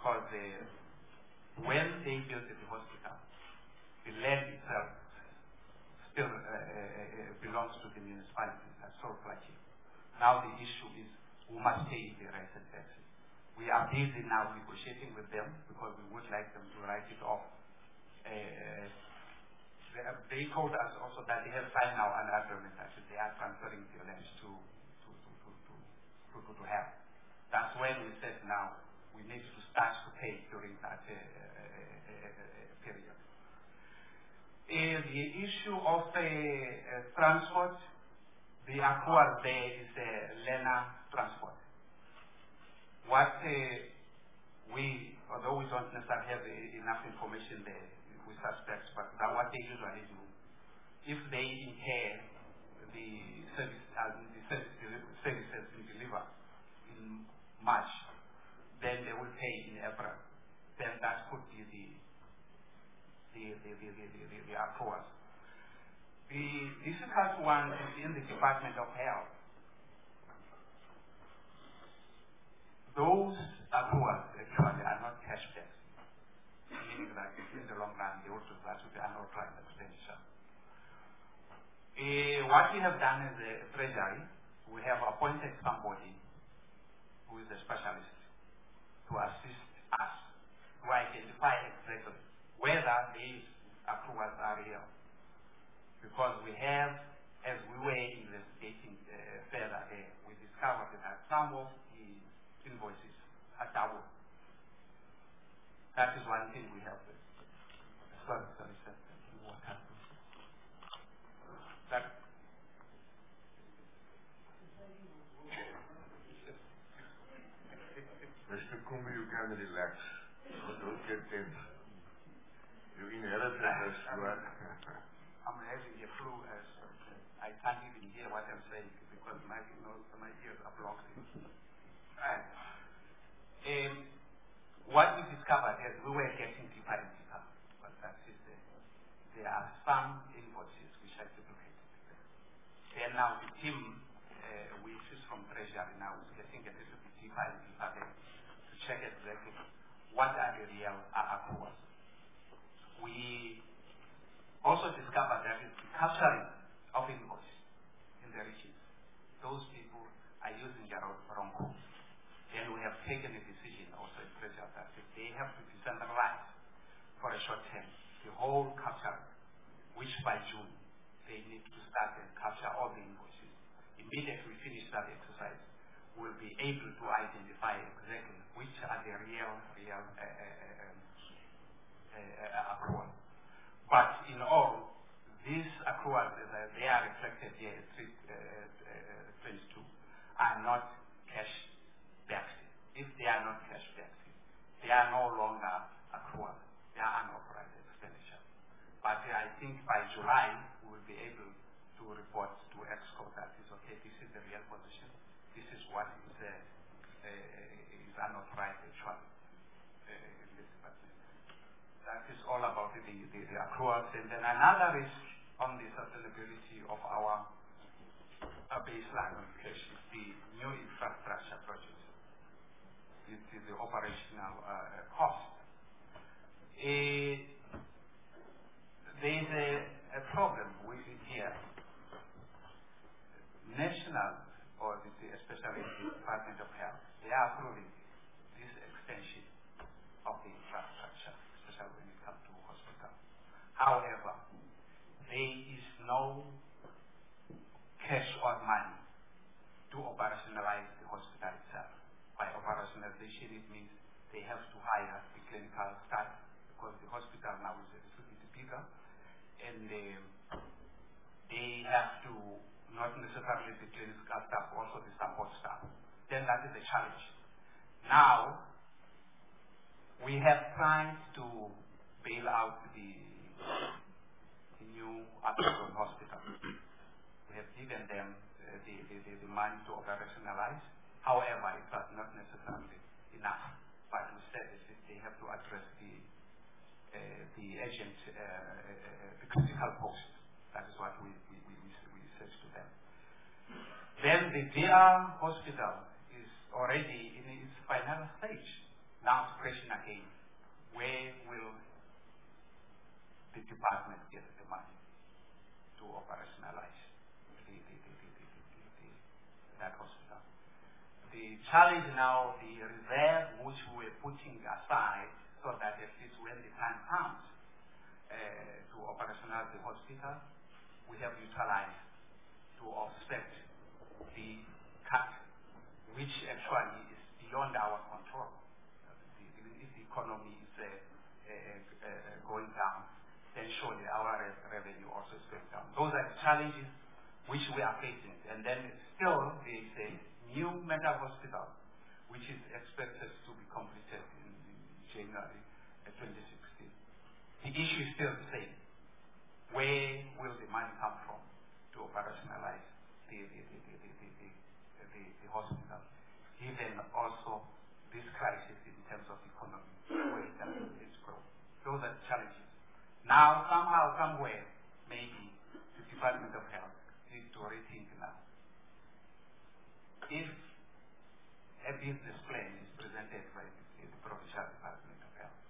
because uh, when they built the hospital, the land itself still uh, uh, belongs to the municipality as sole pledging. Now the issue is who must pay the rents and taxes. We are busy now negotiating with them because we would like them to write it off. Uh, they, have, they told us also that they have signed now an agreement that they are transferring the land to to to to to, to, to, to help. That's when we said now we need to start to pay during that uh, uh, uh, period. Uh, the issue of uh, uh, transport, the accrual there is uh, Lena transport. What uh, we, although we don't necessarily have uh, enough information there, we suspect, but that what they usually do, if they incur the service, uh, the service services we deliver in March, then they will pay in April. Then that could be the the the the the, the, the, the accruals. The difficult one is in the Department of Health. Those accruals actually are not cash backs, meaning that in the long run they will result to the unauthorized expenditure. Uh, what we have done as a treasury, we have appointed somebody who is a specialist to assist us to identify exactly whether these accruals are real. Because we have, as we were investigating uh, further there, we discovered that some of the invoices are double. That is one thing we have. Sorry, sorry, sir. What happened? That Mister Kumbi, you can relax. Don't get tense. You inherited this, you are. I'm having a flu as uh, I can't even hear what I'm saying because my, you know, my ears are blocked. Right. Um, what we discovered is we were getting deeper and deeper, but that is the, there are some invoices which are duplicated. Then now the team, uh, which is from Treasury now, is getting a little bit deeper and deeper there to check exactly what are the real accruals. We also discovered that it's the capturing of invoice in the regions. Those people are using their wrong codes. Then we have taken a decision also in Treasury that if they have to decentralize for a short term the whole capture, which by June they need to start and capture all the invoices. Immediately we finish that exercise, we'll be able to identify exactly which are the real, real uh, uh, um, uh, accruals. But in all, these accruals, uh, they are reflected here at three twenty-two, are not cash backed. If they are not cash backed, they are no longer accruals. They are unauthorized expenditure. But uh, I think by July, we will be able to report to Exco that is okay, this is the real position. This is what is, uh, uh, is unauthorized actually uh, in this department. That is all about the, the, the accruals. And then another risk on the sustainability of our, our baseline of cash is the new infrastructure projects. It is the operational uh, cost. A, there is a, a problem with it here. National, or the, especially the Department of Health, they are approving this extension of the infrastructure, especially when it comes to hospital. However, there is no cash or money to operationalize the hospital itself. By operationalization, it means they have to hire the clinical staff because the hospital now is a little bit bigger, and uh, they have to, not necessarily the clinical staff, also the support staff. Then that is a challenge. Now, we have tried to bail out the, the new Uptown hospital. We have given them uh, the, the, the, the money to operationalize. However, it was not necessarily enough. But we said that they have to address the uh, the agent, uh, uh, the critical post. That is what we, we, we, we said to them. Then the D R hospital is already in its final stage. Now the question again, where will the department get the money to operationalize the, the, the, the, the, the, the, that hospital? The challenge now, the reserve which we were putting aside so that at least when the time comes uh, to operationalize the hospital, we have utilized to offset the cut, which actually is beyond our control. Uh, the, the, if the economy is uh, uh, uh, going down, then surely our re revenue also is going down. Those are the challenges which we are facing. And then still there is a new mental hospital which is expected to be completed in, in January uh, twenty sixteen. The issue is still the same. Where will the money come from to operationalize the, the, the, the, the, the, the, the, the hospital, given also this crisis in terms of economy, where it doesn't grow. Those are the challenges. Now, somehow, somewhere, maybe the Department of Health needs to rethink now. If a business plan is presented by the, the Provincial Department of Health,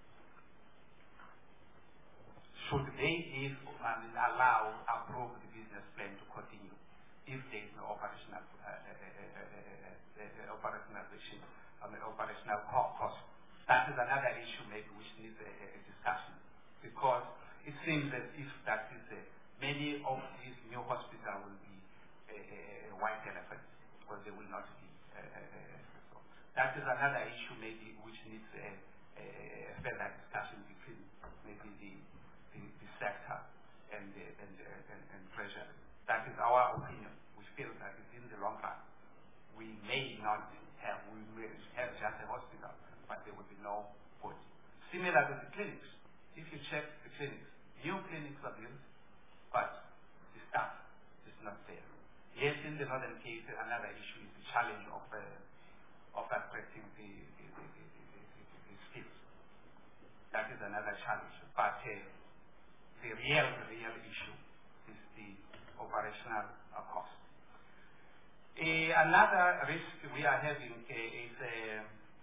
should they, if I mean, allow, approve the business plan to continue if there is no operational uh, uh, uh, uh, uh, operationalization, I mean, operational cost? That is another issue maybe which needs a, a discussion, because it seems as if that is a, many of these new hospitals will be a, a, a white elephant, because they will not be. Uh, uh, so that is another issue maybe which needs a, a, a further discussion between maybe the The, the sector and the, and, the, and, and treasury. That is our opinion. We feel that in the long run, we may not have, we may have just a hospital, but there will be no good. Similar to the clinics. If you check the clinics, new clinics are built, but the staff is not there. Yes, in the Northern Cape, another issue is the challenge of, uh, of attracting the, the, the, the, the, the, the skills. That is another challenge. But uh, the real, the real issue is the operational uh, cost. Uh, another risk we are having uh, is uh,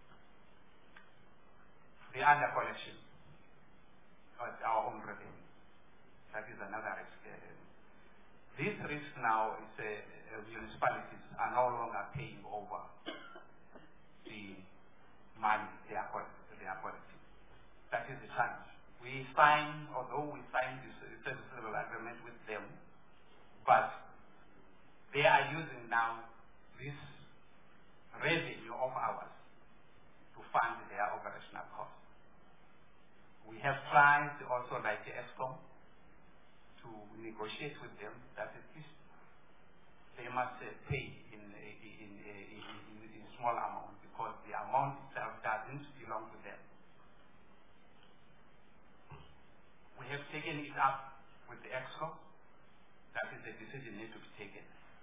the under-collection of our own revenue. That is another risk. Uh, this risk now is uh, uh, municipalities are no longer paying over the money they are collecting. That is the challenge. We sign, although we signed this service level agreement with them, but they are using now this revenue of ours to fund their operational costs. We have tried also, like the ESCOM, to negotiate with them that at least they must uh, pay in a, in, a, in, in, in a small amount, because the amount itself doesn't belong to them. We have taken it up with the EXCO. That is a decision need to be taken.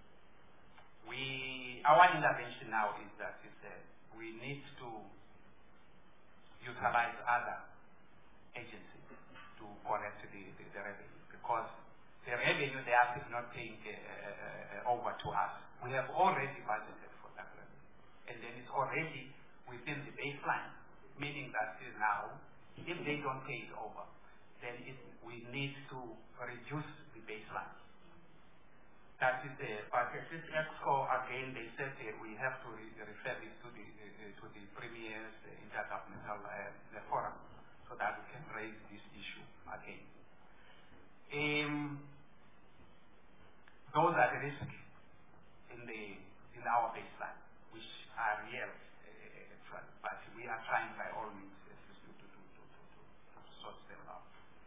We, our intervention now is that is, uh, we need to utilize other agencies to collect the, the, the revenue, because the revenue they are not paying uh, uh, over to us. We have already budgeted for that revenue, and then it's already within the baseline, meaning that now, if they don't pay it over, then it, we need to reduce the baseline. That is the, but at this EXCO, again, they said that we have to re refer this to the, uh, to the Premier's uh, Intergovernmental uh, Forum, so that we can raise this issue again. Um, those are the risks in, the, in our baseline, which are real, uh, actually, but we are trying by all means to, to, to, to, to sort them out.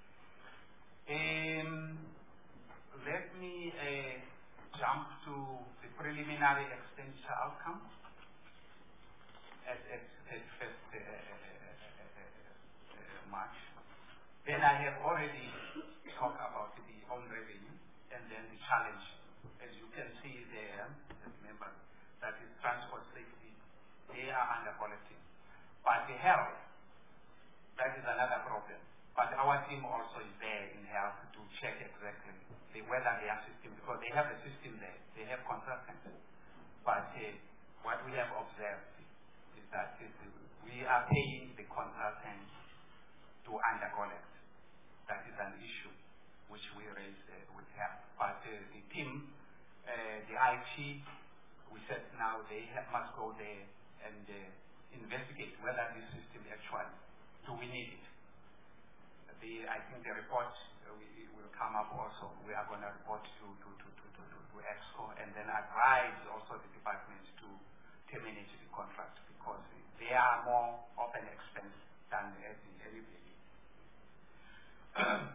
Um, let me uh, jump to the preliminary expenditure outcome at, at, at first uh, uh, uh, March. Then I have already talked about the own revenue and then the challenge. As you can see there, remember, that is transport safety, they are under collecting. But the health, that is another problem. But our team also is there in health to check exactly the whether their system, because they have a system there, they have consultants. But uh, what we have observed is that it, we are paying the consultants to under-collect. That is an issue which we raised uh, with her. But uh, the team, uh, the I T, we said now they have, must go there and uh, investigate whether this system actually, do we need it? The, I think the report uh, we, will come up also. We are going to report to, to, to, to, to, to, to EXCO and then advise also the department to terminate the contract because they are more of an expense than any anybody. uh,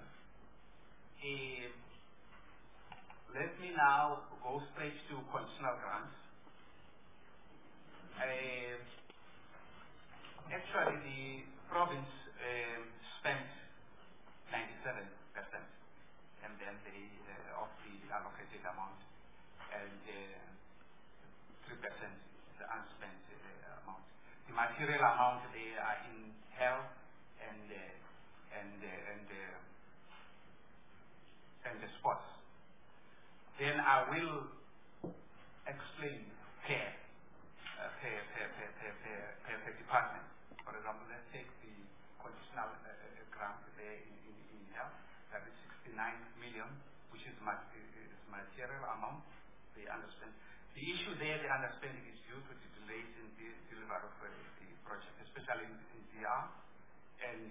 let me now go straight to conditional grants. Uh, actually, the province um, spent ninety-seven percent, and then the uh, of the allocated amount, and uh, three percent the unspent uh, amount. The material amount they are in health and uh, and uh, and uh, and the sports. Then I will explain per uh, per, per, per, per, per, per, per department. For example, let's take the conditional uh, grant there in, in, in health. That is sixty-nine million, which is, mat is material amount. They understand. The issue there, the understanding is due to the delays in the delivery of uh, the project, especially in, in D R, and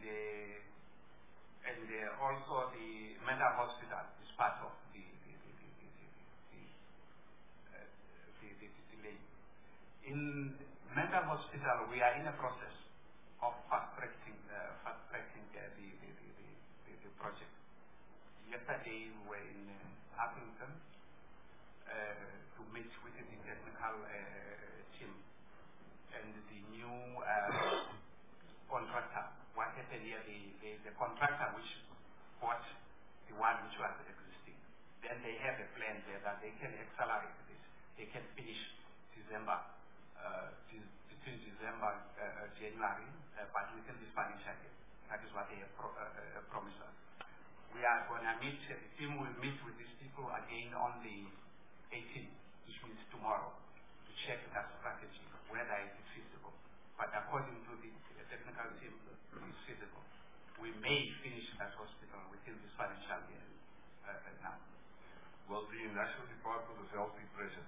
uh, and uh, also the mental hospital is part of the the the the the, the, the, uh, the, the, the delay. In mental hospital, we are in a process of fast tracking uh, fast tracking uh, the, the, the, the, the project. Yesterday we were in uh, Appington uh, to meet with the technical uh, team and the new uh, contractor. What happened here, the, the, the contractor which bought the one which was existing, then they have a plan there that they can accelerate this. They can finish December, uh, between December, uh, January, uh, but within this financial year. That is what they have pro uh, uh, promised us. We are going to meet, uh, the team will meet with these people again on the eighteenth, which means tomorrow, to check that strategy, whether it is feasible. But according to the uh, technical team, it is feasible. We may finish that hospital within this financial year uh, uh, now. Will the National Department of Health be present?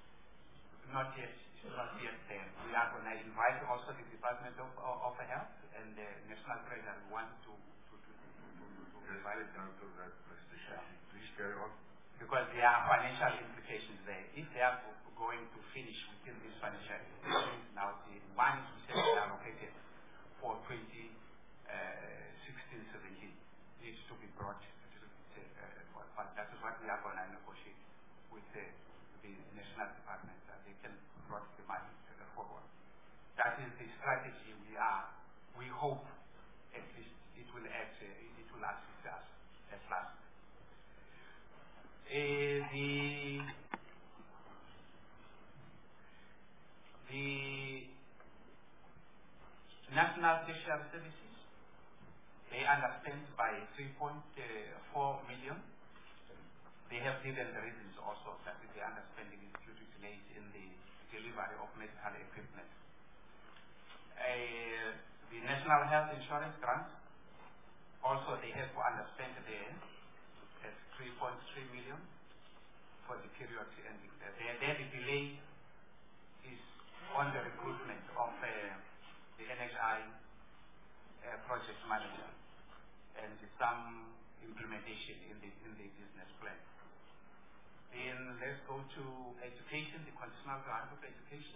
Not yet. It's not yet there. We are going to invite also the Department of, of, of Health and the National Treasury. We want to to to to, to, to yes, invite them to that presentation. Yeah. Please carry on. Because there are financial implications there. If they are going to finish within this financial year, now the ones we said are allocated for twenty sixteen seventeen needs to be brought to the uh, but that is what we are going to negotiate with uh, the national department, that they can brought the money uh, forward. That is the strategy we are, we hope at least it will act, uh, it will assist us at last. Uh, the, the National Tertiary Services, they understand by three point four million. They have given the reasons also that the understanding is due to delays in the delivery of medical equipment. Uh, the National Health Insurance Grant, also they have to understand there as three point three million for the period ending there. There, there the delay is on the recruitment of uh, the N H I uh, project manager and some implementation in the in the business plan. Then let's go to education, the conditional grant of education.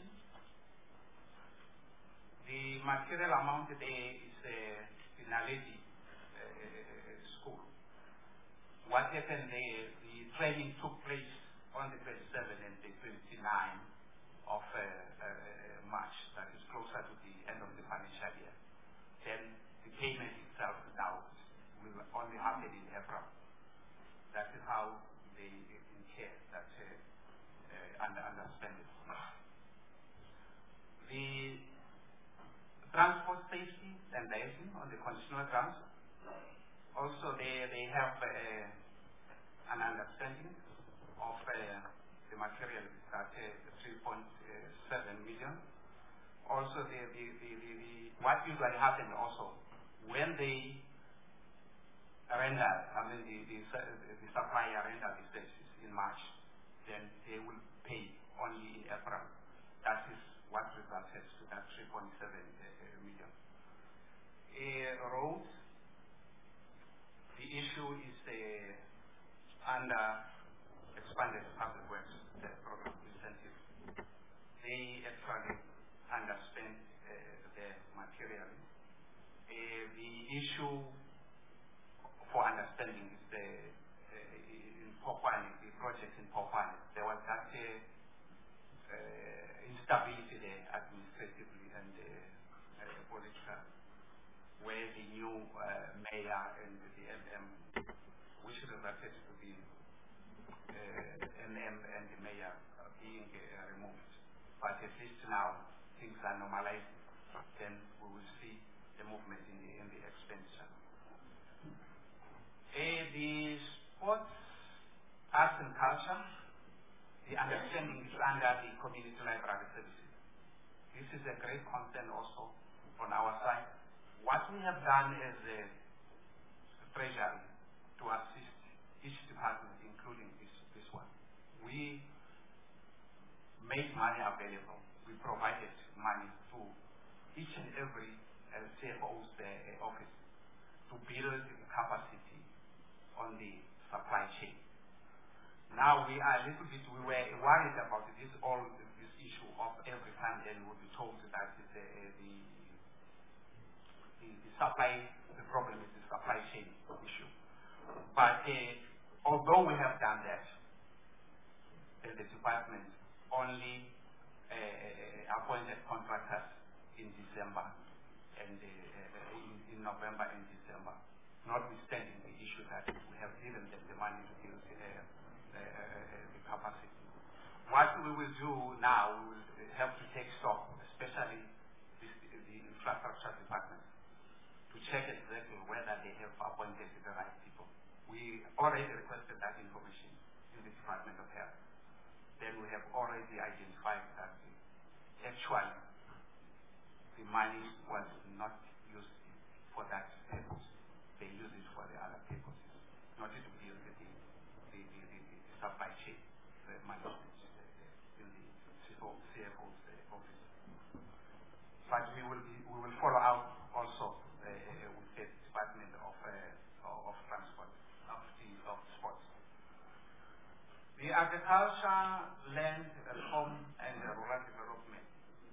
The material amount there is uh, the Naledi uh, school. What happened there, the training took place on the twenty-seventh and the twenty-ninth of uh, uh, March. That is closer to the end of the financial year. Then the payment itself now will only happen in April. That is how they incur that uh, uh, under understand it. The transport safety and liaison on the conditional grants, also they, they have uh, an understanding of uh, the material that uh, three point seven million. also the, the, the, the, the what usually happens also when they render, I mean the, the, the supplier render the services in March, then they will pay only in April. That is what resulted to that three point seven million. Uh, roads, the issue is uh, under expanded public works uh, program incentive. They actually underspend uh, their material. Uh, the issue for understanding is the uh, in Popani, the project in Popani, there was that uh, uh, instability there administratively and uh, uh, political, where the new uh, mayor and the M M, which resulted to the uh, M M and the mayor uh, being uh, removed. But at least now things are normalizing. Then we will see the movement in the in the expenditure. Uh, the sports, arts and culture, the understanding is under the community library services. This is a great concern also on our side. What we have done as a treasury to assist each department, including this, this one, we made money available. We provided money to each and every uh, C F O's uh, office to build capacity on the supply chain. Now we are a little bit, we were worried about this all this issue of every time then we would be told that the, the, the, the supply, the problem is the supply chain issue. But uh, although we have done that, uh, the department only uh, appointed contractors in December and uh, in, in November and December, notwithstanding the issue that we have given them the money to build uh, uh, the capacity. What we will do now, we will have to take stock, especially this, the infrastructure department, to check exactly whether they have appointed the right people. We already requested that information in the Department of Health. Then we have already identified that actually the money was not used for that purpose. They use it for the other purposes, not to build the, the, the, the, the, the supply chain, the management uh, in the C F O's uh, office. But we will be, we will follow out also uh, with the Department of uh, of Transport, of the of Sports. The agriculture, land, reform, and uh, rural development.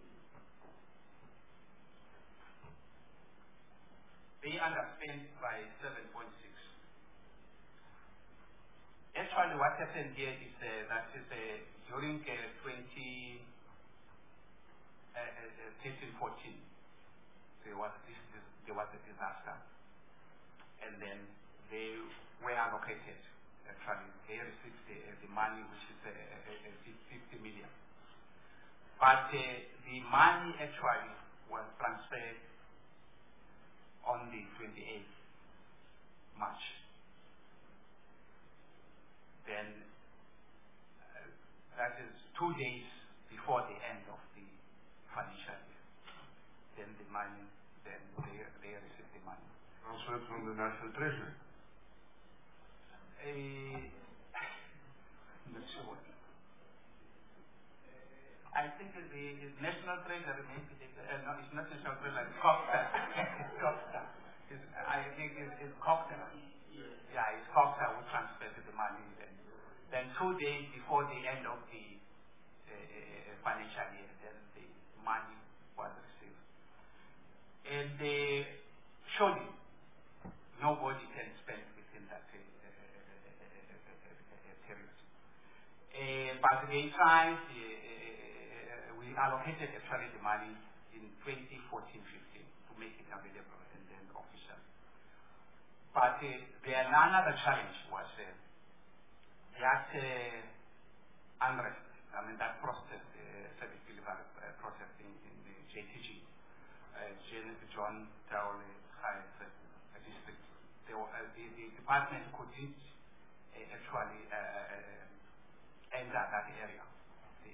They underspent by seven point six. Actually, what happened here is uh, that is uh, during uh, twenty thirteen fourteen, there was this, this there was a disaster, and then they were allocated. Actually, they received the, the money, which is uh, fifty million. But uh, the money actually was transferred on the twenty-eighth March. Then uh, that is two days before the end of the financial year. Then the money, then they, they receive the money. Transferred from the National Treasury. Uh, not sure. I think the, the National Treasury, maybe they, uh, no, it's not National Treasury, it's Coxa. It's Coxa. It's, I think it's, it's Coxa. Yeah, it's Coxa who transferred the money then. Then two days before the end of the uh, financial year, then the money was received. And they showed it. Nobody can spend within that uh, uh, period. Uh, but they tried, uh, we allocated actually the money in twenty fourteen fifteen to make it available and then official. But uh, the another challenge was uh, that uh, unrest, I mean that process, uh, service delivery uh, process in, in the J T G, uh, John Taole Science uh, District. They were, uh, the, the department couldn't uh, actually uh, enter that area the, because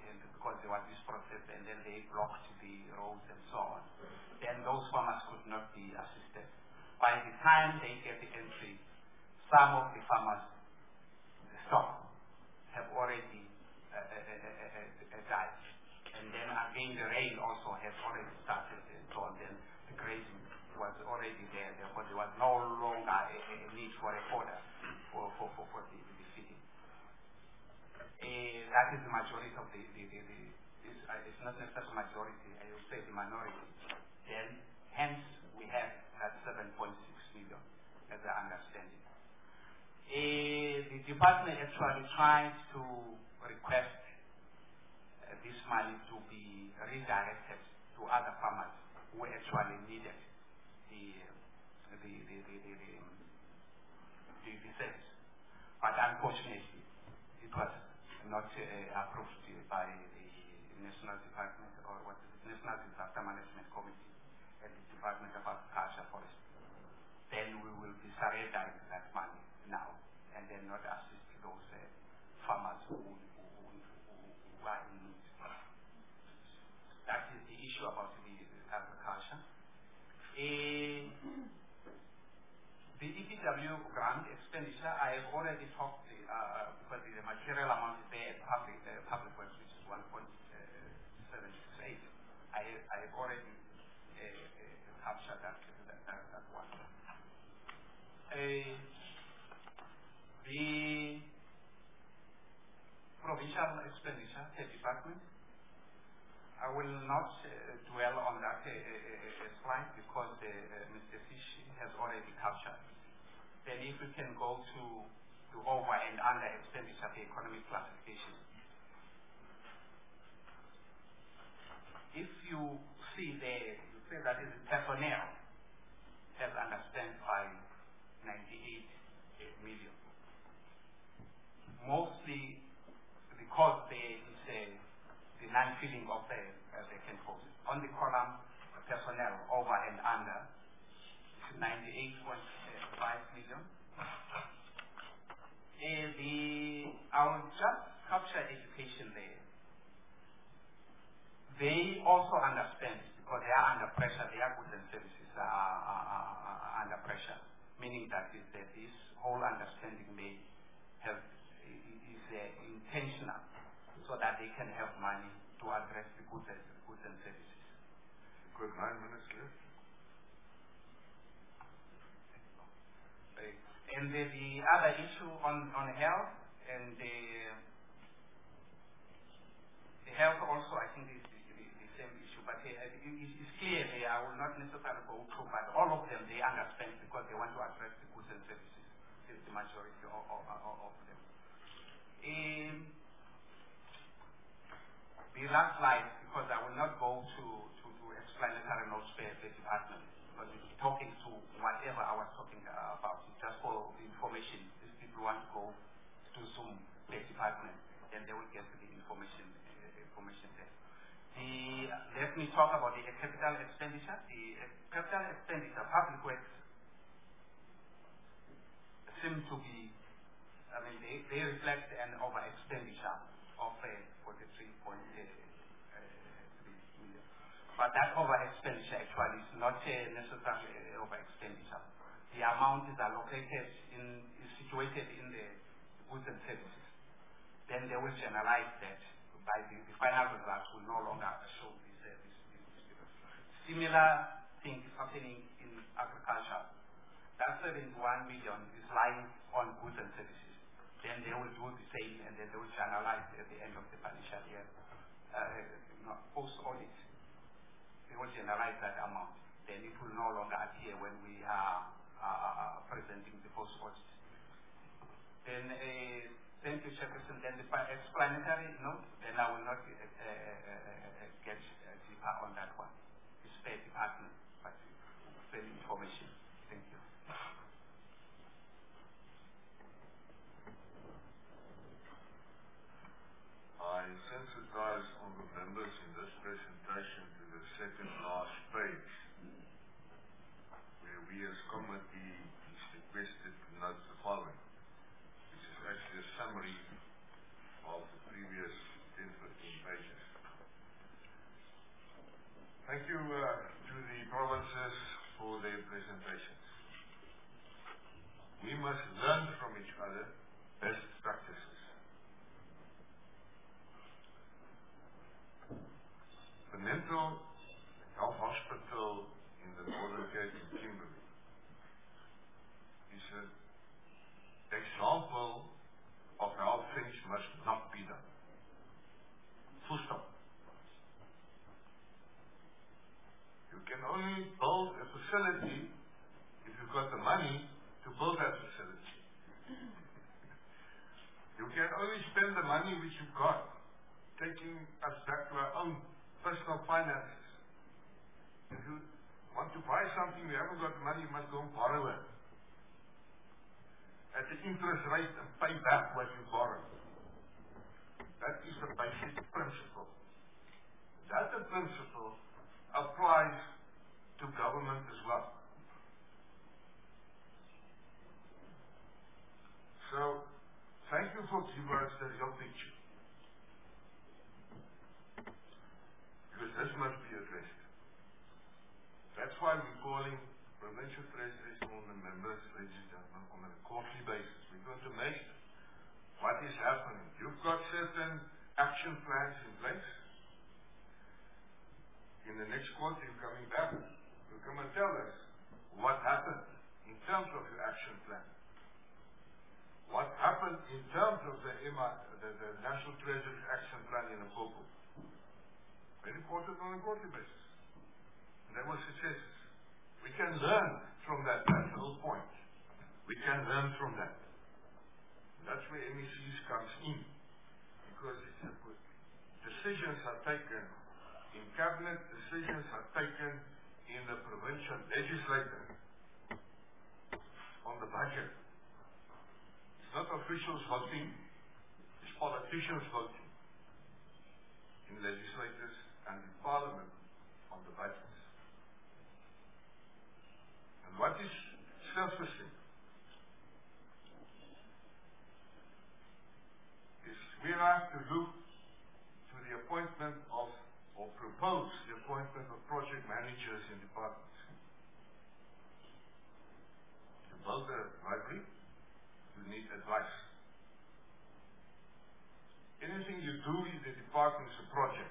because there was this process and then they blocked the roads and so on. Then those farmers could not be assisted. By the time they get the entry, some of the farmers' stock have already uh, uh, uh, uh, uh, died. And then again, the rain also has already started and so on. Then the grazing was already there. Therefore, there was no longer a, a need for a fodder for, for, for, for the, the feeding. Uh, that is the majority of the, the, the, the it's, uh, it's not necessarily majority, I would say the minority. Then, hence, we have that seven point six million, as I understand it. Uh, the department actually tries to request uh, this money to be redirected to other farmers who actually needed the the the the the, the, the, the service. But unfortunately, it was not uh, approved by the National Department or what is it, National Disaster Management Committee and the Department of Agriculture Forest. Then we will be surrendering that money now and then not assist those uh, farmers who, who, who, who are in need. That is the issue about the, the agriculture. Uh, the E P W grant expenditure, I have already talked uh, because the material amount is there at public, uh, public works, which is one point seven six eight. I, I have already uh, uh, captured that, that, that, that one. Uh, the provincial expenditure, the department, I will not uh, dwell on that uh, uh, slide because uh, uh, Mister Fish has already captured. Then if we can go to, to over and under expenditure, the economic classification. If you see there, you say that is personnel has underspent by ninety-eight million. Mostly because there is a, the non-filling of the uh, vacant posts. On the column, uh, personnel over and under, ninety-eight point five million. Uh, the, I will just capture education there. They also understand because they are under pressure, their goods and services are, are, are, are under pressure, meaning that is that this whole understanding may have is uh, intentional so that they can have money to address the goods and, goods and services. Good, nine minutes left. Right. And the, the other issue on, on health and the, the health also I think is the, the, the same issue, but uh, it, it's clear there, I will not necessarily go through, but all of them they understand because they want to address the goods and services, the, the majority of, of, of them. Um, the last slide, because I will not go to, to, to explanatory notes for the department, because it's talking to whatever I was talking uh, about, it's just for the information. These people want to go to Zoom the department, and they will get the information, uh, information there. The, let me talk about the capital expenditure. The uh, capital expenditure, public works, seem to be, I mean, they, they reflect an over expenditure of uh, forty-three point three million. But that over expenditure actually is not uh, necessarily uh, over expenditure. The amount is allocated in, is situated in the goods and services. Then they will generalize that by the, the final results will no longer show this, uh, this, this, this figure. Similar thing is happening in agriculture. That seventy-one million is lying on goods and services. Then they will do the same and then they will analyze at the end of the financial year. Uh, post-audit, they will generalize that amount. Then it will no longer appear when we are uh, presenting the post-audit. Then, uh, thank you, Chairperson. Then the explanatory note, then I will not uh, uh, uh, get uh, deeper on that one. It's fair department, but fair information. Thank you. I sensitize all the members in this presentation to the second last page, where we as committee is requested to note the following, which is actually a summary of the previous ten to fifteen pages. Thank you uh, to the provinces for their presentations. We must learn from each other best practices. The mental health hospital in the Northern Cape in Kimberley is an example of how things must not be done. Full stop. You can only build a facility if you've got the money to build that facility. You can only spend the money which you've got, taking us back to our own personal finances. If you want to buy something, you haven't got money, you must go and borrow it. At the interest rate and pay back what you borrowed. That is the basic principle. That the principle applies to government as well. So, thank you for giving us the real picture. Because this must be addressed. That's why we're calling provincial treasuries on the members, ladies and gentlemen, on a quarterly basis. We're going to measure what is happening. You've got certain action plans in place. In the next quarter, you're coming back. You come and tell us what happened in terms of your action plan. What happened in terms of the, M I, the, the National Treasury Action Plan in Limpopo. Very important on a quarterly basis. And there were successes. We can learn from that. That's the whole point. We can learn from that. That's where M E Cs comes in. Because it's a, decisions are taken in cabinet, decisions are taken in the provincial legislature on the budget. It's not officials voting, it's politicians voting in legislators and in parliament on the budgets. And what is surfacing is we have to look to the appointment of, or propose the appointment of project managers in departments. To build a library, you need advice. Anything you do in the department is a project.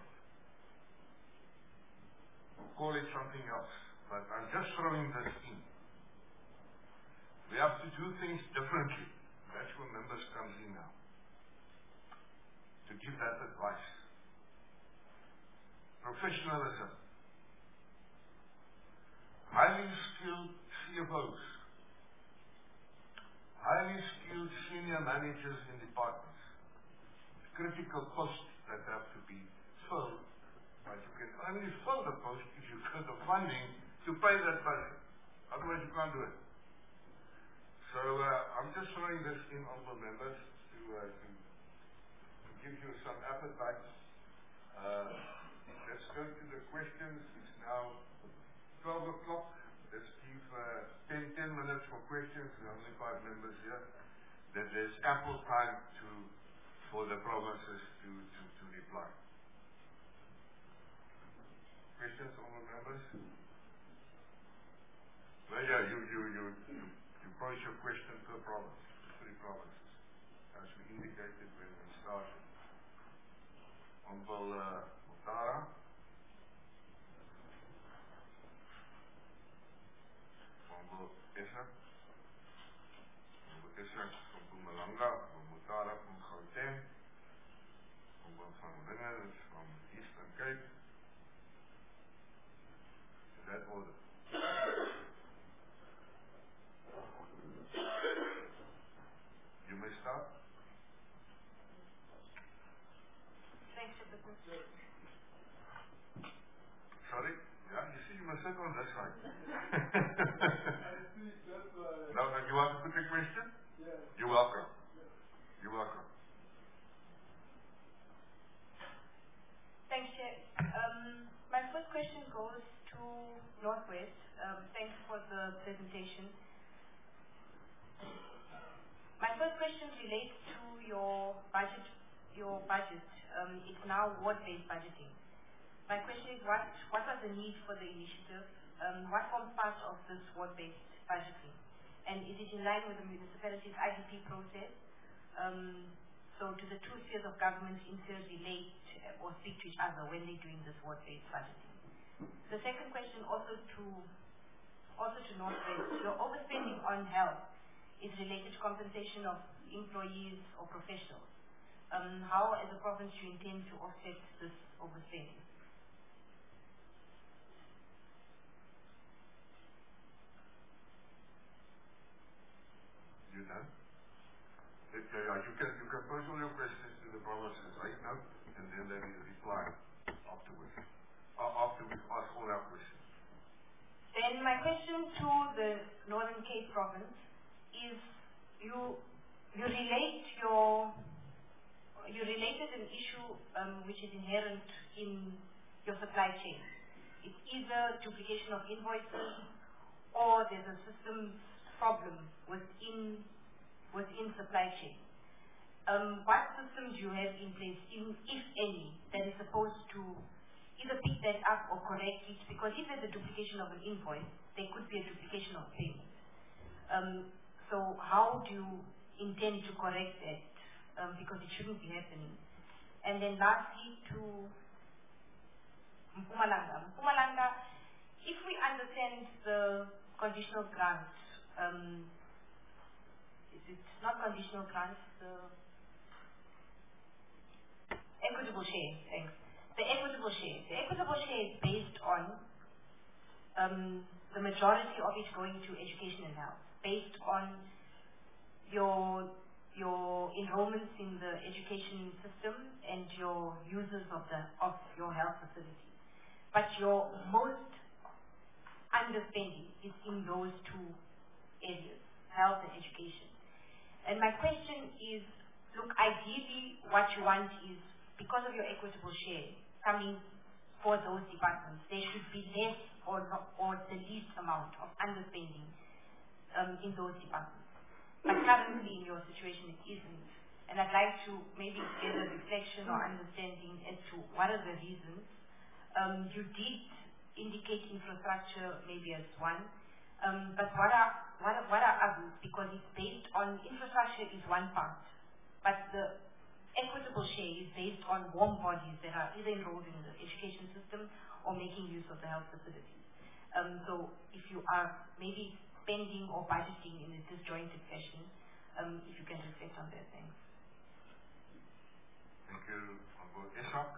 Call it something else. But I'm just throwing this in. We have to do things differently. That's where members comes in now. To give that advice. Professionalism. Highly skilled C F Os. Highly skilled senior managers in departments. Critical posts that have to be filled. But you can only fill the post if you get the funding to pay that budget. Otherwise you can't do it. So uh, I'm just throwing this in, honorable members, to, uh, to, to give you some appetite. Uh, let's go to the questions. It's now twelve o'clock. Let's give uh, ten, ten minutes for questions. There are only five members here. That there's ample time to for the provinces to, to, to reply. Questions, honorable members? Well, yeah, you, you, you, you, you pose your question per province, three provinces, as we indicated when we started. Honorable uh, Mutara. Honorable Essa. Honorable Essa from Mpumalanga. Honorable Mutara from Gauteng. Honorable Van Lingen from Eastern Cape. In that order. You may start. Thanks, Chairperson. Sorry? Yeah, you see, you must sit on this side. Now, you want to put a question? Yes. You're welcome. You're welcome. Thanks, Chair. Um, my first question goes to Northwest. Um, thanks for the presentation. My first question relates to your budget. Your budget. Um, it's now ward-based budgeting. my question is, what, what was the need for the initiative? Um, what forms part of this ward-based budgeting? And is it in line with the municipality's I D P process? Um, so do the two spheres of government interrelate or speak to each other when they're doing this ward-based budgeting? The second question also to also to North West. Your overspending on health is related to compensation of employees or professionals. Um, how, as a province, do you intend to offset this overspending? You know? Okay, yeah, you can you can pose all your questions to the provinces, I know, and then they will reply afterwards. Uh, after we've asked all our questions. Then my question to the Northern Cape province is, you you relate your you related an issue um, which is inherent in your supply chain. It's either duplication of invoices or there's a systems problem within within supply chain. Um, what systems do you have in place, in, if any, that is supposed to either pick that up or correct it? Because if there's a duplication of an invoice, there could be a duplication of payment. Um, so how do you intend to correct that? Um, because it shouldn't be happening. And then lastly, to Mpumalanga. Mpumalanga, if we understand the conditional grant, um, is it not conditional grant, the equitable share, thanks. The equitable share. The equitable share is based on um, the majority of it going to education and health, based on your your enrollments in the education system and your users of the of your health facilities. But your most underspending is in those two areas, health and education. And my question is, look, ideally what you want is, because of your equitable share coming for those departments, there should be less or not, or the least amount of underspending um, in those departments. But currently in your situation it isn't. And I'd like to maybe get a reflection or understanding as to what are the reasons. Um, you did indicate infrastructure maybe as one, um, but what are, what are, what are others? Because it's based on, infrastructure is one part, but the equitable share is based on warm bodies that are either enrolled in the education system or making use of the health facilities. Um, so if you are maybe spending or budgeting in a disjointed fashion, um, if you can reflect on that, thanks. Thank you, Honorable Ishak.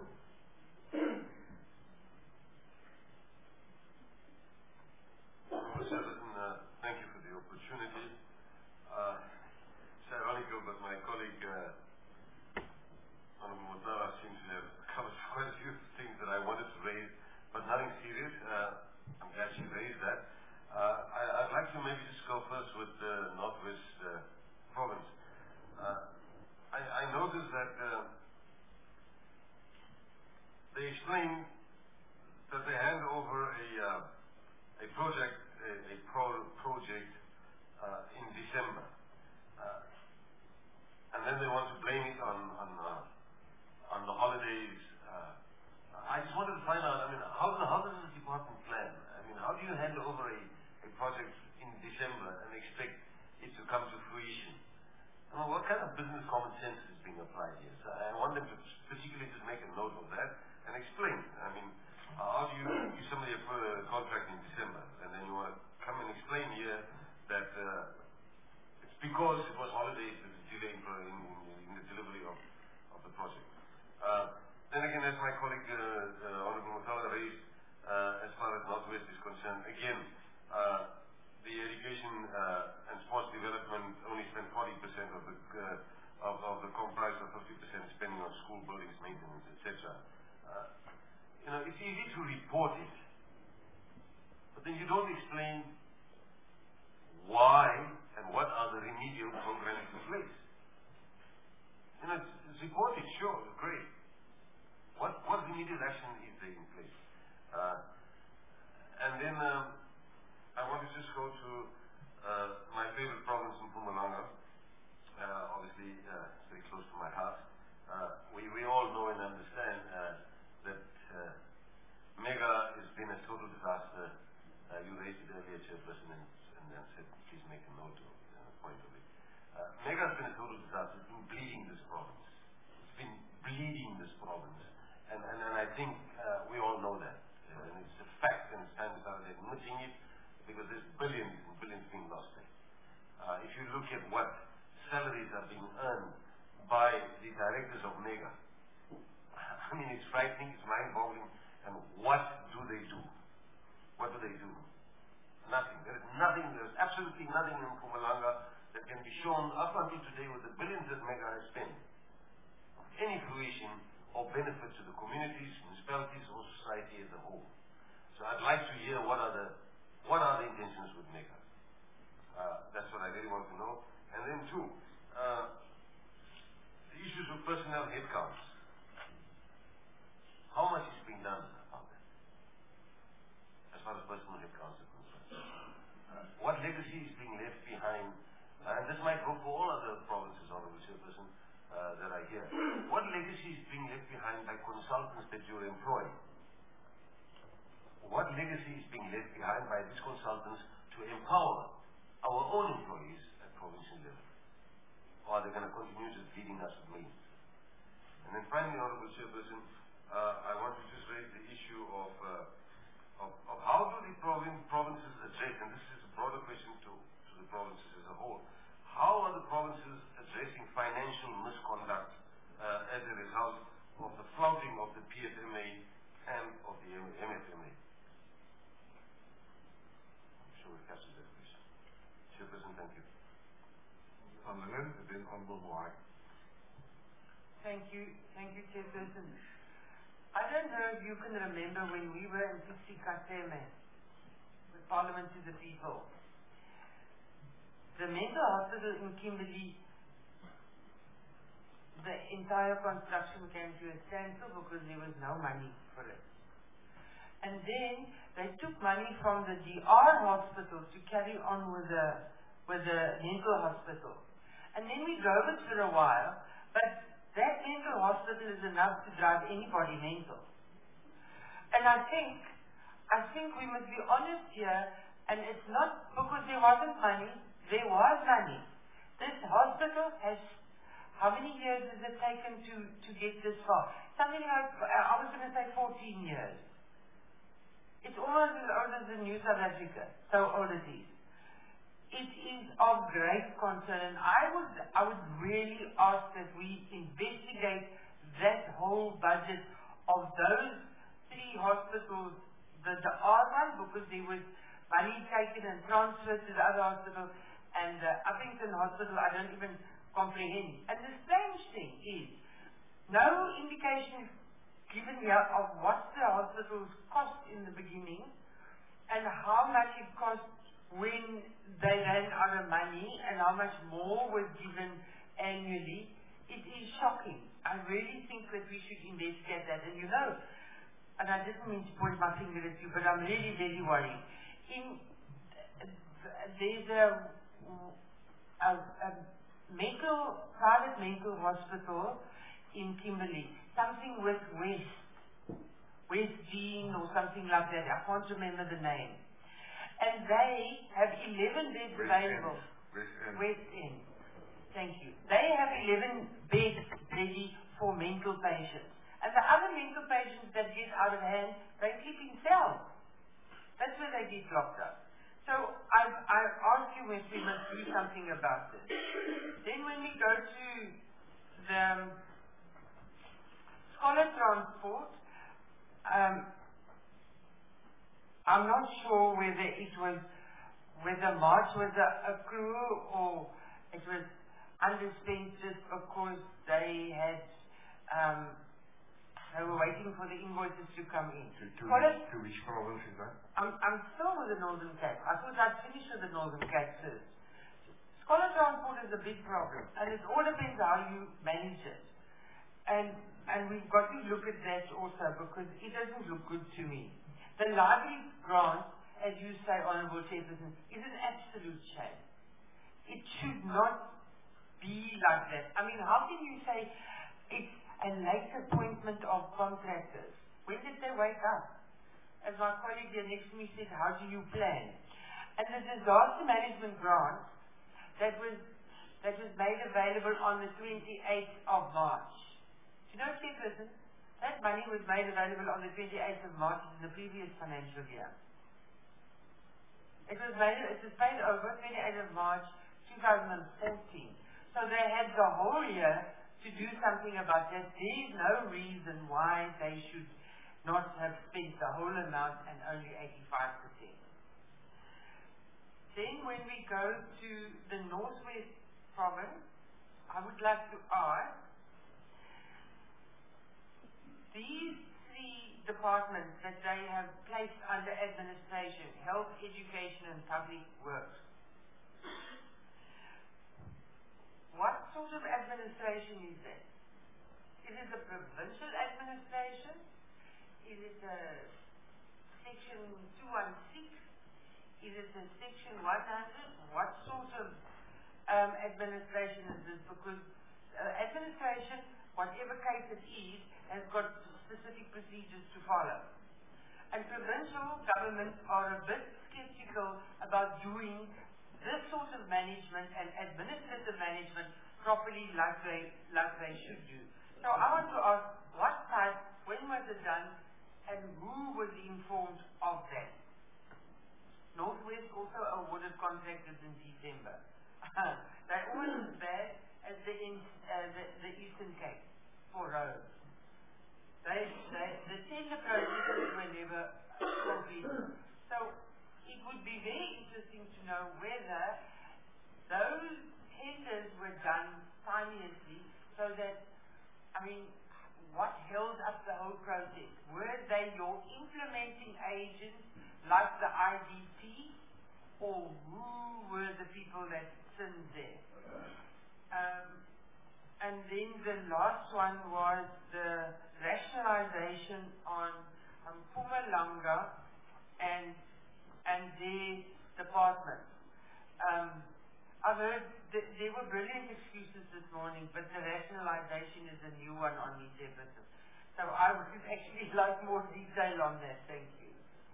Honorable Sheraton, uh, thank you for the opportunity. Uh, it's ironical, but my colleague, uh, Honorable Motala, seems to have covered quite a few things that I wanted to raise, but nothing serious. Uh, I'm glad she raised that. Uh, I, I'd like to maybe just go first with the uh, Northwest uh, province. Uh, I, I noticed that uh, they explain that they hand over a uh, a project, a, a pro project uh, in December, uh, and then they want to blame it on on uh, on the holidays. Uh, I just wanted to find out. I mean, how how does the department plan? I mean, how do you hand over a a project in December and expect it to come to fruition? I mean, what kind of business common sense is being applied here? So I want them to particularly just make a note of that and explain. I mean, uh, how do you give somebody a uh, contract in December and then you want to come and explain here that uh, it's because it was holidays that it's delayed in, in, in the delivery of, of the project. Uh, then again, as my colleague uh, uh, Honorable Motala raised, uh, as far as Northwest is concerned, again, Uh, the education uh, and sports development only spend forty percent of the uh, of, of the comprise of fifty percent spending on school buildings, maintenance, et cetera. Uh, you know, it's easy to report it, but then you don't explain why and what are the remedial programs in place. You know, it's, it's reported, sure, great. What what remedial action is there in place? Uh, and then. Um, I want to just go to uh, my favorite province in Mpumalanga. Uh, obviously, uh, it's very close to my heart. Uh, we, we all know and understand uh, that uh, Chairperson and, and then said, please make a note of the uh, point of it. Uh, Mega has been a total disaster. It's been bleeding this province. It's been bleeding this province. And, and, and I think uh, we all know that. Uh, and it's a fact, and it's time to start admitting it, because there's billions and billions being lost there. Uh, if you look at what salaries are being earned by the directors of Mega, I mean, it's frightening, it's mind-boggling. And what do they do? What do they do? Nothing. There is nothing, there is absolutely nothing in Mpumalanga that can be shown up until today with the billions that Mega has spent of any fruition or benefit to the communities, municipalities, or society as a whole. So I'd like to hear what are the, what are the intentions with Mega. Uh, that's what I really want to know. And then two, uh, the issues of personnel headcounts. How much is being done about that, as far as personnel headcounts are concerned? Uh, what legacy is being left behind? Uh, and this might go for all other provinces, Honourable Chairperson, uh, that are here. What legacy is being left behind by consultants that you employ? What legacy is being left behind by these consultants to empower our own employees at provincial level? Or are they going to continue just feeding us with means? And then finally, Honourable Chairperson, Uh, I want to just raise the issue of, uh, of, of how do the provin provinces address, and this is a broader question to, to the provinces as a whole, how are the provinces addressing financial misconduct uh, as a result of the flouting of the P F M A and of the M F M A? I'm sure it captures that question. Chairperson, thank you. Honourable, and then Honourable Moai. Thank you. Thank you, Chairperson. I don't know if you can remember when we were in Pixie Kateme, with Parliament to the People. The mental hospital in Kimberley, the entire construction came to a standstill because there was no money for it. And then they took money from the D R hospital to carry on with the, with the mental hospital. And then we drove it for a while, but that mental hospital is enough to drive anybody mental. And I think, I think we must be honest here, and it's not because there wasn't money, there was money. This hospital has, how many years has it taken to, to get this far? Something like, I was going to say fourteen years. It's almost as old as the New South Africa, so old it is. It is of great concern. I would, I would really ask that we investigate that whole budget of those three hospitals, the, the R one, because there was money taken and transferred to the other hospital, and the Uppington Hospital, I don't even comprehend. And the strange thing is, no indication is given here of what the hospitals cost in the beginning, and how much it cost when they ran out of money, and how much more was given annually. It is shocking. I really think that we should investigate that. And you know, and I didn't mean to point my finger at you, but I'm really very worried. In, there's a, a, a mental, private mental hospital in Kimberley, something with West, West Jean or something like that. I can't remember the name. And they have eleven beds West available. End. West End. West End. Thank you. They have eleven beds ready for mental patients. And the other mental patients that get out of hand, they sleep in cells. That's where they get locked up. So I, I ask you if we must do something about this. Then when we go to the um, scholar transport, um, I'm not sure whether it was, whether March was a, a crew or it was underspent just because they had, um, they were waiting for the invoices to come in. To, to, Scholar, which, to which province is that? I'm, I'm still with the Northern Cape. I thought I'd finish with the Northern Cape first. Scholar transport is a big problem, and it all depends how you manage it. And, and we've got to look at that also, because it doesn't look good to me. The library grant, as you say, Honourable Chairperson, is an absolute shame. It should not be like that. I mean, how can you say it's a late appointment of contractors? When did they wake up? As my colleague here next to me said, how do you plan? And the disaster management grant that was that was made available on the twenty-eighth of March. You know, Chairperson, that money was made available on the twenty-eighth of March in the previous financial year. It was made, it was paid over twenty-eighth of March two thousand fourteen. So they had the whole year to do something about that. There is no reason why they should not have spent the whole amount and only eighty-five percent. Then when we go to the Northwest Province, I would like to ask, these three departments that they have placed under administration, health, education and public works, what sort of administration is that? Is it a provincial administration? Is it a section two sixteen? Is it a section one hundred? What sort of um, administration is this? Because uh, administration, whatever case it is, has got specific procedures to follow. And provincial governments are a bit skeptical about doing this sort of management and administrative management properly like they, like they should do. So I want to ask, what type, when was it done, and who was informed of that? Northwest also awarded contractors in December. They're almost as bad as the, in, uh, the, the Eastern Cape for roads. They, they, the tender processes were never completed. So it would be very interesting to know whether those tenders were done simultaneously so that, I mean, what held up the whole process? Were they your implementing agents like the I D P, or who were the people that sinned there? Um, and then the last one was the rationalization on um, Mpumalanga and and their department. Um, I've heard th there were brilliant excuses this morning, but the rationalization is a new one on me, Chairperson. So I would actually like more detail on that. Thank you.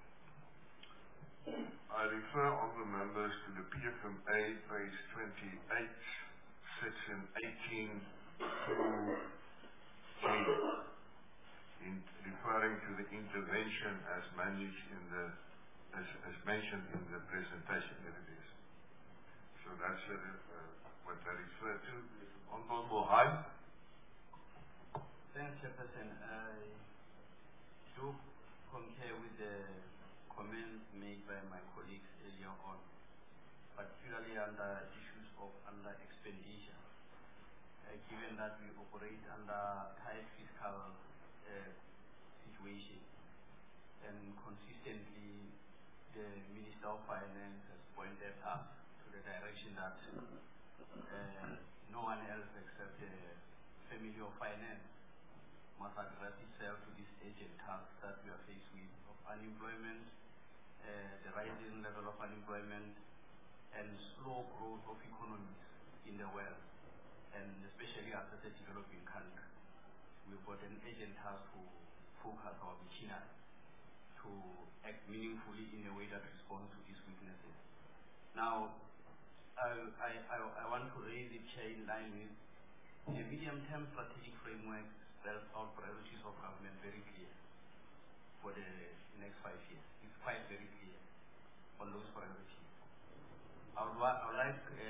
I refer honourable members to the P F M A, page twenty-eight, section eighteen through twenty, in referring to the intervention as managed in the, as, as mentioned in the presentation. There it is. So that's uh, uh, what I refer to. Honourable Hine. Thanks, Chairperson. I do concur with the comments made by my colleagues earlier on, particularly under issues of under expenditure, uh, given that we operate under tight fiscal uh, situation, and consistently the Minister of Finance has pointed us to the direction that uh, no one else except the Family of Finance must address itself to this urgent task that we are faced with of unemployment, uh, the rising level of unemployment, and slow growth of economies in the world, and especially as a developing country. We've got an urgent task to focus our machinery to act meaningfully in a way that responds to these weaknesses. Now, I, I, I, I want to raise it here in line with the medium-term strategic framework spells out priorities of government very clear for the next five years. It's quite very clear on those priorities. I would, I would like uh,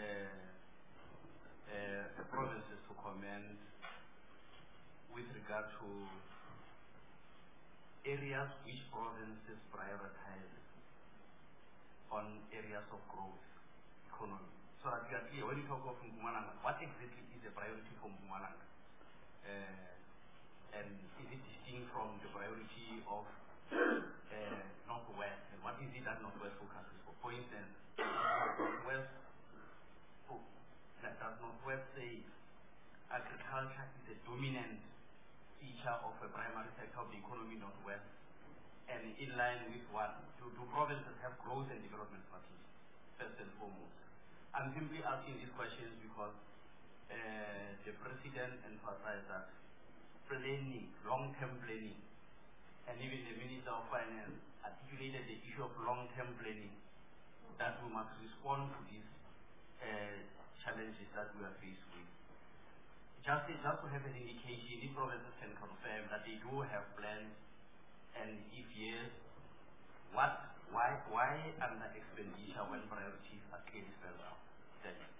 uh, the provinces to comment with regard to areas which provinces prioritize on areas of growth, economy. So that we are clear, when you talk of Mpumalanga, what exactly is the priority for Mpumalanga? Uh, and is it distinct from the priority of uh, Northwest? And what is it that Northwest focuses for? For instance, Northwest, oh, that does Northwest say agriculture is a dominant feature of a primary sector of the economy in Northwest? And in line with what? Do, do provinces have growth and development strategy, first and foremost? I'm simply asking these questions because uh, the President emphasized that planning, long-term planning, and even the Minister of Finance articulated the issue of long-term planning that we must respond to these uh, challenges that we are faced with. Just, just to have an indication, if provinces can confirm that they do have plans, and if yes, what, why, why under expenditure when priorities are clearly spelled out? Thank you.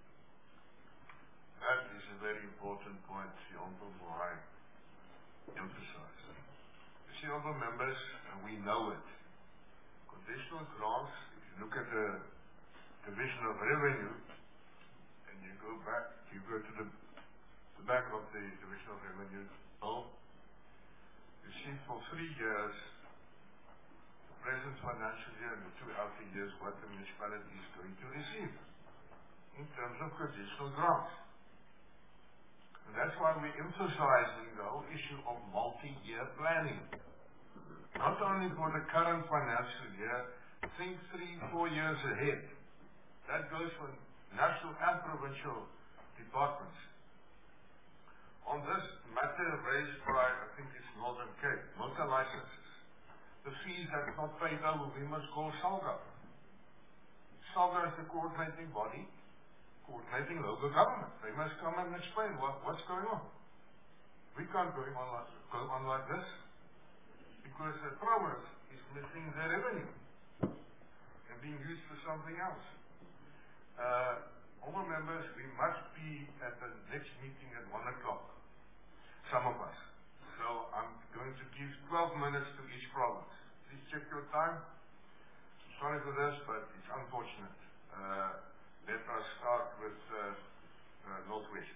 That is a very important point, the Honourable Morai emphasized. You see, Honourable members, and we know it, conditional grants, if you look at the division of revenue, and you go back, you go to the, the back of the division of revenue bill, you see for three years, the present financial year and the two outer years, what the municipality is going to receive in terms of conditional grants. And that's why we're emphasizing the whole issue of multi-year planning. Not only for the current financial year, think three, four years ahead. That goes for national and provincial departments. On this matter raised by, I think it's Northern Cape, motor licenses, the fees that are not paid over, we must call SALGA. SALGA is the coordinating body, coordinating local government. They must come and explain what, what's going on. We can't go on, like, go on like this because the province is missing their revenue and being used for something else. Uh, all the members, we must be at the next meeting at one o'clock. Some of us. So I'm going to give twelve minutes to each province. Please check your time. Sorry for this, but it's unfortunate. Uh, let us start with uh, uh, Northwest.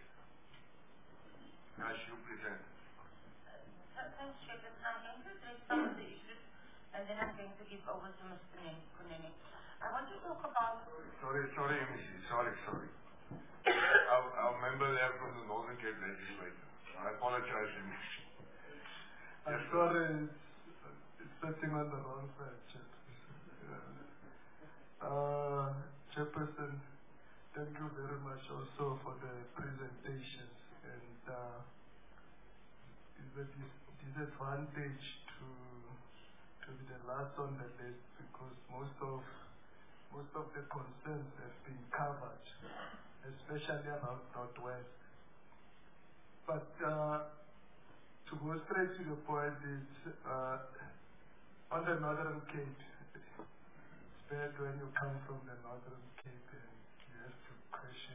As you present. Thanks, Shepherd. I'm going to address some of the issues, and then I'm going to give over to Mister Kunene. I want to talk about... Sorry, sorry, M C. Sorry, sorry. I'll, I'll member there from the Northern Cape Legislature. I apologize, M C. I'm yes, sorry, it's, it's sitting on the wrong side, Chairperson. Uh, Chairperson, thank you very much also for the presentations. And uh, it's a dis disadvantage to to be the last on the list because most of most of the concerns have been covered, especially around Northwest. But uh, to go straight to the point is uh, on the Northern Cape. It's bad when you come from the Northern Cape and you have to question.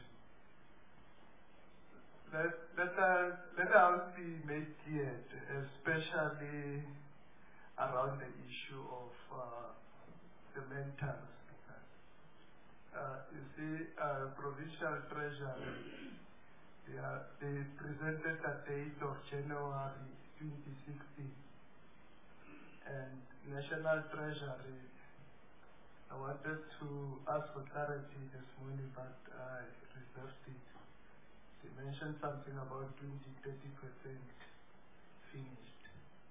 Let let us let us be made clear, especially around the issue of uh, the mental speakers. Uh, you see, uh, provincial treasury, they, are, they presented a date of January twenty sixteen, and National Treasury. I wanted to ask for clarity this morning, but I reserved it. They mentioned something about twenty, thirty percent finished.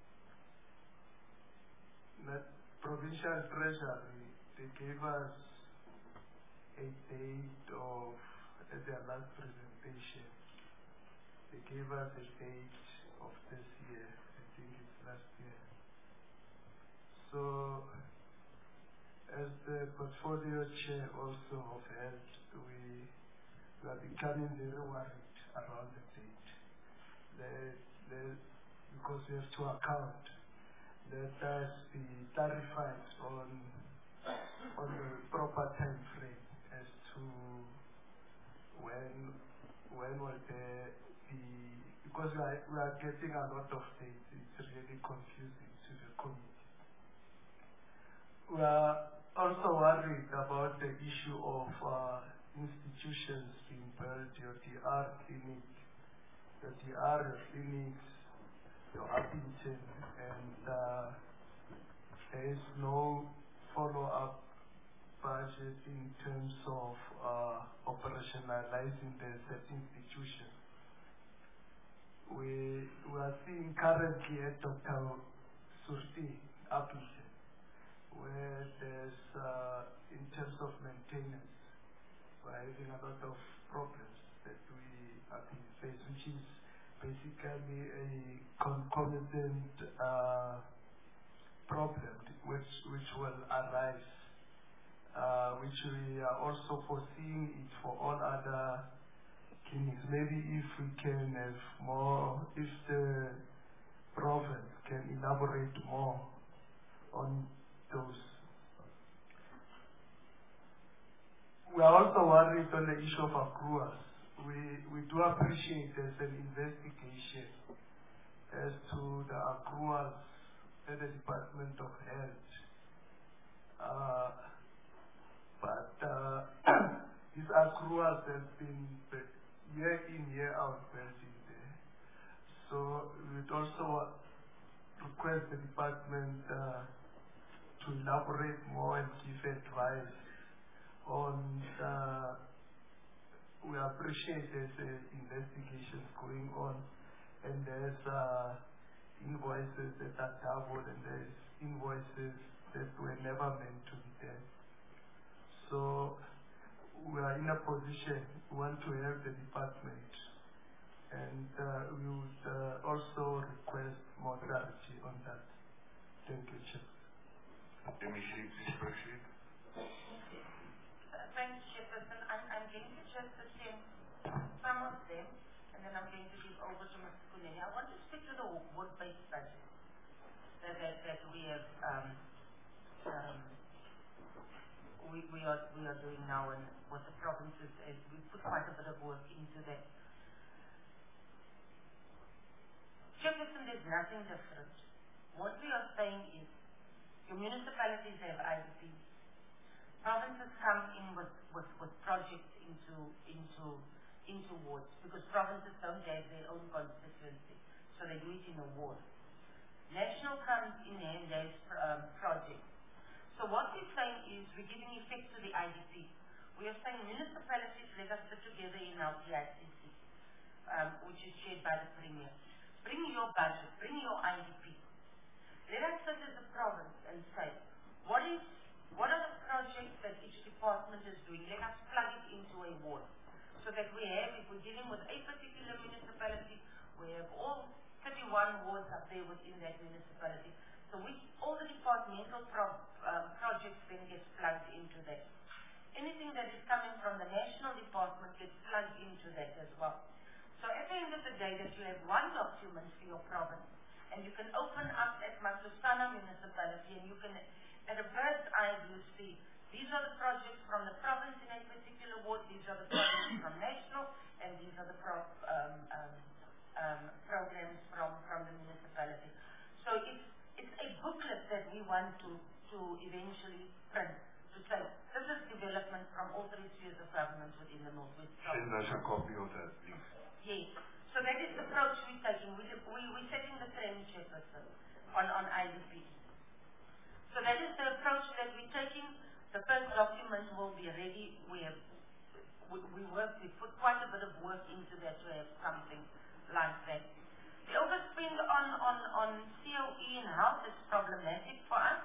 That provincial treasury, they gave us a date of, at their last presentation, they gave us a date of this year, I think it's last year. So, as the portfolio chair also of health, we, we are becoming very worried around the date. The, the, because we have to account. Let us be clarified on on the proper time frame as to when when will there be, because we are, we are getting a lot of dates. It's really confusing to the committee. We are also worried about the issue of uh, institutions being built, your D R clinic, the D R clinics, your Appington, and uh, there is no follow-up budget in terms of uh, operationalizing the said institution. We, we are seeing currently at Doctor Surti, Appington, where there's, uh, in terms of maintenance, we're having a lot of problems that we are being faced, which is basically a concomitant uh, problem which, which will arise uh, which we are also foreseeing it for all other clinics. Maybe if we can have more, if the province can elaborate more on those. We are also worried on the issue of accruals. We, we do appreciate there's an investigation as to the accruals at the Department of Health. Uh, but uh, these accruals have been year in, year out building there. So we would also request the department uh, to elaborate more and give advice on, uh, we appreciate there's uh, investigations going on, and there's uh, invoices that are doubled, and there's invoices that were never meant to be there. So we are in a position, we want to help the department, and uh, we would uh, also request more clarity on that. Thank you, Chair. Let me see this proceed. Thanks, Chairperson. I'm, I'm going to just attend some of them, and then I'm going to give over to Mister Kunene. I want to speak to the word-based budget that, that, that we have, um, um, we, we, are, we are doing now, and what the provinces, uh, we put quite a bit of work into that. Chairperson, there's nothing different. What we are saying is, your municipalities have I D Ps. Provinces come in with, with, with projects into, into, into wards, because provinces don't have their own constituency, so they do it in a ward. National comes in and has um, projects. So what we're saying is we're giving effect to the I D P. We are saying municipalities, let us sit together in our P I C C, um, which is chaired by the Premier. Bring your budget, bring your I D P. Let us sit as a province and say, what is What are the projects that each department is doing? Let us plug it into a ward. So that we have, if we're dealing with a particular municipality, we have all thirty-one wards up there within that municipality. So we, all the departmental pro, um, projects then gets plugged into that. Anything that is coming from the national department gets plugged into that as well. So at the end of the day, that you have one document for your province, and you can open up at Matusana municipality, and you can, at a bird's eye view, see, these are the projects from the province in a particular ward, these are the projects from national, and these are the pro, um, um, um, programs from, from the municipality. So it's, it's a booklet that we want to, to eventually print, to say, this is development from all three spheres of government within the Northwest Province. Send us a copy of that, please. Yes. So that is the approach we're taking. We, we, we're setting the trend, Chairperson, on, on I D Ps. So that is the approach that we're taking. The first document will be ready. We have, we, we work, we put quite a bit of work into that to have something like that. The overspend on, on, on C O E and health is problematic for us.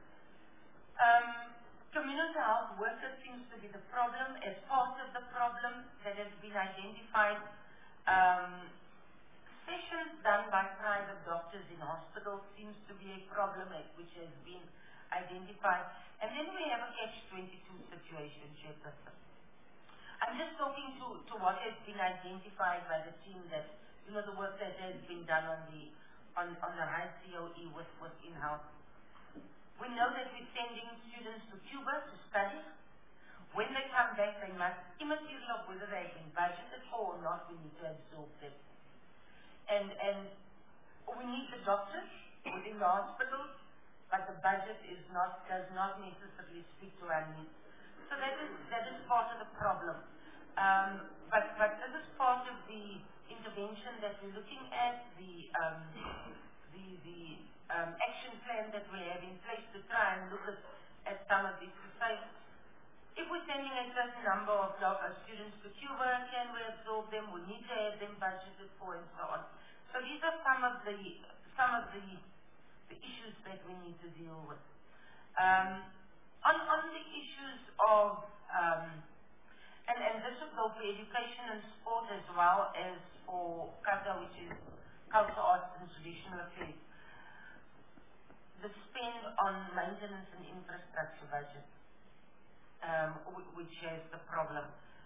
Um, community health workers seems to be the problem, as part of the problem that has been identified. Um, sessions done by private doctors in hospitals seems to be a problem which has been identified. And then we have a catch twenty-two situation, Chairperson. I'm just talking to, to what has been identified by the team, that, you know, the work that has been done on the, on, on the high C O E with, with in-house. We know that we're sending students to Cuba to study. When they come back, they must, immaterial of whether they've been budgeted for or not, we need to absorb them. And, and we need the doctors within the hospitals, but the budget is not, does not necessarily speak to our needs. So that is, that is part of the problem. Um, but, but this is part of the intervention that we're looking at, the, um, the, the um, action plan that we have in place to try and look at, at some of these societies. If we're sending a certain number of uh, students to Cuba, can we absorb them? We need to have them budgeted for, and so on. So these are some of the some of the, the issues that we need to deal with. Um, on on the issues of um, and and this will go for education and sport as well as for CATA, which is Culture, Arts and Traditional Affairs. The spend on maintenance and infrastructure budget. um, which has the problem.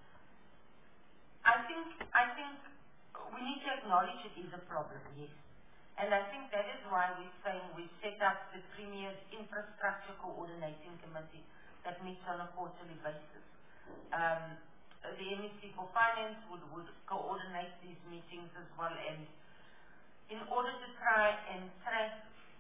I think, I think we need to acknowledge it is a problem, yes. And I think that is why we're saying we set up the Premier's Infrastructure Coordinating Committee that meets on a quarterly basis. Um, the M E C for Finance would, would coordinate these meetings as well, and in order to try and track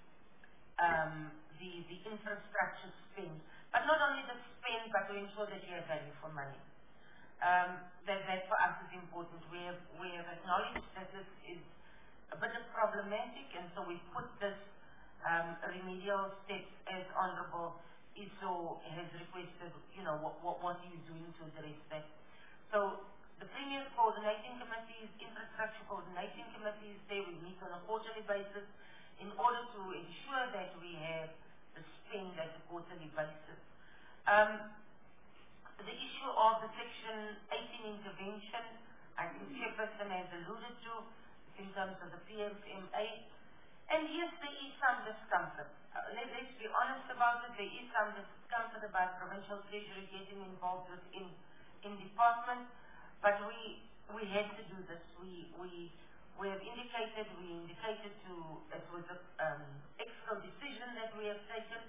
um, the, the infrastructure spend, but not only the spend, but to ensure that you have value for money. Um, that, that for us is important. We have, we have acknowledged that this is a bit of problematic, and so we put this um, remedial steps as Honourable Iso has requested, you know, what, what, what he is doing to address that. So the Premier's Coordinating Committees, Infrastructure Coordinating Committees, there we meet on a quarterly basis in order to ensure that we have the spend at a quarterly basis. Um, the issue of the Section eighteen intervention, I think Chairperson has alluded to in terms of the P F M A. And yes, there is some discomfort. Uh, let, let's be honest about it. There is some discomfort about Provincial Treasury getting involved within in departments, but we we had to do this. We we we have indicated we indicated to it was a um, Exco decision that we have taken.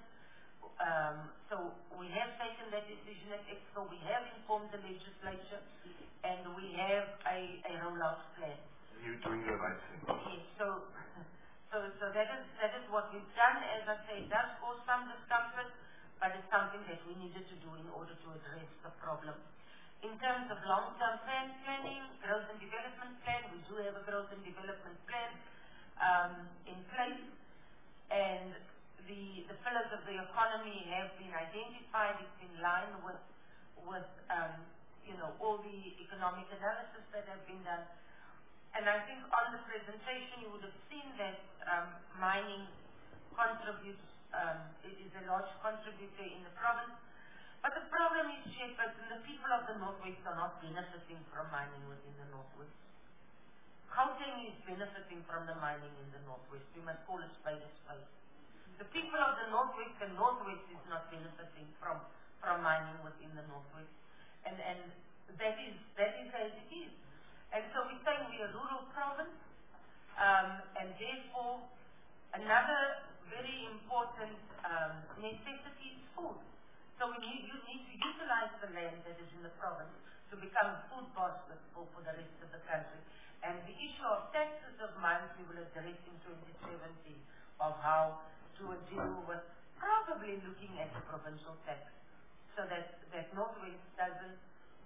Um, so we have taken that decision at Exco. We have informed the legislature, and we have a, a rollout plan. You're doing the right thing. Yes. So so so that is that is what we've done. As I say, it does cause some discomfort, but it's something that we needed to do in order to address the problem. In terms of long-term plan planning, growth and development plan, we do have a growth and development plan um, in place, and the, the pillars of the economy have been identified. It's in line with, with um, you know, all the economic analysis that have been done. And I think on the presentation you would have seen that um, mining contributes, um, it is a large contributor in the province. But the problem is, Chairperson, the people of the Northwest are not benefiting from mining within the Northwest. Gauteng is benefiting from the mining in the Northwest. We must call it spade a spade. The people of the Northwest, the Northwest is not benefiting from, from mining within the Northwest. And, and that is, that is as it is. And so we're saying we're a rural province, um, and therefore another very important um, necessity is food. So we need, you need to utilize the land that is in the province to become a food basket for, for the rest of the country. And the issue of taxes of mines we will address in twenty seventeen of how to deal with probably looking at the provincial tax so that, that Northwest doesn't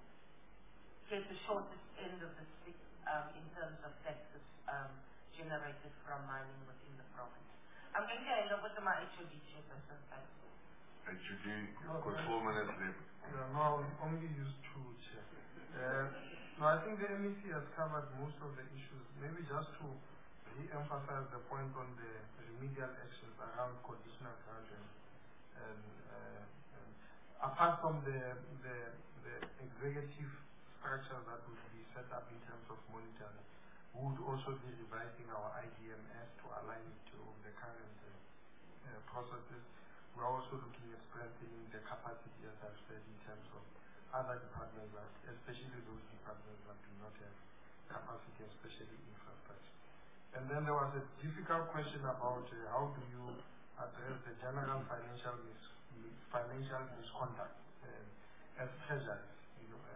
get the shortest end of the stick um, in terms of taxes um, generated from mining within the province. I'm going to hand over to my H O D Chairperson. Thanks. H O D, you've got four minutes left. Yeah, no, I'll only use two, Chair. Uh, no, I think the M E C has covered most of the issues. Maybe just to re-emphasize the point on the remedial actions around conditional grant and, and, uh, and apart from the, the, the executive structure that would be set up in terms of monitoring, we would also be revising our I D M S to align it to the current uh, uh, processes. We're also looking at strengthening the capacity, as I've said, in terms of other departments, especially those departments that do not have capacity, especially infrastructure. And then there was a difficult question about uh, how do you address the general financial mis financial misconduct uh, as treasuries. You know,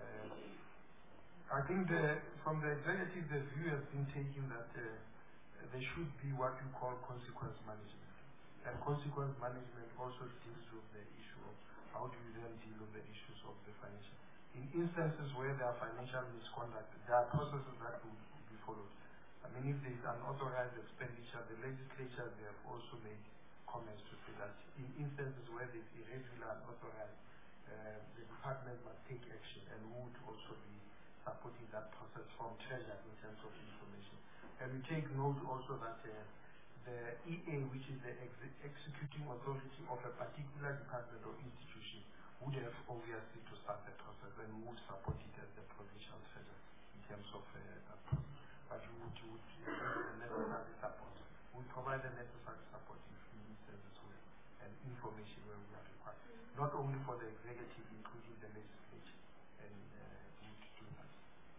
uh, I think the, from the executive, the view has been taken that uh, there should be what you call consequence management. And consequence management also deals with the issue of how do you then deal with the issues of the financial. In instances where there are financial misconduct, there are processes that will be followed. I mean, if there is unauthorized expenditure, the legislature, they have also made comments to say that in instances where there is irregular unauthorized, uh, the department must take action, and we would also be supporting that process from Treasury in terms of information. And we take note also that uh, the E A, which is the ex executing authority of a particular department or institution, would have obviously to start the process, and we would support it as the provincial treasurer in terms of uh, that process. But we would, would uh, the necessary support. We provide the necessary support if we need as well, and information where we are required. not only for the executive, including the legislature and uh, need to do that.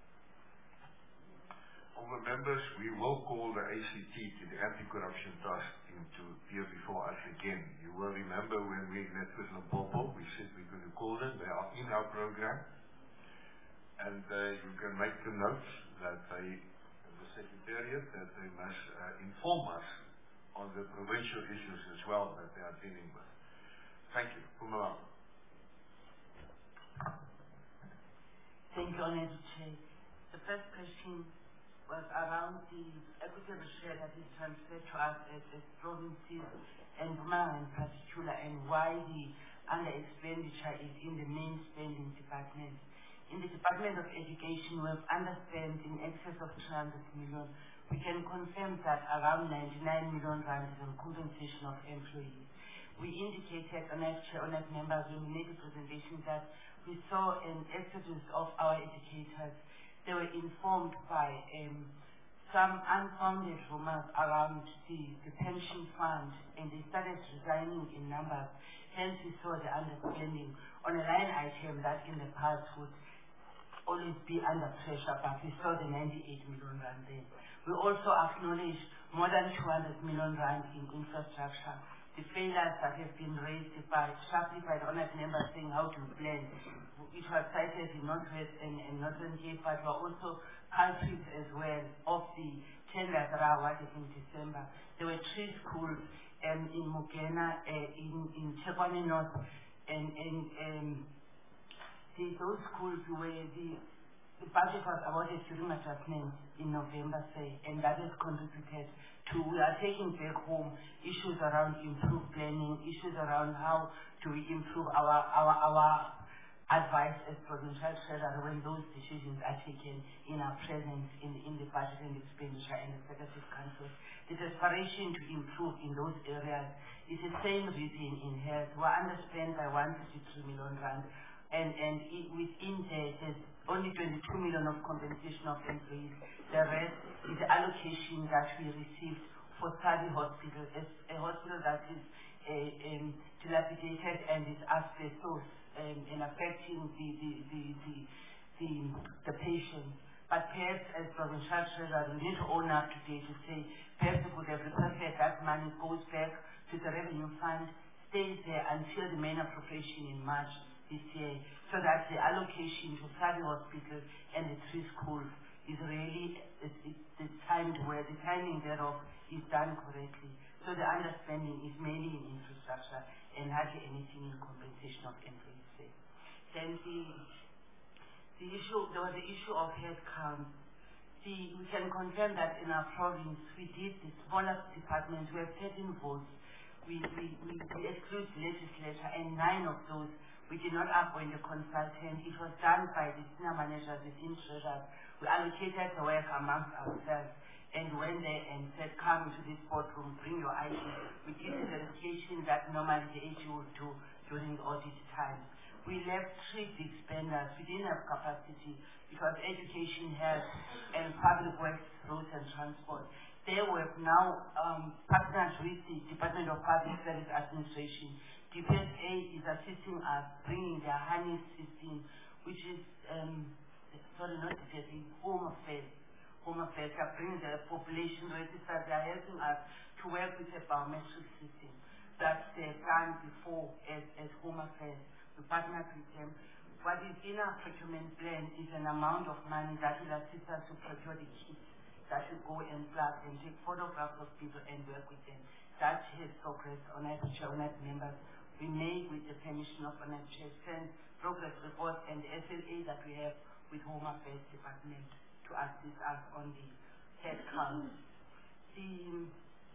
Honourable members, we will call the A C T, to the Anti-Corruption Task Team, to appear before us again. You will remember when we met with Limpopo, we said we're going to call them. They are in our program. And uh, you can make the notes that they, the Secretariat, that they must uh, inform us on the provincial issues as well that they are dealing with. Thank you. Pumala. Thank you, Honourable Chair. The first question was around the equitable share that is transferred to us as, as provinces and Mpumalanga in particular, and why the under expenditure is in the main spending department. In the Department of Education, we have underspent in excess of two hundred million. We can confirm that around ninety-nine million rand is on compensation of employees. We indicated, Honourable Chair, Honourable members, when we made a presentation that we saw an exodus of our educators. They were informed by um, some unfounded rumors around the, the pension fund, and they started resigning in numbers. Hence, we saw the underspending on a line item that in the past would always be under pressure, but we saw the ninety-eight million rand there. We also acknowledge more than two hundred million rand in infrastructure. The failures that have been raised by, sharply by the honored members saying how to blend. It was cited in Northwest and, and Northern Cape, but we are also culprits as well of the tenders that are awarded in December. There were three schools um, in Mugena, uh, in, in Chekwane North, and, and um, the, those schools where the, the budget was awarded during adjustment in November, say, and that has contributed to, we are taking back home issues around improved planning, issues around how do we improve our, our, our advice as provincial treasurer when those decisions are taken in our presence in, in the budget and expenditure and executive council. The desperation to improve in those areas is the same reason in health. We're underspent by one hundred fifty-three million rand, and, and it, within there, there's only twenty-two million of compensation of employees. The rest is the allocation that we received for Sabi Hospital, a hospital that is uh, um, dilapidated and is asbestos um, and affecting the, the, the, the, the, the patients. But perhaps as provincial treasurer, we need to own up today to say, perhaps we could have requested that money goes back to the revenue fund, stays there until the main appropriation in March this year, so that the allocation to Sabi Hospital and the three schools is really it's, it's the timed where the timing thereof is done correctly. So the understanding is mainly in infrastructure and hardly anything in compensation of employees. Then the the issue there was the issue of head count. The, we can confirm that in our province we did the smallest departments, we have thirteen votes. We we, we, we exclude legislature, and nine of those we did not appoint a consultant. It was done by the senior managers within treasurers. We allocated the work amongst ourselves and went there and said, come to this boardroom, bring your I D. We did the verification that normally the A G would do during the audit time. We left three big spenders. We didn't have capacity because education, health, and public works, roads and transport. They were now um, partners with the Department of Public Service Administration. D P S A is assisting us bringing their honey system, which is, um, sorry, not D P S A, Home Affairs. Home Affairs are bringing the population register. They are helping us to work with a biometric system that they've done before as, as Home Affairs. We partnered with them. What is in our procurement plan is an amount of money that will assist us to procure the kits that will go and plug and take photographs of people and work with them. That has progressed on our chairman members. We may, with the permission of an chair, send progress reports and the S L A that we have with Home Affairs Department to assist us on the head count. The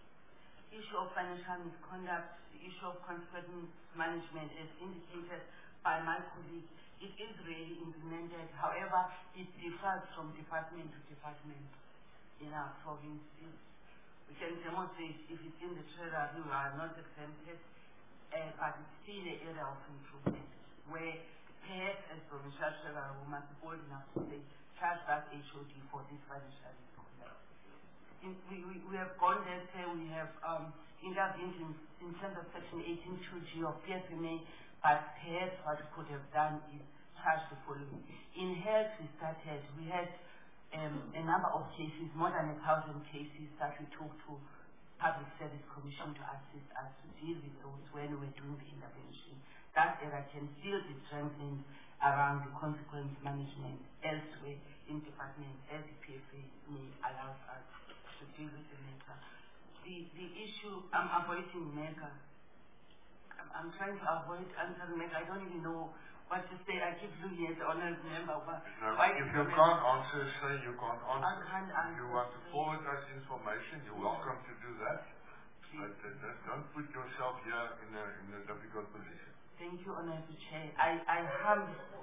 issue of financial misconduct, the issue of consequence management is indicated by my colleague. It is really implemented. However, it differs from department to department in our provinces. We can demonstrate if it's in the treasury, we are not exempted, uh, but it's still an area of improvement where perhaps as provincial treasurer we must be bold enough to say, charge that H O D for this financial misconduct. In, we, we, we have gone there, say we have um, intervened in, in terms of Section eighteen two G of P S M A But perhaps what we could have done is charge the following. In health, we started, we had um, a number of cases, more than a thousand cases that we took to Public Service Commission to assist us to deal with those when we were doing the intervention. That area can still be strengthened around the consequence management elsewhere in departments as the P F A may allow us to deal with the matter. The, the issue, I'm avoiding MEGA. I'm, I'm trying to avoid answering MEGA. I don't even know what to say. I keep looking at the honourable member. What, no, why if you can't answer, say you can't answer. I can't answer. If you want to forward us information, you're welcome to do that. But uh, don't put yourself here in a, in a difficult position. Thank you, Honourable Chair. I, I hum.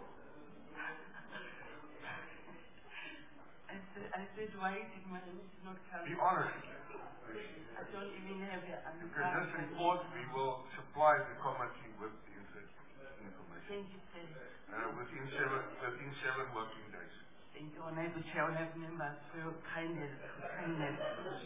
I said, I said, why did my list not come? Be honest. I don't even have an answer. You can just report, we will supply the committee with the information. Thank you, sir. Uh, within seven, within seven working days. Thank you, Honourable Chair, Honourable Members, for your kindness. kindness.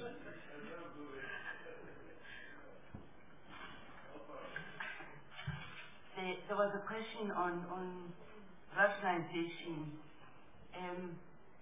There, there was a question on, on rationalization. Um,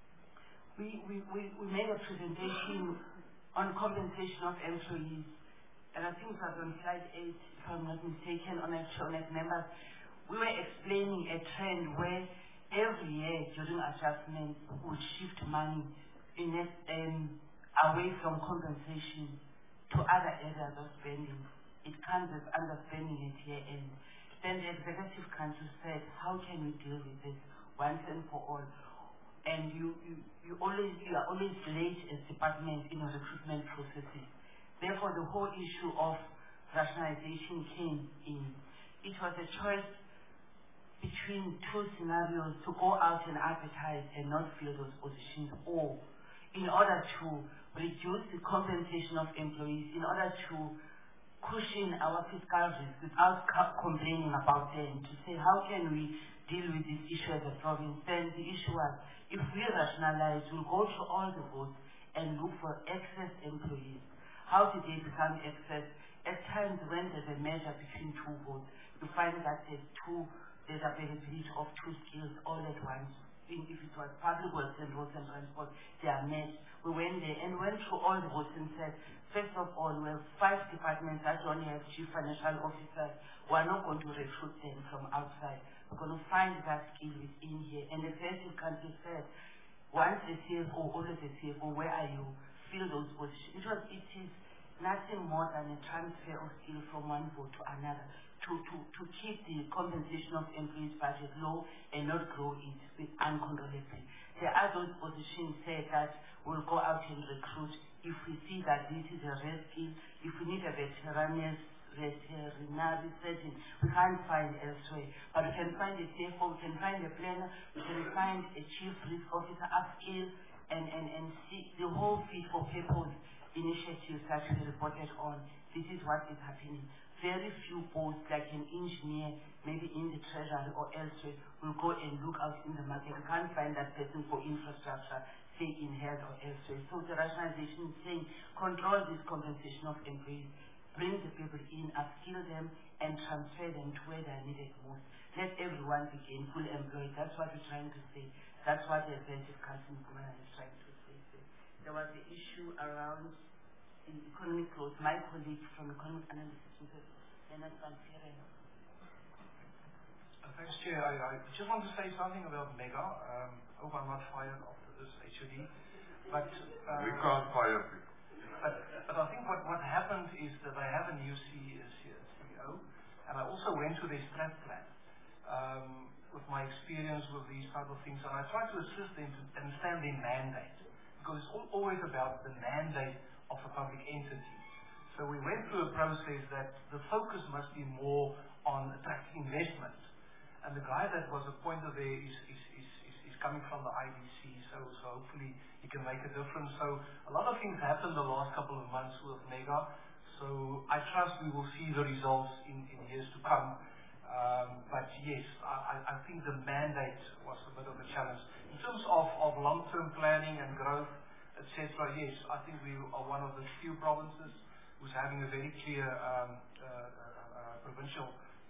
we, we, we, we made a presentation on compensation of employees, and I think it was on slide eight, if I'm not mistaken, on electronic members. We were explaining a trend where every year during adjustments we would shift money in it, um, away from compensation to other areas of spending. It comes as underspending at year end. Then the Executive Council said, how can we deal with this once and for all? And you, you, you always you are always late as department in your recruitment processes. Therefore, the whole issue of rationalization came in. It was a choice between two scenarios: to go out and advertise and not fill those positions, or in order to reduce the compensation of employees, in order to cushion our fiscal risk without complaining about them, to say how can we deal with this issue as a province. Then the issue was, if we rationalize, we'll go through all the votes and look for excess employees. How did they become excess? At times when there's a measure between two votes, you find that there's two, there's availability of two skills all at once. If it was public works and roads and transport, they are met. We went there and went through all the votes and said, first of all, we have five departments that only have chief financial officers. We're not going to recruit them from outside. We're going to find that skill within here. And the executive council said, once the C F O, always the C F O, where are you? Fill those positions. It, was, it is nothing more than a transfer of skill from one vote to another to, to, to keep the compensation of employees' budget low and not grow it with uncontrollably. There are those positions said that we'll go out and recruit if we see that this is a rare skill, if we need a veteranous veterinary surgeon, we can't find elsewhere. But we can find a C F O, we can find a planner, we can find a chief risk officer upskill, and, and, and see the whole fit for purpose initiatives that we reported on. This is what is happening. Very few posts, like an engineer, maybe in the treasury or elsewhere, will go and look out in the market. We can't find that person for infrastructure, say in health or elsewhere. So the rationalization is saying, control this compensation of employees, bring the people in, upskill them, and transfer them to where they are needed most. Let everyone be gainfully employed. That's what we're trying to say. That's what the Executive Council is trying to say. There was the issue around the economic growth. My colleague from Economic Analysis, Leonard Van Vieren. Uh, thanks, Chair. I, I just want to say something about MEGA. Um, hope I'm not fired after this H O D. But, uh, we can't fire people. But, but I think what, what happened is that I have a new C E O, and I also went to their strat plan um, with my experience with these type of things, and I try to assist them to understand their mandate, because it's all, always about the mandate of a public entity. So we went through a process that the focus must be more on attracting investment, and the guy that was appointed there is, is, is, is, is coming from the I B C, so, so hopefully he can make a difference. So a lot of things happened the last couple of months with MEGA, so I trust we will see the results in, in years to come. Um, but yes, I, I think the mandate was a bit of a challenge. In terms of, of long-term planning and growth, et cetera, yes, I think we are one of the few provinces who's having a very clear um, uh, uh, uh, provincial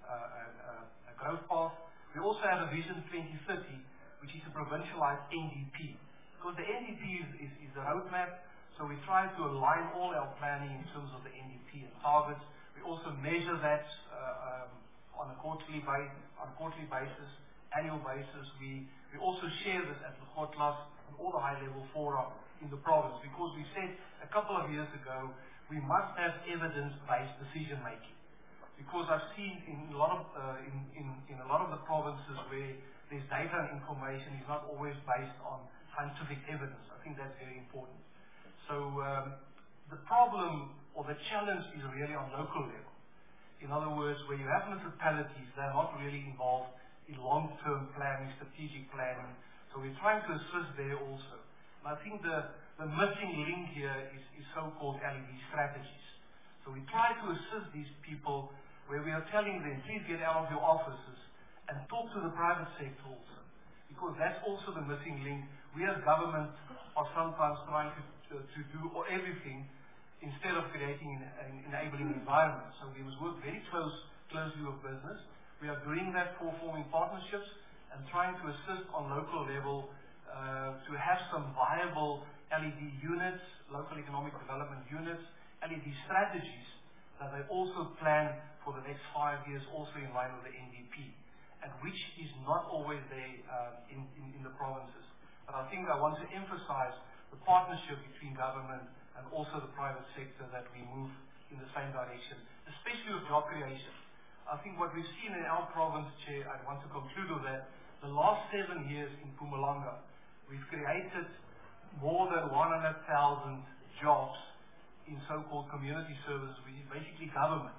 uh, a, a growth path. We also have a Vision twenty thirty, which is a provincialized N D P. Because the N D P is, is, is a roadmap, so we try to align all our planning in terms of the N D P and targets. We also measure that uh, um, on a quarterly, by, on a quarterly basis, annual basis. We, we also share this at the Lekgotlas and all the high-level fora in the province, because we said a couple of years ago we must have evidence-based decision-making. Because I've seen in a lot of uh, in, in, in a lot of the provinces where there's data and information is not always based on scientific evidence. I think that's very important. So um, the problem or the challenge is really on local level. In other words, where you have municipalities, they're not really involved in long-term planning, strategic planning. So we're trying to assist there also. And I think the, the missing link here is, is so-called L E D strategies. So we try to assist these people where we are telling them, please get out of your offices and talk to the private sector also. Because that's also the missing link. We as government are sometimes trying to, to, to do everything instead of creating an enabling environment. So we must work very close, closely with business. We are doing that for forming partnerships and trying to assist on local level uh, to have some viable L E D units, local economic development units, L E D strategies that they also plan for the next five years, also in line with the N D P, and which is not always there uh, in, in, in the provinces. But I think I want to emphasize the partnership between government and also the private sector, that we move in the same direction, especially with job creation. I think what we've seen in our province, Chair, I want to conclude with that, the last seven years in Mpumalanga, we've created more than one hundred thousand jobs in so-called community services, which is basically government.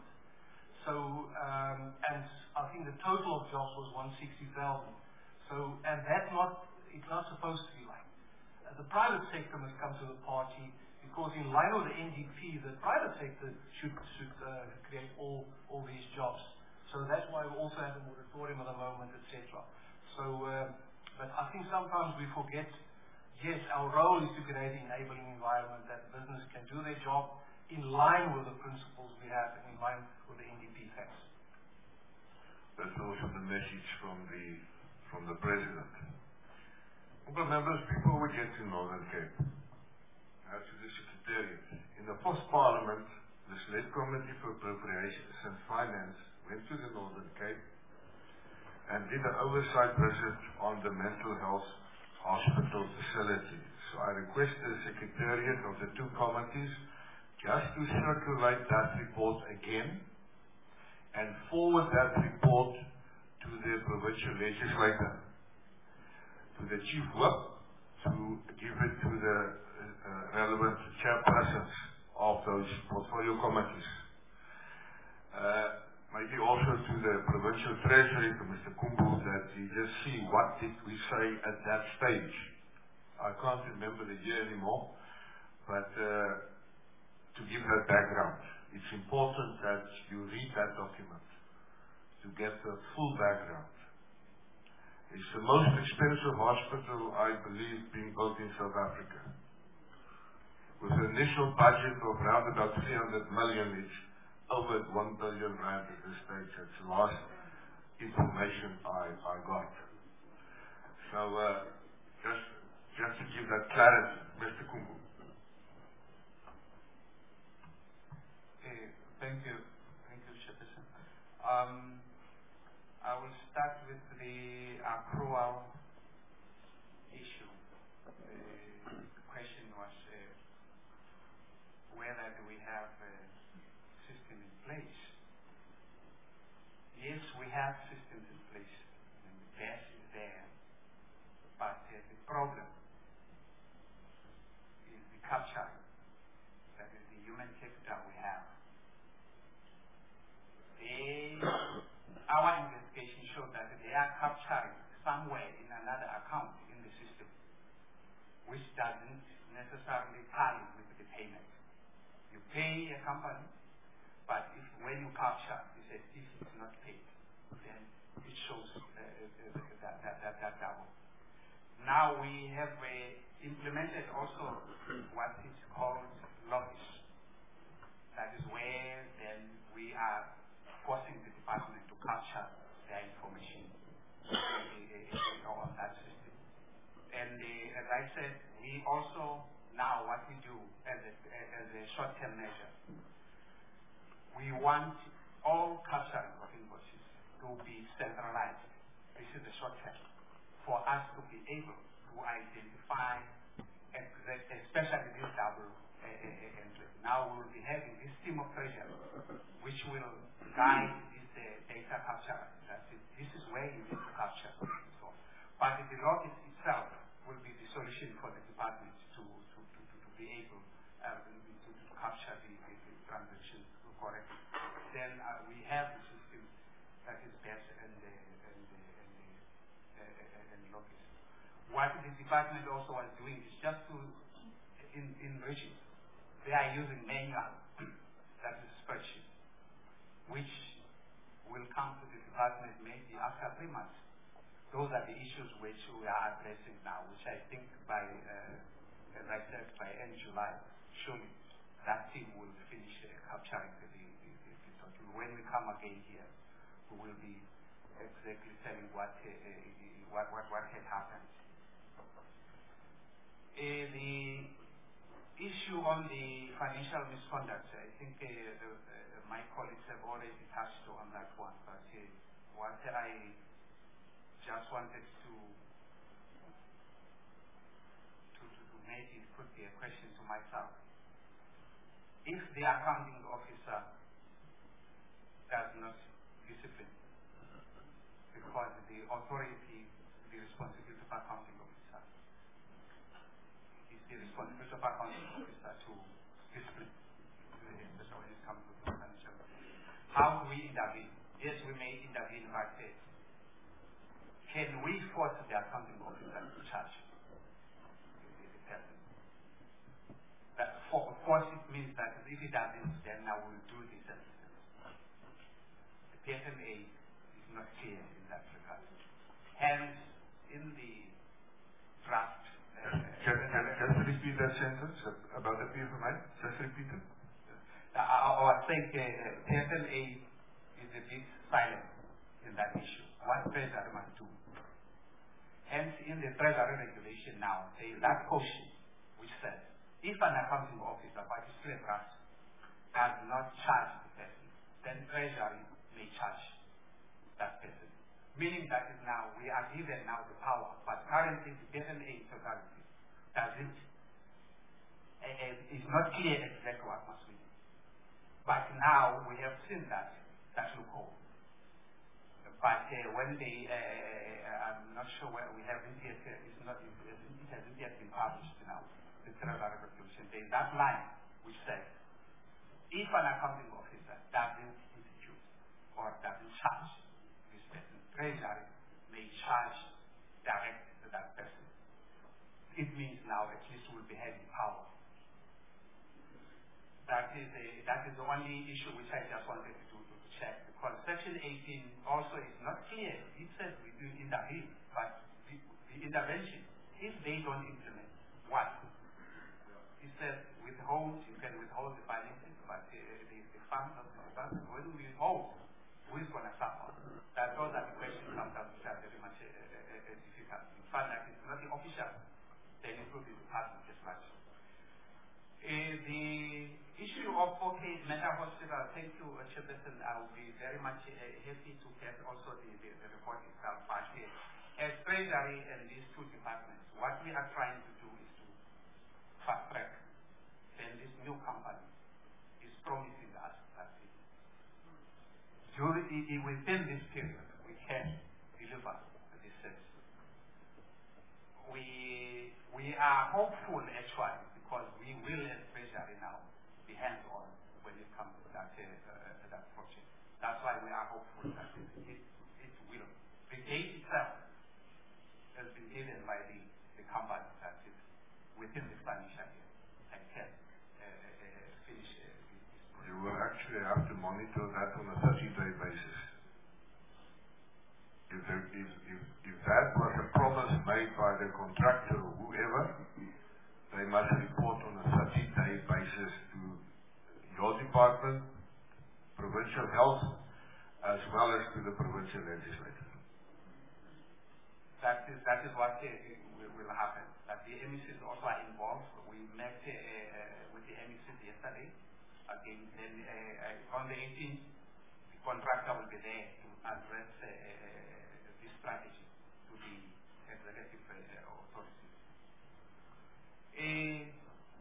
So, um, and I think the total of jobs was one hundred sixty thousand. So, and that's not, it's not supposed to be like. Uh, the private sector must come to the party, because in line with the N D P, the private sector should, should uh, create all, all these jobs. So that's why we also have a moratorium at the moment, et cetera. So, uh, but I think sometimes we forget, yes, our role is to create an enabling environment that business can do their job in line with the principles we have and in line with the N D P. Thanks. That's also the message from the from the president. Honourable members, before we get to Northern Cape, uh, to the Secretariat, in the first Parliament, the Select Committee for Appropriations and Finance went to the Northern Cape and did an oversight visit on the mental health hospital facility. So I request the Secretariat of the two committees just to circulate that report again and forward that report to the provincial legislator, to the Chief Whip, to give it to the uh, relevant chairpersons of those portfolio committees. Uh, maybe also to the provincial treasury, to Mister Kumbu, that you just see what did we say at that stage. I can't remember the year anymore, but uh, to give that background. It's important that you read that document to get the full background. It's the most expensive hospital, I believe, being built in South Africa. With an initial budget of around about three hundred million, it's over one billion rand at this stage. That's the last information I, I got. So, uh, just, just to give that clarity, Mister Kumbu. Okay, thank you. Thank you, Chairperson. Um, I will start with the accrual issue. The question was uh, whether do we have a system in place. Yes, we have systems in place, and the best is there, but uh, the problem is the capture. That is the human capital we have. They, our investigation showed that they are capturing somewhere in another account in the system, which doesn't necessarily tally with the payment. You pay a company, but if when you capture, it says if it's not paid, then it shows uh, uh, that, that, that, that double. Now we have uh, implemented also what is called Logis. That is where then we are forcing the department to capture their information uh, on that system. And uh, as I said, we also, now what we do as a, as a short-term measure, we want all capturing of invoices to be centralized. This is the short term, for us to be able to identify, exact, especially this double uh, uh, entry. Now we will be having this team of treasury, which will guide this uh, data capture. That is, this is where you need to capture. So, but the log itself will be the solution for the department to to, to, to, to be able uh, to, to, to capture the, the, the transactions correctly. Then uh, we have the system that is best and the and the and the uh, and logis. What the department also was doing is just to in in regions they are using manual that is spreadsheet, which will come to the department maybe after three months. Those are the issues which we are addressing now, which I think by uh, as I said by end July, surely that team will finish uh, capturing the, the, the, the, the document. When we come again here, we will be exactly telling what uh, uh, what, what what had happened. Uh, the issue on the financial misconduct, I think uh, the, uh, my colleagues have already touched on that one, but uh, what I just wanted to to, to, to make it could be a question to myself. If the accounting officer does not discipline, because the authority, the responsibility of accounting officer, is the responsibility of accounting officer to discipline, especially when it comes to financial. How do we intervene? Yes, we may intervene, but uh, can we force the accounting officer to charge the, the person? That for, force it means that if it doesn't, then I will do this and this. The P S M A is not clear in that regard. Hence, in the draft... Uh, can, can, can you repeat that sentence about the P S M A? Just repeat it. Uh, I, I think uh, P S M A is a bit silent in that issue. What Treasury must do. Hence, in the Treasury regulation now, there is that portion which says, if an accounting officer, particularly us, does not charge the person, then Treasury may charge that person. Meaning that is now, we are given now the power, but currently the P S M A totality doesn't, uh, is not clear exactly what must we do. But now we have seen that, that loophole. But uh, when they, uh, I'm not sure where we haven't yet, uh, it's not, it, it hasn't yet been published now. The Treasury regulation, there is that line which says, if an accounting officer doesn't institute or doesn't charge this person, Treasury may charge direct to that person. It means now at least we'll be having power. That is a, that is the only issue which I just wanted to, to, to check, because Section eighteen also is not clear. It says we do intervene, but the, the intervention, if they don't implement, what? It says withhold, you can withhold the finances, but uh, the, the funds of the department, when we withhold, who is going to suffer? That those are the questions sometimes which are very much uh, uh, uh, difficult. In fact, that it's not the official, then it will be the department as much. Uh, the issue of okay, mental hospital, thank you, uh, Chairperson. I will be very much uh, happy to get also the, the, the report itself. But uh, as Treasury and these two departments, what we are trying to do is to fast track. Then this new company is promising us that it, during, within this period we can deliver this service. We we are hopeful actually, because we will as Treasury now be hands-on when it comes to that uh, uh, that project. That's why we are hopeful that it, it, it will. The date itself has been given by the, the company that is within this financial year and can uh, uh, finish uh, this project. You will actually have to monitor that on a thirty-day basis. If, there, if, if, if that was a promise made by the contractor or whoever, they must report on a thirty-day basis to your department, provincial health, as well as to the provincial legislature. That is, that is what uh, will, will happen. That the M E Cs also are involved. We met uh, uh, with the M E Cs yesterday. Again, then uh, on the eighteenth, the contractor will be there to address uh, this strategy to the executive uh, authorities. Uh,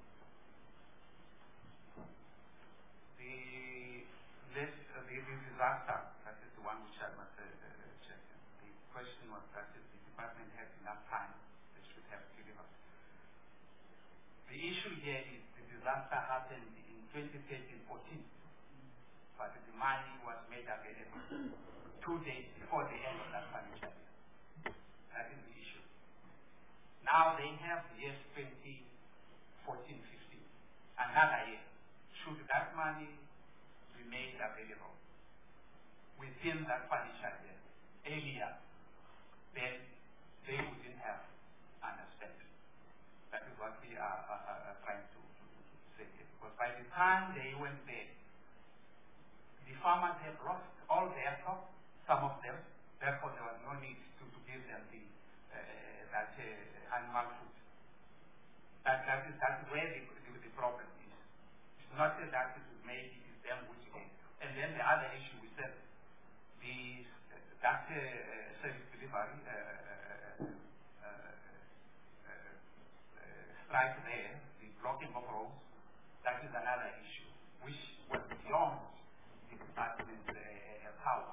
the, this, uh, the, the disaster, that is the one which I must uh, check. The question was that if the department had enough time, they should have delivered. The issue here is the disaster happened in twenty thirteen fourteen, but the money was made available two days before the end of that financial year. That is the issue. Now they have years twenty fourteen fifteen, another year. Should that money be made available within that financial year earlier, then they wouldn't have understood. That is what we are, are, are trying to, to, to say here. Because by the time they went there, the farmers have lost all their crop, some of them. Therefore, there was no need to, to give them the, uh, that uh, animal food. That, that, is, that is where the, the, the problem is. It's not that it is made, it is them which made. And then the other issue we said, the, that uh, service delivery uh, uh, uh, uh, right there, the blocking of roads, that is another issue, which was beyond the department's uh, power.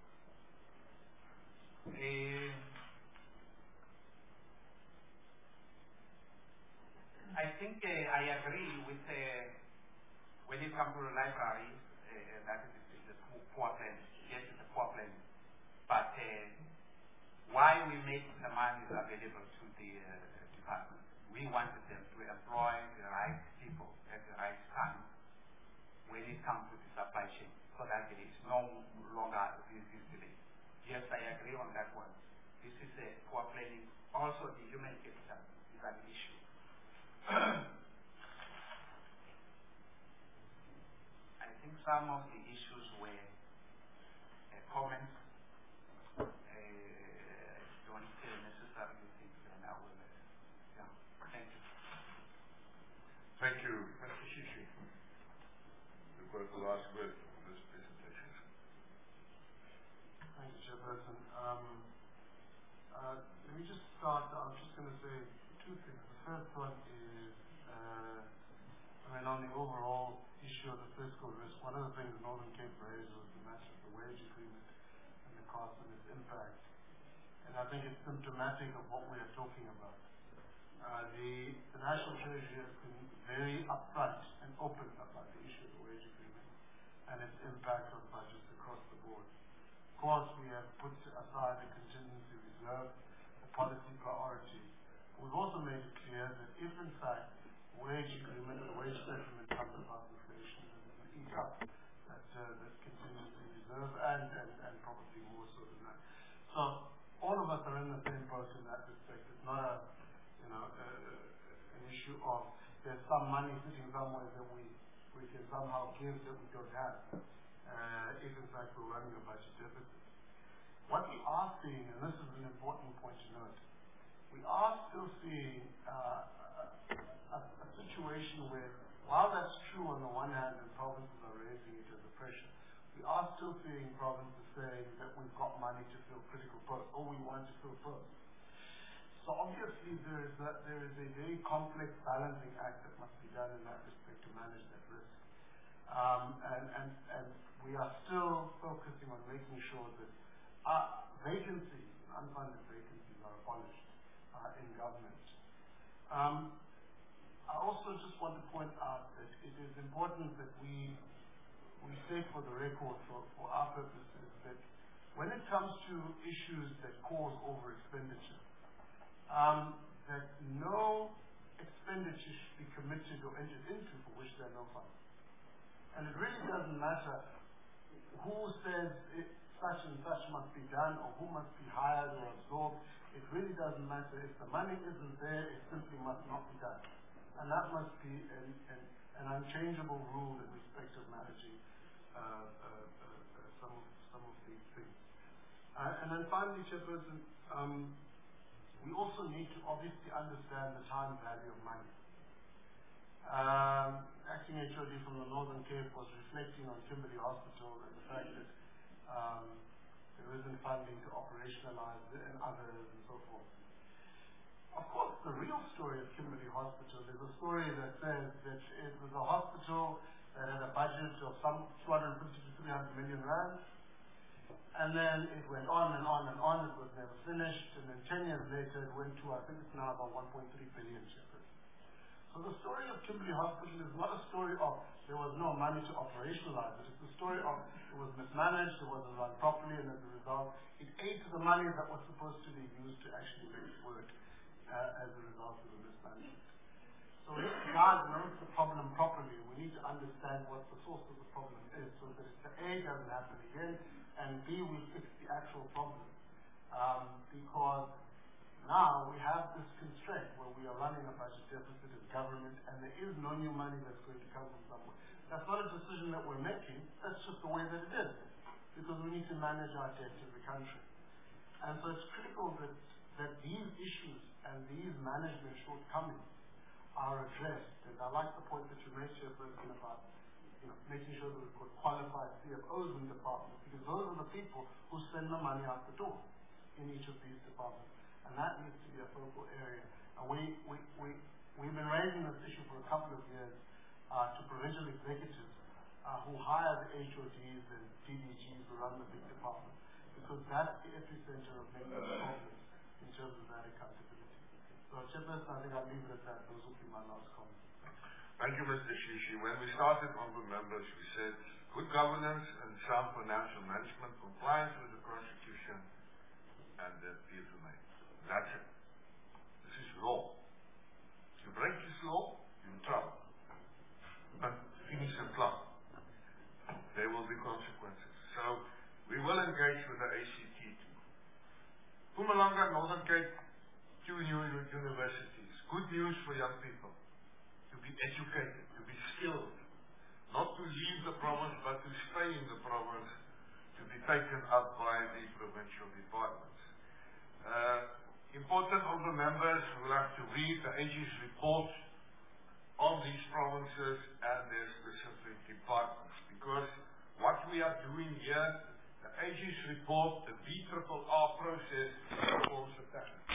Uh, I think uh, I agree with, uh, when it comes to the library, uh, that is, is a poor plan. Yes, it's a poor plan. But uh, why we make the money available to the uh, department? We wanted them to employ the right people at the right time when it comes to the supply chain, so that there is no longer this, this delay. Yes, I agree on that one. This is a poor planning. Also, the human capital is an issue. I think some of the issues were uh, comments. Uh, don't uh, necessarily think that I will. Uh, yeah. Thank you. Thank you, Mister Shishi. You've got the last word for this presentation. Thank you, Chairperson. Um, uh, let me just start. I'm just going to say two things. The first one is, uh, I mean, on the overall issue of the fiscal risk, one of the things Northern Cape raised was the matter of the wage agreement and the cost and its impact. And I think it's symptomatic of what we are talking about. Uh, the, the National Treasury has been very upfront and open about the issue of the wage agreement and its impact on budgets across the board. Of course, we have put aside the contingency reserve, the policy priority. We've also made it clear that if, in fact, wage agreement and wage settlement comes above inflation, then it will eat up that, uh, that contingency reserve and, and, and probably more so than that. So all of us are in the same boat in that respect. It's not a, you know, uh, an issue of there's some money sitting somewhere that we, we can somehow give that we don't have, uh, if in fact we're running a budget deficit. What we are seeing, and this is an important point to note, we are still seeing uh, a, a situation where, while that's true on the one hand and provinces are raising it as a pressure, we are still seeing provinces saying that we've got money to fill critical posts, or we want to fill posts. So obviously there is a, there is a very complex balancing act that must be done in that respect to manage that risk. Um, and, and, and we are still focusing on making sure that uh, vacancies, unfunded vacancies, are abolished uh, in government. Um, I also just want to point out that it is important that we we say for the record, for, for our purposes, that when it comes to issues that cause over expenditure, um, that no expenditure should be committed or entered into for which there are no funds. And it really doesn't matter who says it, such and such must be done or who must be hired or absorbed. It really doesn't matter. If the money isn't there, it simply must not be done. And that must be an, an, an unchangeable rule in respect of managing uh, uh, uh, some, of, some of these things. Uh, and then finally, Chairperson, um, we also need to obviously understand the time value of money. Um, Acting H O D from the Northern Cape was reflecting on Kimberley Hospital and the fact that um, there isn't funding to operationalize it and others and so forth. Of course, the real story of Kimberley Hospital is a story that says that it was a hospital that had a budget of some two hundred fifty to three hundred million rand, and then it went on and on and on. It was never finished, and then ten years later it went to, I think it's now about one point three billion shekels. So the story of Kimberley Hospital is not a story of there was no money to operationalize it. It's a story of it was mismanaged, it wasn't run properly, and as a result, it ate the money that was supposed to be used to actually make it work uh, as a result of the mismanagement. So if God knows the problem properly, we need to understand what the source of the problem is so that the A doesn't happen again, and B, we fix the actual problem. Um, because now we have this constraint where we are running a budget deficit as government, and there is no new money that's going to come from somewhere. That's not a decision that we're making, that's just the way that it is, because we need to manage our debt as a country. And so it's critical that, that these issues and these management shortcomings are addressed. And I like the point that you made, Chairperson, about you know, making sure that we've got qualified C F Os in departments, because those are the people who send the money out the door in each of these departments. And that needs to be a focal area. And we, we, we, we've been raising this issue for a couple of years uh, to provincial executives uh, who hire the H O Ds and D D Gs who run the big departments, because that's the epicenter of many of the problems in terms of that accountability. So, Chairperson, I think I'll leave it at that. Those will be my last comments. Thank you, Mister Shishi. When we started on the members, we said good governance and sound financial management, compliance with the Constitution, and the P F M A. That's it. This is law. If you break this law, you're in trouble. But finish and clock. There will be consequences. So we will engage with the A C T too. Mpumalanga, Northern Cape, two new universities. Good news for young people. To be educated, to be skilled. Not to leave the province, but to stay in the province, to be taken up by the provincial departments. Uh, important honourable members will have to read the A G's reports on these provinces and their specific departments, because what we are doing here, the A G's report, the B R R R process, forms a package.